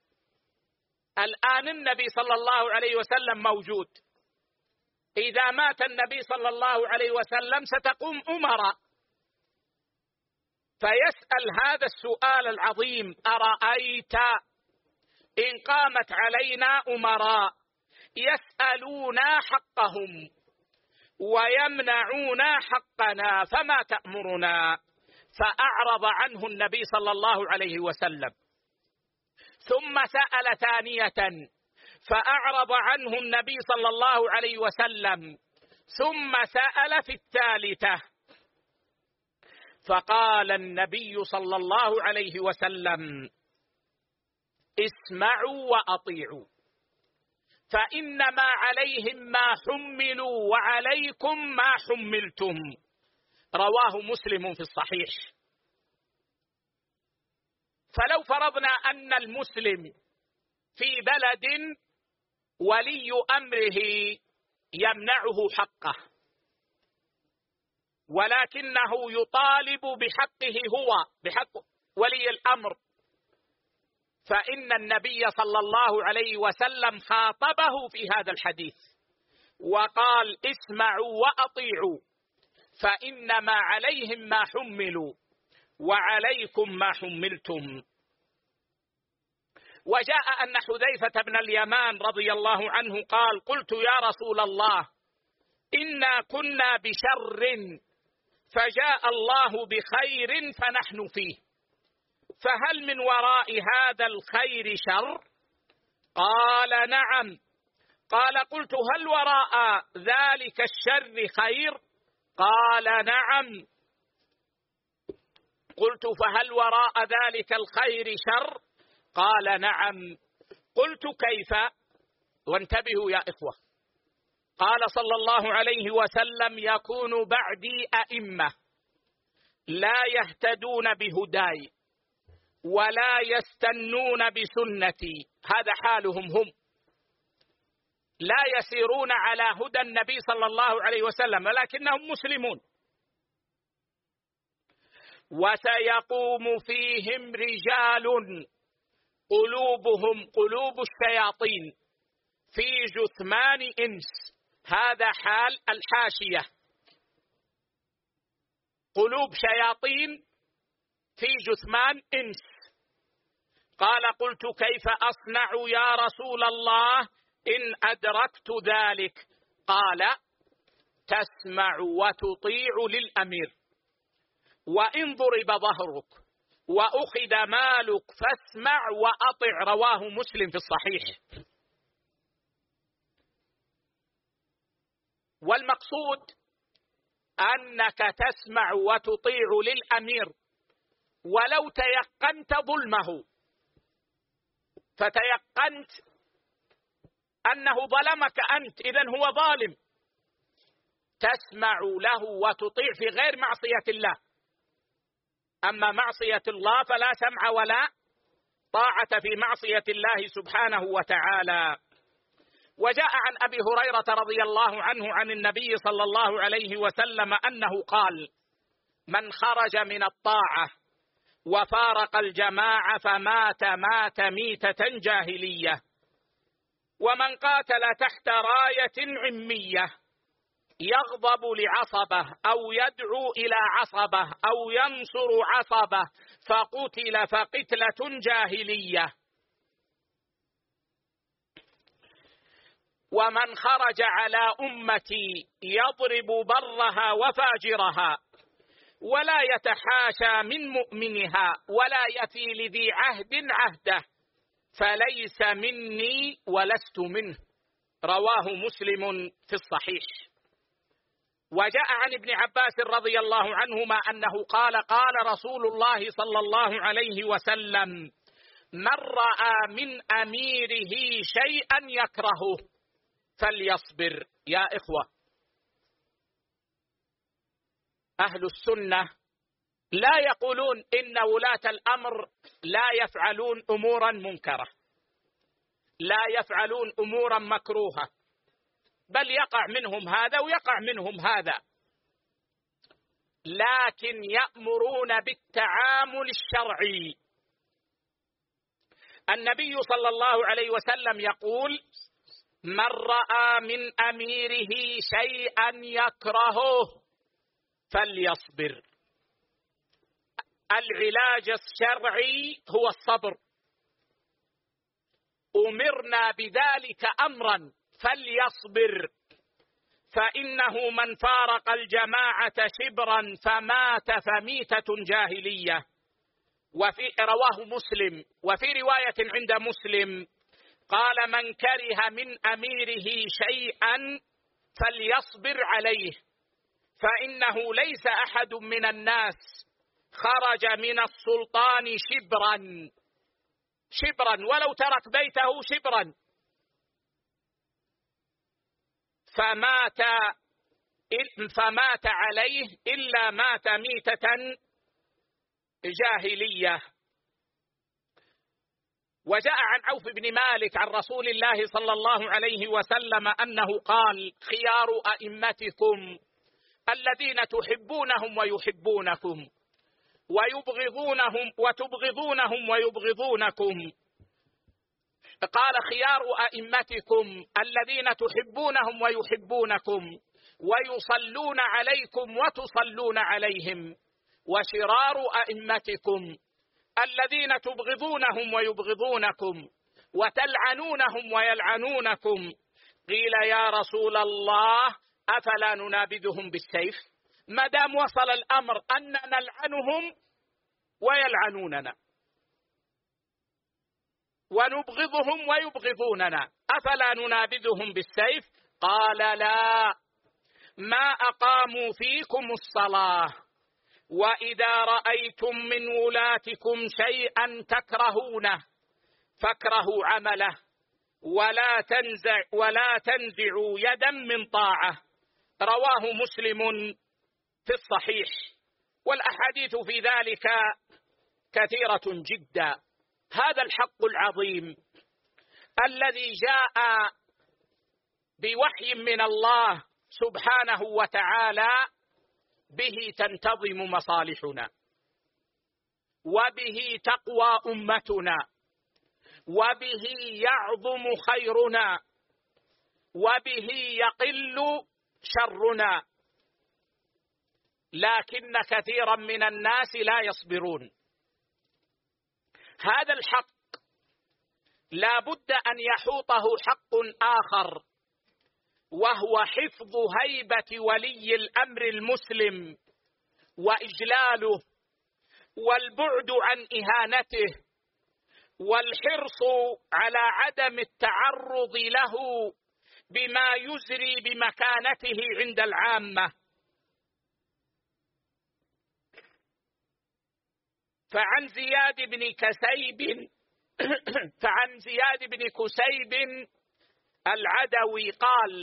الآن النبي صلى الله عليه وسلم موجود، إذا مات النبي صلى الله عليه وسلم ستقوم أمراء، فيسأل هذا السؤال العظيم: أرأيت إن قامت علينا أمراء يسألونا حقهم ويمنعونا حقنا، فما تأمرنا؟ فأعرض عنه النبي صلى الله عليه وسلم، ثم سأل ثانية فأعرض عنه النبي صلى الله عليه وسلم، ثم سأل في الثالثة، فقال النبي صلى الله عليه وسلم: اسمعوا وأطيعوا، فإنما عليهم ما حملوا وعليكم ما حملتم. رواه مسلم في الصحيح. فلو فرضنا أن المسلم في بلد ولي أمره يمنعه حقه، ولكنه يطالب بحقه هو، بحق ولي الأمر، فإن النبي صلى الله عليه وسلم خاطبه في هذا الحديث وقال: اسمعوا وأطيعوا فإنما عليهم ما حملوا وعليكم ما حملتم. وجاء أن حذيفة بن اليمان رضي الله عنه قال: قلت يا رسول الله إنا كنا بشر فجاء الله بخير فنحن فيه، فهل من وراء هذا الخير شر؟ قال: نعم. قال: قلت: هل وراء ذلك الشر خير؟ قال: نعم. قلت: فهل وراء ذلك الخير شر؟ قال: نعم. قلت: كيف؟ وانتبهوا يا إخوة. قال صلى الله عليه وسلم: يكون بعدي أئمة لا يهتدون بهداي ولا يستنون بسنتي، هذا حالهم هم، لا يسيرون على هدى النبي صلى الله عليه وسلم ولكنهم مسلمون. وسيقوم فيهم رجال قلوبهم قلوب الشياطين في جثمان إنس، هذا حال الحاشية، قلوب شياطين في جثمان إنس. قال: قلت: كيف أصنع يا رسول الله إن أدركت ذلك؟ قال: تسمع وتطيع للأمير، وإن ضرب ظهرك وأخذ مالك فاسمع وأطع، رواه مسلم في الصحيح. والمقصود أنك تسمع وتطيع للأمير ولو تيقنت ظلمه، فتيقنت أنه ظلمك أنت، إذن هو ظالم، تسمع له وتطيع في غير معصية الله. أما معصية الله فلا سمع ولا طاعة في معصية الله سبحانه وتعالى. وجاء عن أبي هريرة رضي الله عنه عن النبي صلى الله عليه وسلم أنه قال: من خرج من الطاعة وفارق الجماعة فمات ميتة جاهلية، ومن قاتل تحت راية عمية يغضب لعصبه أو يدعو إلى عصبه أو ينصر عصبه فقتل فقتلة جاهلية، ومن خرج على أمتي يضرب برها وفاجرها ولا يتحاشى من مؤمنها ولا يفي لذي عهد عهده فليس مني ولست منه، رواه مسلم في الصحيح. وجاء عن ابن عباس رضي الله عنهما أنه قال: قال رسول الله صلى الله عليه وسلم: من رأى من أميره شيئا يكرهه فليصبر. يا إخوة، أهل السنة لا يقولون إن ولاة الأمر لا يفعلون أمورا منكرة، لا يفعلون أمورا مكروهة، بل يقع منهم هذا ويقع منهم هذا، لكن يأمرون بالتعامل الشرعي. النبي صلى الله عليه وسلم يقول: من رأى من أميره شيئا يكرهه فليصبر. العلاج الشرعي هو الصبر، أمرنا بذلك أمرا فليصبر، فإنه من فارق الجماعة شبرا فمات فميتة جاهلية. رواه مسلم. وفي رواية عند مسلم قال: من كره من أميره شيئا فليصبر عليه، فإنه ليس أحد من الناس خرج من السلطان شبرا ولو ترك بيته شبرا فمات عليه إلا مات ميتة جاهلية. وجاء عن عوف بن مالك عن رسول الله صلى الله عليه وسلم أنه قال: خيار أئمتكم الذين تحبونهم ويحبونكم ويبغضونهم وتبغضونهم ويبغضونكم، قال خيار أئمتكم الذين تحبونهم ويحبونكم ويصلون عليكم وتصلون عليهم، وشرار أئمتكم الذين تبغضونهم ويبغضونكم وتلعنونهم ويلعنونكم. قيل يا رسول الله أفلا ننابذهم بالسيف؟ ما دام وصل الأمر أن نلعنهم ويلعنوننا ونبغضهم ويبغضوننا أفلا ننابذهم بالسيف؟ قال لا، ما أقاموا فيكم الصلاة، وإذا رأيتم من ولاتكم شيئا تكرهونه فاكرهوا عمله ولا تنزعوا يدا من طاعة. رواه مسلم في الصحيح، والأحاديث في ذلك كثيرة جدا. هذا الحق العظيم الذي جاء بوحي من الله سبحانه وتعالى، به تنتظم مصالحنا، وبه تقوى أمتنا، وبه يعظم خيرنا، وبه يقل شرنا، لكن كثيرا من الناس لا يصبرون. هذا الحق لا بد أن يحوطه حق آخر، وهو حفظ هيبة ولي الأمر المسلم وإجلاله، والبعد عن إهانته، والحرص على عدم التعرض له بما يزري بمكانته عند العامة. فعن زياد بن كسيب العدوي قال: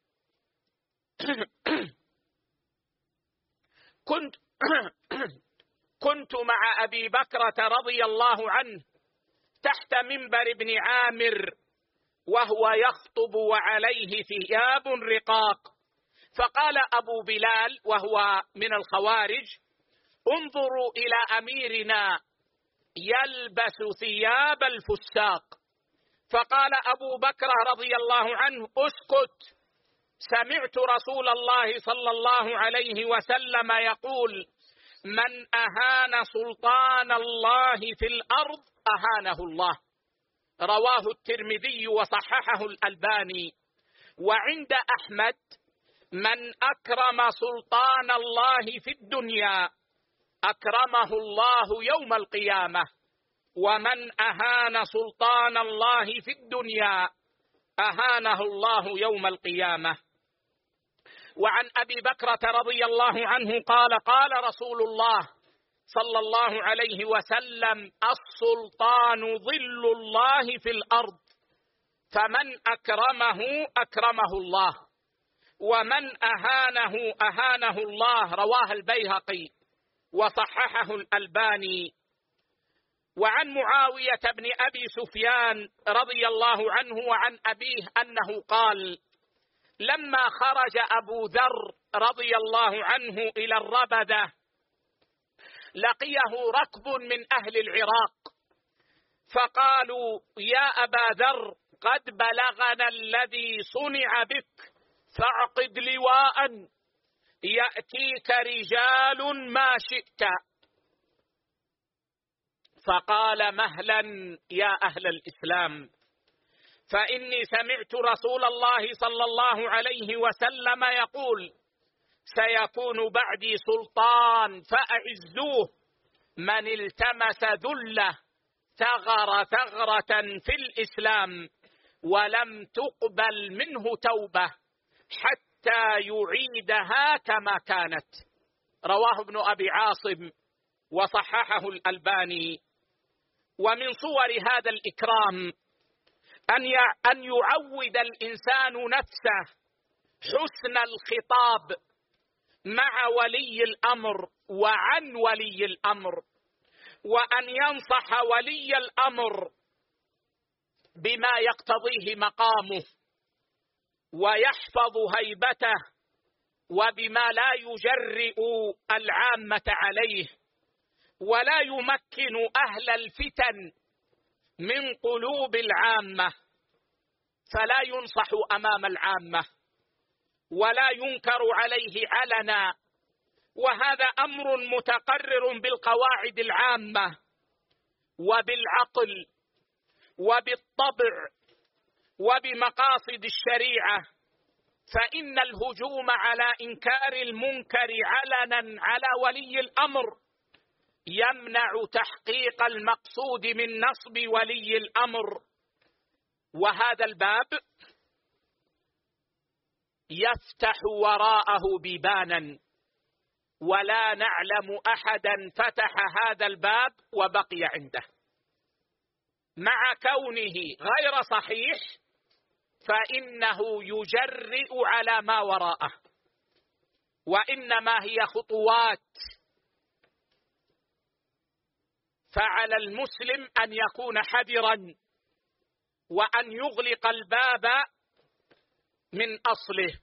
كنت مع أبي بكرة رضي الله عنه تحت منبر ابن عامر وهو يخطب وعليه ثياب رقاق، فقال أبو بلال وهو من الخوارج: انظروا إلى أميرنا يلبس ثياب الفساق. فقال أبو بكر رضي الله عنه: اسكت، سمعت رسول الله صلى الله عليه وسلم يقول: من أهان سلطان الله في الأرض أهانه الله. رواه الترمذي وصححه الألباني. وعند أحمد: من أكرم سلطان الله في الدنيا أكرمه الله يوم القيامة، ومن أهان سلطان الله في الدنيا أهانه الله يوم القيامة. وعن أبي بكرة رضي الله عنه قال: قال رسول الله صلى الله عليه وسلم: السلطان ظل الله في الأرض، فمن أكرمه أكرمه الله، ومن أهانه أهانه الله. رواه البيهقي وصححه الألباني. وعن معاوية بن أبي سفيان رضي الله عنه وعن أبيه أنه قال: لما خرج أبو ذر رضي الله عنه إلى الربذة لقيه ركب من أهل العراق، فقالوا: يا أبا ذر، قد بلغنا الذي صنع بك، فاعقد لواء يأتيك رجال ما شئت. فقال: مهلا يا أهل الإسلام، فإني سمعت رسول الله صلى الله عليه وسلم يقول: سيكون بعدي سلطان فأعزوه، من التمس ذله ثغر ثغرة في الإسلام ولم تقبل منه توبة حتى يعيدها كما كانت. رواه ابن أبي عاصم وصححه الألباني. ومن صور هذا الإكرام أن يعود الإنسان نفسه حسن الخطاب مع ولي الأمر وعن ولي الأمر، وأن ينصح ولي الأمر بما يقتضيه مقامه، ويحفظ هيبته، وبما لا يجرئ العامة عليه، ولا يمكن أهل الفتن من قلوب العامة، فلا ينصح أمام العامة ولا ينكر عليه علنا، وهذا أمر متقرر بالقواعد العامة وبالعقل وبالطبع وبمقاصد الشريعة. فإن الهجوم على إنكار المنكر علنا على ولي الأمر يمنع تحقيق المقصود من نصب ولي الأمر، وهذا الباب يفتح وراءه بيبانا، ولا نعلم أحدا فتح هذا الباب وبقي عنده، مع كونه غير صحيح فإنه يجرئ على ما وراءه، وإنما هي خطوات. فعلى المسلم أن يكون حذرا وأن يغلق الباب من أصله.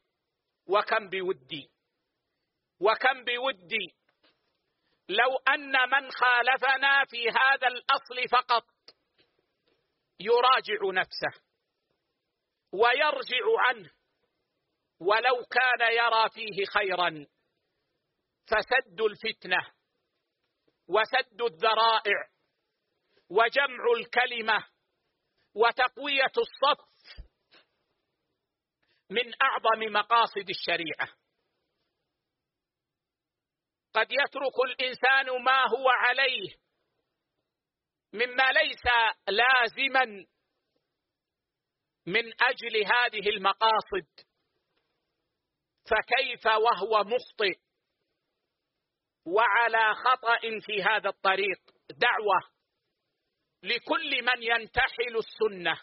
وكم بودي لو أن من خالفنا في هذا الأصل فقط يراجع نفسه ويرجع عنه ولو كان يرى فيه خيرا. فسد الفتنة وسد الذرائع وجمع الكلمة وتقوية الصف من أعظم مقاصد الشريعة. قد يترك الإنسان ما هو عليه مما ليس لازما من أجل هذه المقاصد، فكيف وهو مخطئ وعلى خطأ في هذا الطريق؟ دعوة لكل من ينتحل السنة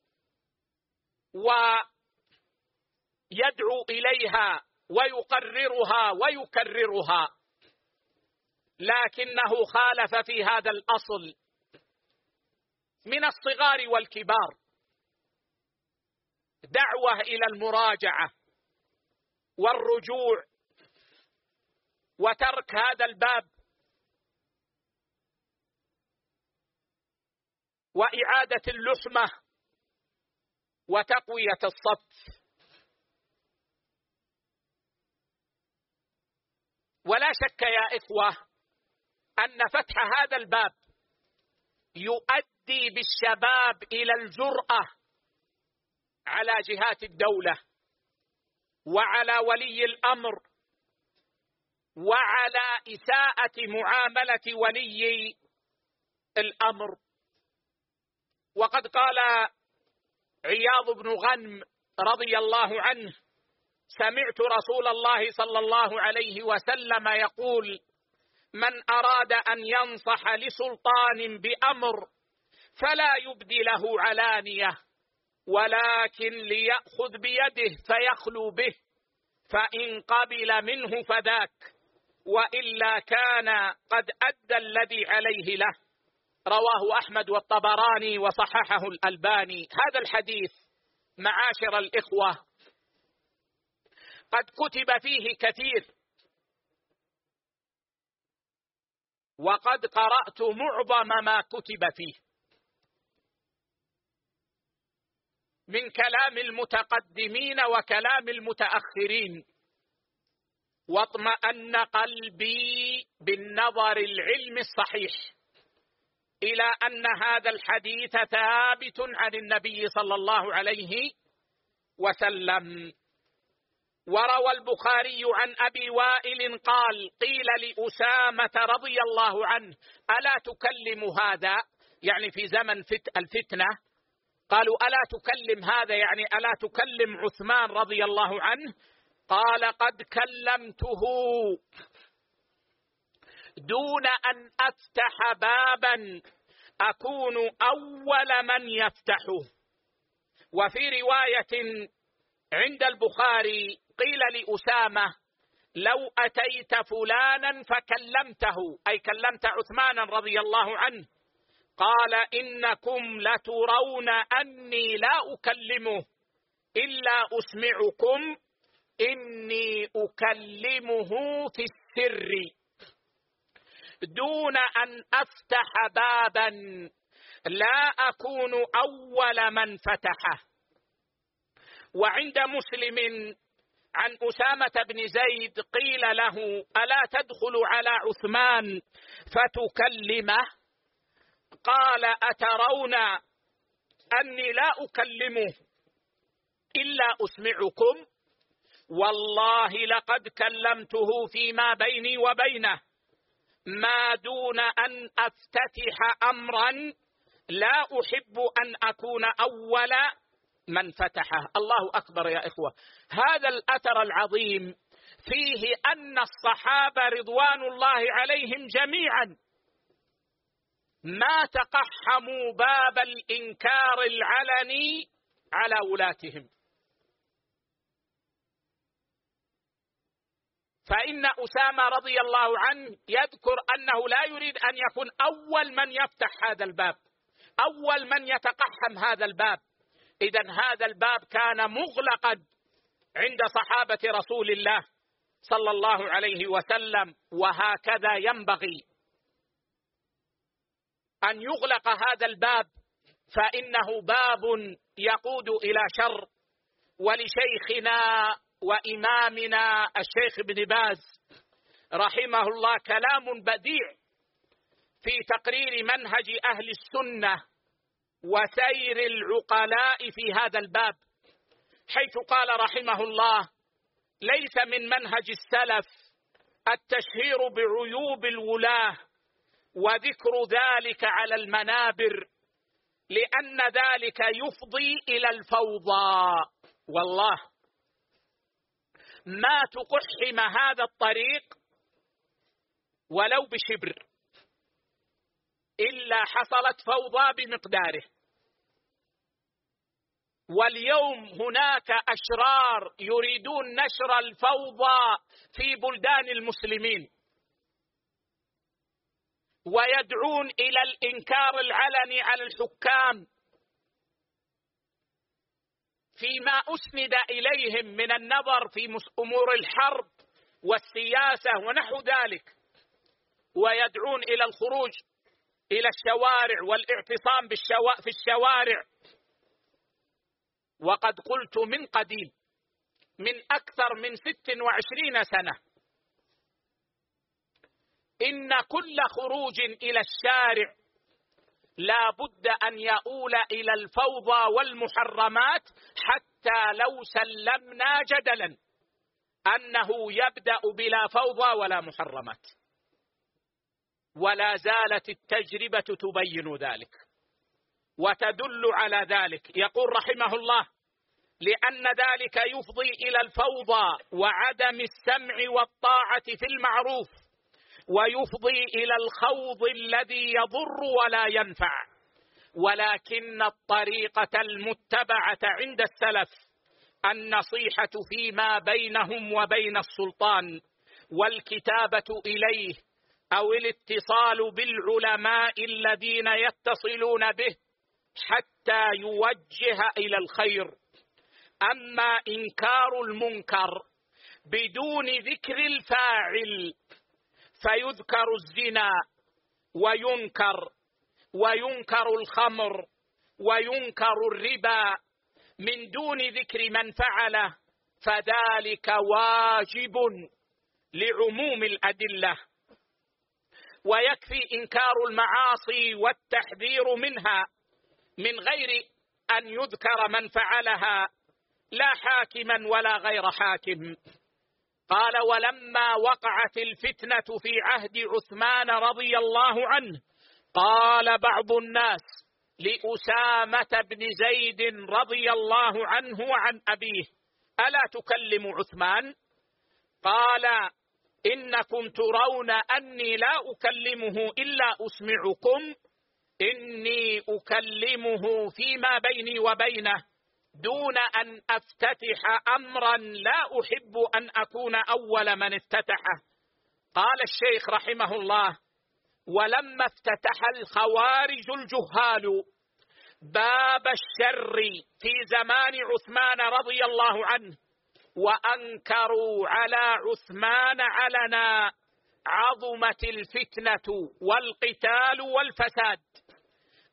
ويدعو إليها ويقررها ويكررها، لكنه خالف في هذا الأصل من الصغار والكبار. دعوة إلى المراجعة والرجوع وترك هذا الباب وإعادة اللحمة وتقوية الصف. ولا شك يا إخوة أن فتح هذا الباب يؤدي بالشباب إلى الجرأة على جهات الدولة وعلى ولي الأمر وعلى إساءة معاملة ولي الأمر. وقد قال عياض بن غنم رضي الله عنه: سمعت رسول الله صلى الله عليه وسلم يقول: من أراد أن ينصح لسلطان بأمر فلا يبدي له علانية، ولكن ليأخذ بيده فيخلو به، فإن قبل منه فذاك، وإلا كان قد أدى الذي عليه له. رواه أحمد والطبراني وصححه الألباني. هذا الحديث معاشر الإخوة قد كتب فيه كثير، وقد قرأت معظم ما كتب فيه من كلام المتقدمين وكلام المتأخرين، واطمأن قلبي بالنظر العلمي الصحيح إلى أن هذا الحديث ثابت عن النبي صلى الله عليه وسلم. وروى البخاري عن أبي وائل قال: قيل لأسامة رضي الله عنه: ألا تكلم هذا؟ يعني في زمن الفتنة، قالوا: ألا تكلم هذا؟ يعني ألا تكلم عثمان رضي الله عنه؟ قال: قد كلمته دون أن أفتح بابا أكون أول من يفتحه. وفي رواية عند البخاري قيل لأسامة: لو أتيت فلانا فكلمته، أي كلمت عثمانا رضي الله عنه، قال: إنكم لترون أني لا أكلمه إلا أسمعكم إني أكلمه في السر، دون أن أفتح بابا لا أكون أول من فتحه. وعند مسلم عن أسامة بن زيد قيل له: ألا تدخل على عثمان فتكلمه؟ قال: أترون أني لا أكلمه إلا أسمعكم؟ والله لقد كلمته فيما بيني وبينه ما دون أن أفتتح أمرا لا أحب أن أكون أول من فتحه. الله أكبر يا إخوة. هذا الأثر العظيم فيه أن الصحابة رضوان الله عليهم جميعا ما تقحموا باب الإنكار العلني على ولاتهم. فإن أسامة رضي الله عنه يذكر أنه لا يريد أن يكون أول من يفتح هذا الباب، أول من يتقحم هذا الباب. إذن هذا الباب كان مغلقا عند صحابة رسول الله صلى الله عليه وسلم، وهكذا ينبغي أن يغلق هذا الباب، فإنه باب يقود إلى شر. ولشيخنا وإمامنا الشيخ ابن باز رحمه الله كلام بديع في تقرير منهج أهل السنة وسير العقلاء في هذا الباب، حيث قال رحمه الله: ليس من منهج السلف التشهير بعيوب الولاة وذكر ذلك على المنابر، لأن ذلك يفضي إلى الفوضى. والله ما تقحم هذا الطريق ولو بشبر إلا حصلت فوضى بمقداره. واليوم هناك أشرار يريدون نشر الفوضى في بلدان المسلمين، ويدعون إلى الإنكار العلني على الحكام فيما أسند إليهم من النظر في أمور الحرب والسياسة ونحو ذلك، ويدعون إلى الخروج إلى الشوارع والاعتصام في الشوارع. وقد قلت من قديم، من أكثر من 26 سنة، إن كل خروج إلى الشارع لا بد أن يؤول إلى الفوضى والمحرمات، حتى لو سلمنا جدلا أنه يبدأ بلا فوضى ولا محرمات. ولا زالت التجربة تبين ذلك وتدل على ذلك. يقول رحمه الله: لأن ذلك يفضي إلى الفوضى وعدم السمع والطاعة في المعروف، ويفضي إلى الخوض الذي يضر ولا ينفع. ولكن الطريقة المتبعة عند السلف النصيحة فيما بينهم وبين السلطان، والكتابة إليه أو الاتصال بالعلماء الذين يتصلون به حتى يوجه إلى الخير. أما إنكار المنكر بدون ذكر الفاعل، فيذكر الزنا وينكر الخمر وينكر الربا من دون ذكر من فعله، فذلك واجب لعموم الأدلة. ويكفي إنكار المعاصي والتحذير منها من غير أن يذكر من فعلها، لا حاكما ولا غير حاكم. قال: ولما وقعت الفتنة في عهد عثمان رضي الله عنه، قال بعض الناس لأسامة بن زيد رضي الله عنه وعن أبيه: ألا تكلم عثمان؟ قال: إنكم ترون أني لا أكلمه إلا أسمعكم، إني أكلمه فيما بيني وبينه دون أن أفتتح أمرا لا أحب أن أكون أول من افتتحه. قال الشيخ رحمه الله: ولما افتتح الخوارج الجهال باب الشر في زمان عثمان رضي الله عنه، وأنكروا على عثمان علنا، عظمت الفتنة والقتال والفساد.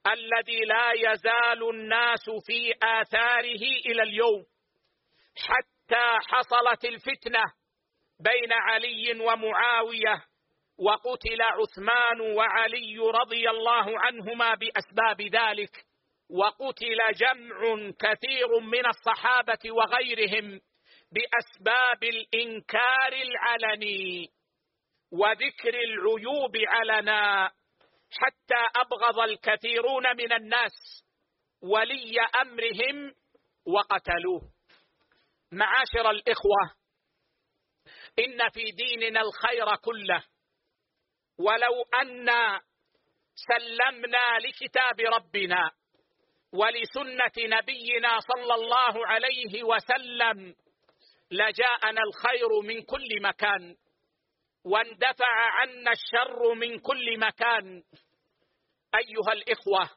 الذي لا يزال الناس في آثاره إلى اليوم، حتى حصلت الفتنة بين علي ومعاوية، وقتل عثمان وعلي رضي الله عنهما بأسباب ذلك، وقتل جمع كثير من الصحابة وغيرهم بأسباب الإنكار العلني وذكر العيوب علنا، حتى أبغض الكثيرون من الناس ولي أمرهم وقتلوه. معاشر الإخوة، إن في ديننا الخير كله، ولو أن سلمنا لكتاب ربنا ولسنة نبينا صلى الله عليه وسلم لجاءنا الخير من كل مكان، واندفع عنا الشر من كل مكان. أيها الإخوة،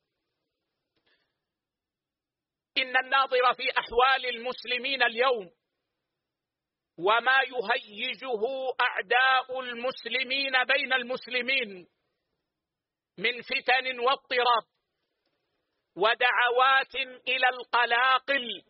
إن الناظر في أحوال المسلمين اليوم وما يهيجه أعداء المسلمين بين المسلمين من فتن واضطراب ودعوات إلى القلاقل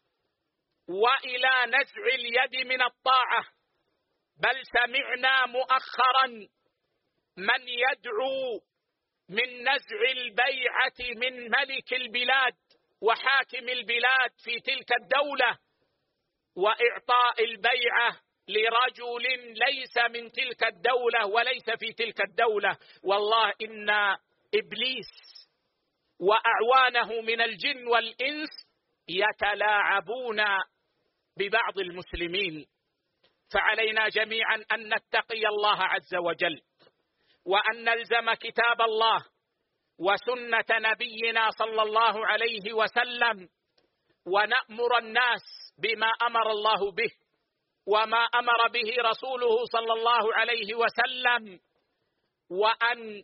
وإلى نزع اليد من الطاعة، بل سمعنا مؤخرا من يدعو من نزع البيعة من ملك البلاد وحاكم البلاد في تلك الدولة وإعطاء البيعة لرجل ليس من تلك الدولة وليس في تلك الدولة. والله إن إبليس وأعوانه من الجن والإنس يتلاعبون ببعض المسلمين، فعلينا جميعا أن نتقي الله عز وجل، وأن نلزم كتاب الله وسنة نبينا صلى الله عليه وسلم، ونأمر الناس بما أمر الله به وما أمر به رسوله صلى الله عليه وسلم، وأن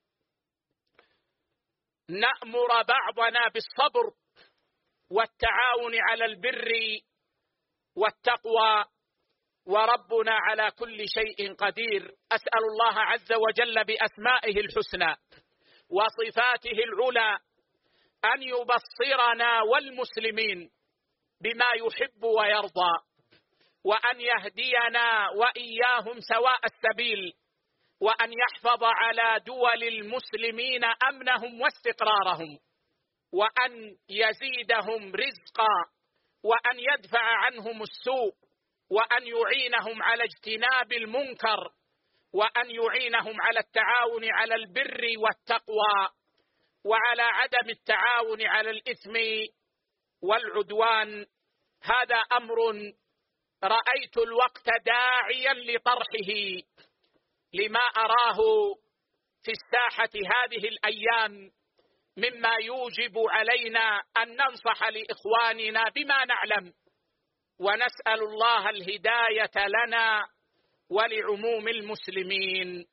نأمر بعضنا بالصبر والتعاون على البر والتقوى، وربنا على كل شيء قدير. أسأل الله عز وجل بأسمائه الحسنى وصفاته العلى أن يبصرنا والمسلمين بما يحب ويرضى، وأن يهدينا وإياهم سواء السبيل، وأن يحفظ على دول المسلمين أمنهم واستقرارهم، وأن يزيدهم رزقا، وأن يدفع عنهم السوء، وأن يعينهم على اجتناب المنكر، وأن يعينهم على التعاون على البر والتقوى، وعلى عدم التعاون على الإثم والعدوان. هذا أمر رأيت الوقت داعيا لطرحه، لما أراه في الساحة هذه الأيام مما يوجب علينا أن ننصح لإخواننا بما نعلم، ونسأل الله الهداية لنا ولعموم المسلمين.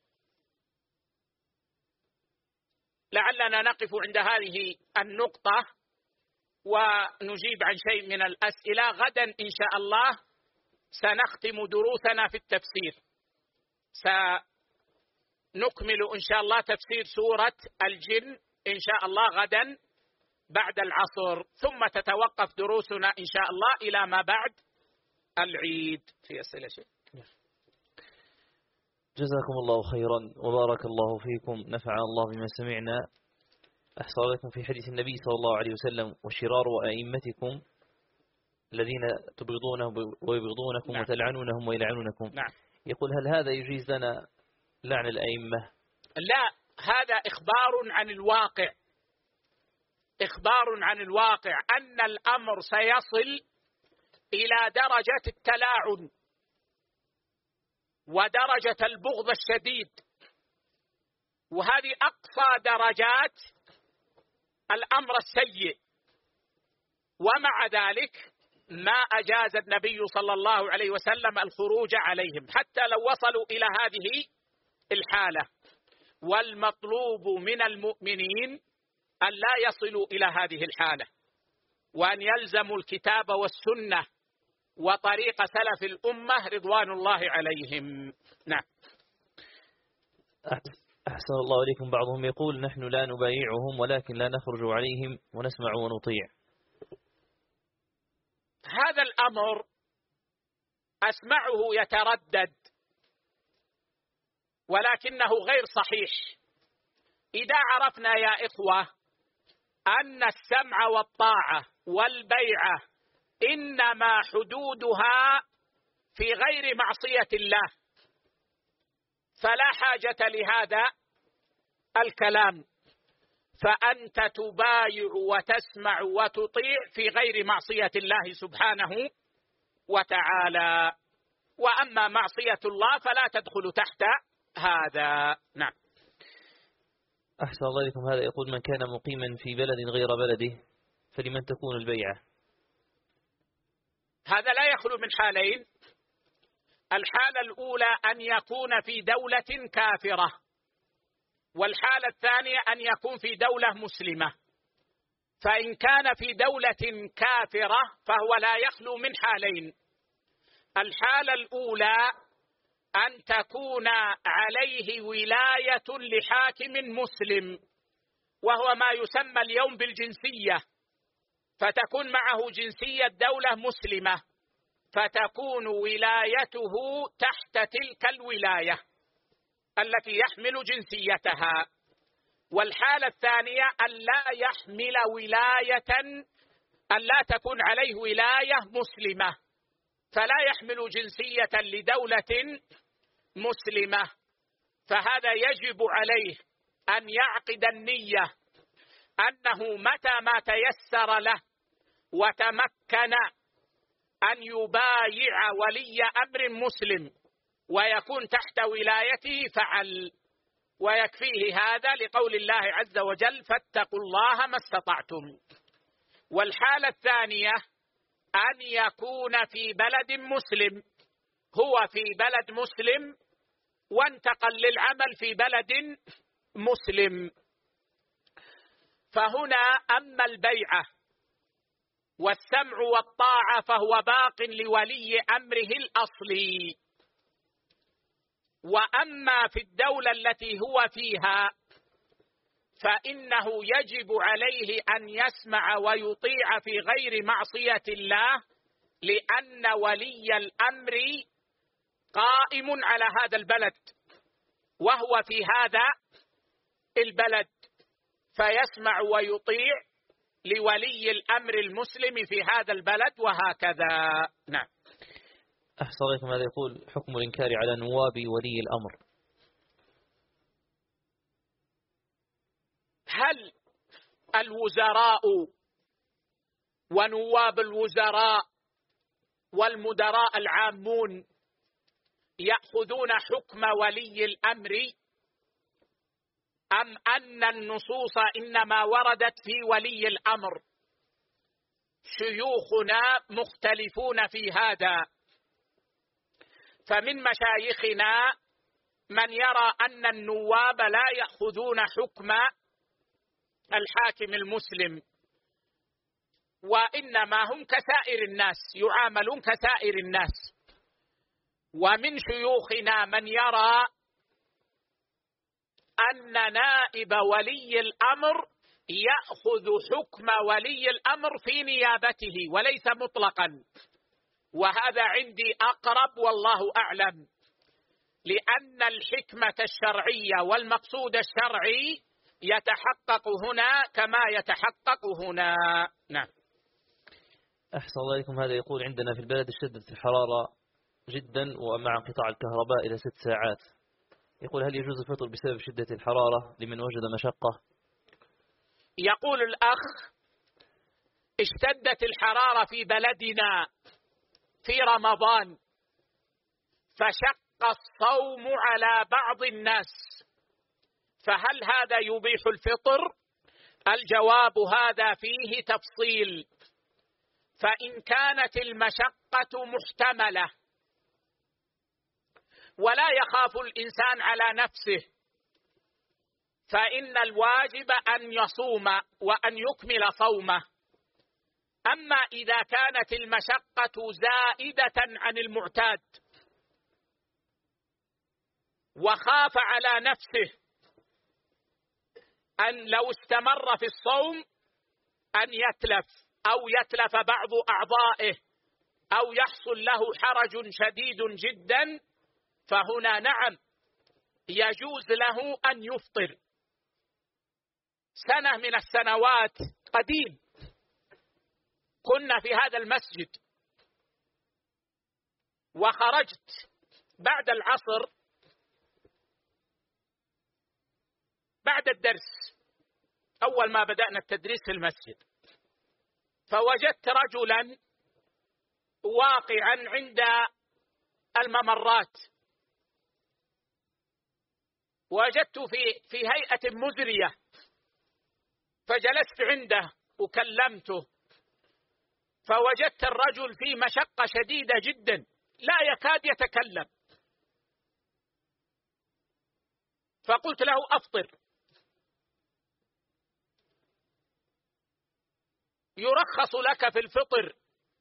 لعلنا نقف عند هذه النقطة ونجيب عن شيء من الأسئلة. غدا إن شاء الله سنختم دروسنا في التفسير، سنكمل إن شاء الله تفسير سورة الجن إن شاء الله غدا بعد العصر، ثم تتوقف دروسنا إن شاء الله إلى ما بعد العيد. في أسئلة شيء؟ جزاكم الله خيرا وبارك الله فيكم، نفع الله بما سمعنا. أحصى لكم في حديث النبي صلى الله عليه وسلم: وشرار أئمتكم الذين تبغضونهم ويبغضونكم. نعم. وتلعنونهم ويلعنونكم. نعم. يقول: هل هذا يجيز لنا لعن الأئمة؟ لا، هذا إخبار عن الواقع، إخبار عن الواقع أن الأمر سيصل إلى درجة التلاعن ودرجة البغض الشديد، وهذه أقصى درجات الأمر السيء. ومع ذلك ما أجاز النبي صلى الله عليه وسلم الخروج عليهم حتى لو وصلوا إلى هذه الحالة. والمطلوب من المؤمنين أن لا يصلوا إلى هذه الحالة، وأن يلزموا الكتاب والسنة وطريق سلف الأمة رضوان الله عليهم. نعم. أحسن الله إليكم. بعضهم يقول نحن لا نبايعهم ولكن لا نخرج عليهم ونسمع ونطيع. هذا الأمر أسمعه يتردد ولكنه غير صحيح. إذا عرفنا يا إخوة أن السمع والطاعة والبيعة إنما حدودها في غير معصية الله، فلا حاجة لهذا الكلام، فأنت تبايع وتسمع وتطيع في غير معصية الله سبحانه وتعالى، وأما معصية الله فلا تدخل تحت هذا. نعم. أحسن الله إليكم. هذا يقول من كان مقيما في بلد غير بلده فلمن تكون البيعة؟ هذا لا يخلو من حالين. الحالة الأولى أن يكون في دولة كافرة، والحالة الثانية أن يكون في دولة مسلمة. فإن كان في دولة كافرة فهو لا يخلو من حالين. الحالة الأولى أن تكون عليه ولاية لحاكم مسلم، وهو ما يسمى اليوم بالجنسية، فتكون معه جنسية دولة مسلمة، فتكون ولايته تحت تلك الولاية التي يحمل جنسيتها. والحالة الثانية أن لا يحمل ولاية، أن لا تكون عليه ولاية مسلمة، فلا يحمل جنسية لدولة مسلمة، فهذا يجب عليه أن يعقد النية أنه متى ما تيسر له وتمكن أن يبايع ولي أمر مسلم ويكون تحت ولايته فعل، ويكفيه هذا لقول الله عز وجل فاتقوا الله ما استطعتم. والحالة الثانية أن يكون في بلد مسلم، هو في بلد مسلم وانتقل للعمل في بلد مسلم. فهنا أما البيعة والسمع والطاعة فهو باق لولي أمره الأصلي، وأما في الدولة التي هو فيها فإنه يجب عليه أن يسمع ويطيع في غير معصية الله، لأن ولي الأمر قائم على هذا البلد وهو في هذا البلد، فيسمع ويطيع لولي الأمر المسلم في هذا البلد وهكذا. نعم. أحسن عليكم. هذا يقول حكم الإنكار على نواب ولي الأمر. هل الوزراء ونواب الوزراء والمدراء العامون يأخذون حكم ولي الأمر، أم أن النصوص إنما وردت في ولي الأمر؟ شيوخنا مختلفون في هذا، فمن مشايخنا من يرى أن النواب لا يأخذون حكم الحاكم المسلم، وإنما هم كسائر الناس، يعاملون كسائر الناس. ومن شيوخنا من يرى أن نائب ولي الأمر يأخذ حكم ولي الأمر في نيابته وليس مطلقا، وهذا عندي أقرب والله أعلم، لأن الحكمة الشرعية والمقصود الشرعي يتحقق هنا كما يتحقق هنا. نعم. أحسن الله إليكم. هذا يقول عندنا في البلد اشتدت الحرارة جدا ومع انقطاع الكهرباء إلى 6 ساعات، يقول هل يجوز الفطر بسبب شدة الحرارة لمن وجد مشقة؟ يقول الأخ اشتدت الحرارة في بلدنا في رمضان فشق الصوم على بعض الناس، فهل هذا يبيح الفطر؟ الجواب هذا فيه تفصيل. فإن كانت المشقة محتملة ولا يخاف الإنسان على نفسه فإن الواجب أن يصوم وأن يكمل صومه. أما إذا كانت المشقة زائدة عن المعتاد وخاف على نفسه أن لو استمر في الصوم أن يتلف أو يتلف بعض أعضائه أو يحصل له حرج شديد جدا، فهنا نعم يجوز له أن يفطر. سنة من السنوات قديم كنا في هذا المسجد، وخرجت بعد العصر بعد الدرس أول ما بدأنا التدريس في المسجد، فوجدت رجلا واقعا عند الممرات، وجدته في هيئة مزرية، فجلست عنده وكلمته، فوجدت الرجل في مشقة شديدة جدا لا يكاد يتكلم، فقلت له أفطر. يرخص لك في الفطر،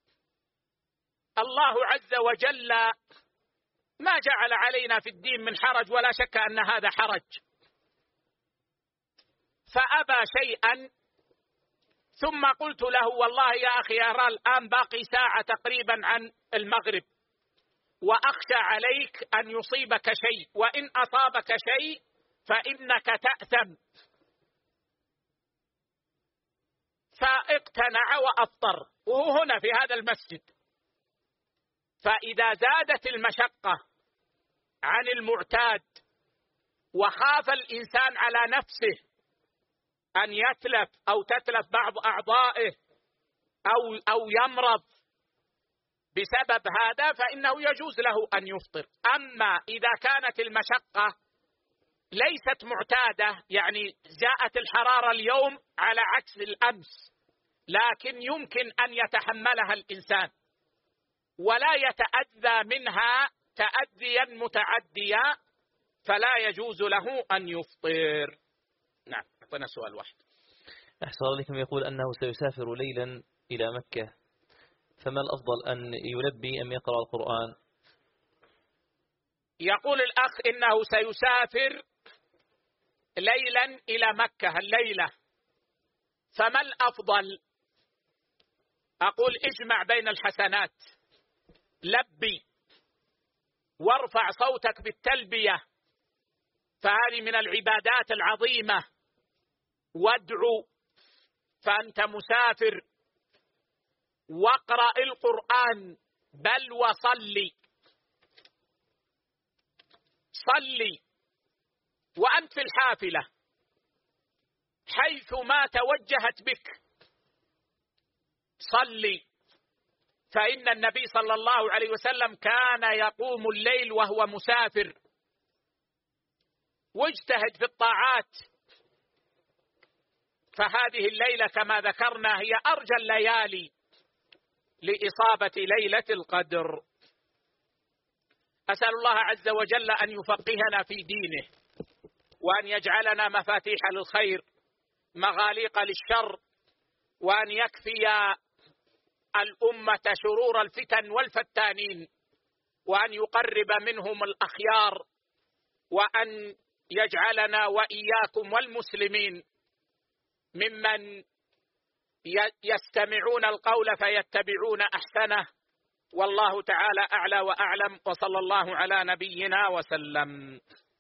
الله عز وجل ما جعل علينا في الدين من حرج، ولا شك أن هذا حرج. فأبى شيئا، ثم قلت له والله يا أخي أرى الآن باقي ساعة تقريبا عن المغرب، وأخشى عليك أن يصيبك شيء، وإن أصابك شيء فإنك تأثم. فاقتنع وأفطر، وهو هنا في هذا المسجد. فإذا زادت المشقة عن المعتاد وخاف الإنسان على نفسه أن يتلف أو تتلف بعض أعضائه أو يمرض بسبب هذا، فإنه يجوز له أن يفطر. أما إذا كانت المشقة ليست معتادة، يعني جاءت الحرارة اليوم على عكس الأمس، لكن يمكن أن يتحملها الإنسان ولا يتأذى منها تأذيا متعديا، فلا يجوز له أن يفطر. نعم، أعطنا سؤال واحد. أحسن عليكم. يقول أنه سيسافر ليلا إلى مكة، فما الأفضل أن يلبي أم يقرأ القرآن؟ يقول الأخ إنه سيسافر ليلا إلى مكة الليلة، فما الأفضل؟ أقول اجمع بين الحسنات، لبي وارفع صوتك بالتلبية، فهذه من العبادات العظيمة، وادعو فأنت مسافر، واقرأ القرآن، بل وصلي. صلي وأنت في الحافلة حيث ما توجهت بك، صلي، فإن النبي صلى الله عليه وسلم كان يقوم الليل وهو مسافر. واجتهد في الطاعات، فهذه الليلة كما ذكرنا هي أرجى الليالي لإصابة ليلة القدر. أسأل الله عز وجل أن يفقهنا في دينه، وأن يجعلنا مفاتيح للخير مغاليق للشر، وأن يكفي الأمة شرور الفتن والفتانين، وأن يقرب منهم الأخيار، وأن يجعلنا وإياكم والمسلمين ممن يستمعون القول فيتبعون أحسنه. والله تعالى أعلى وأعلم، وصلى الله على نبينا وسلم.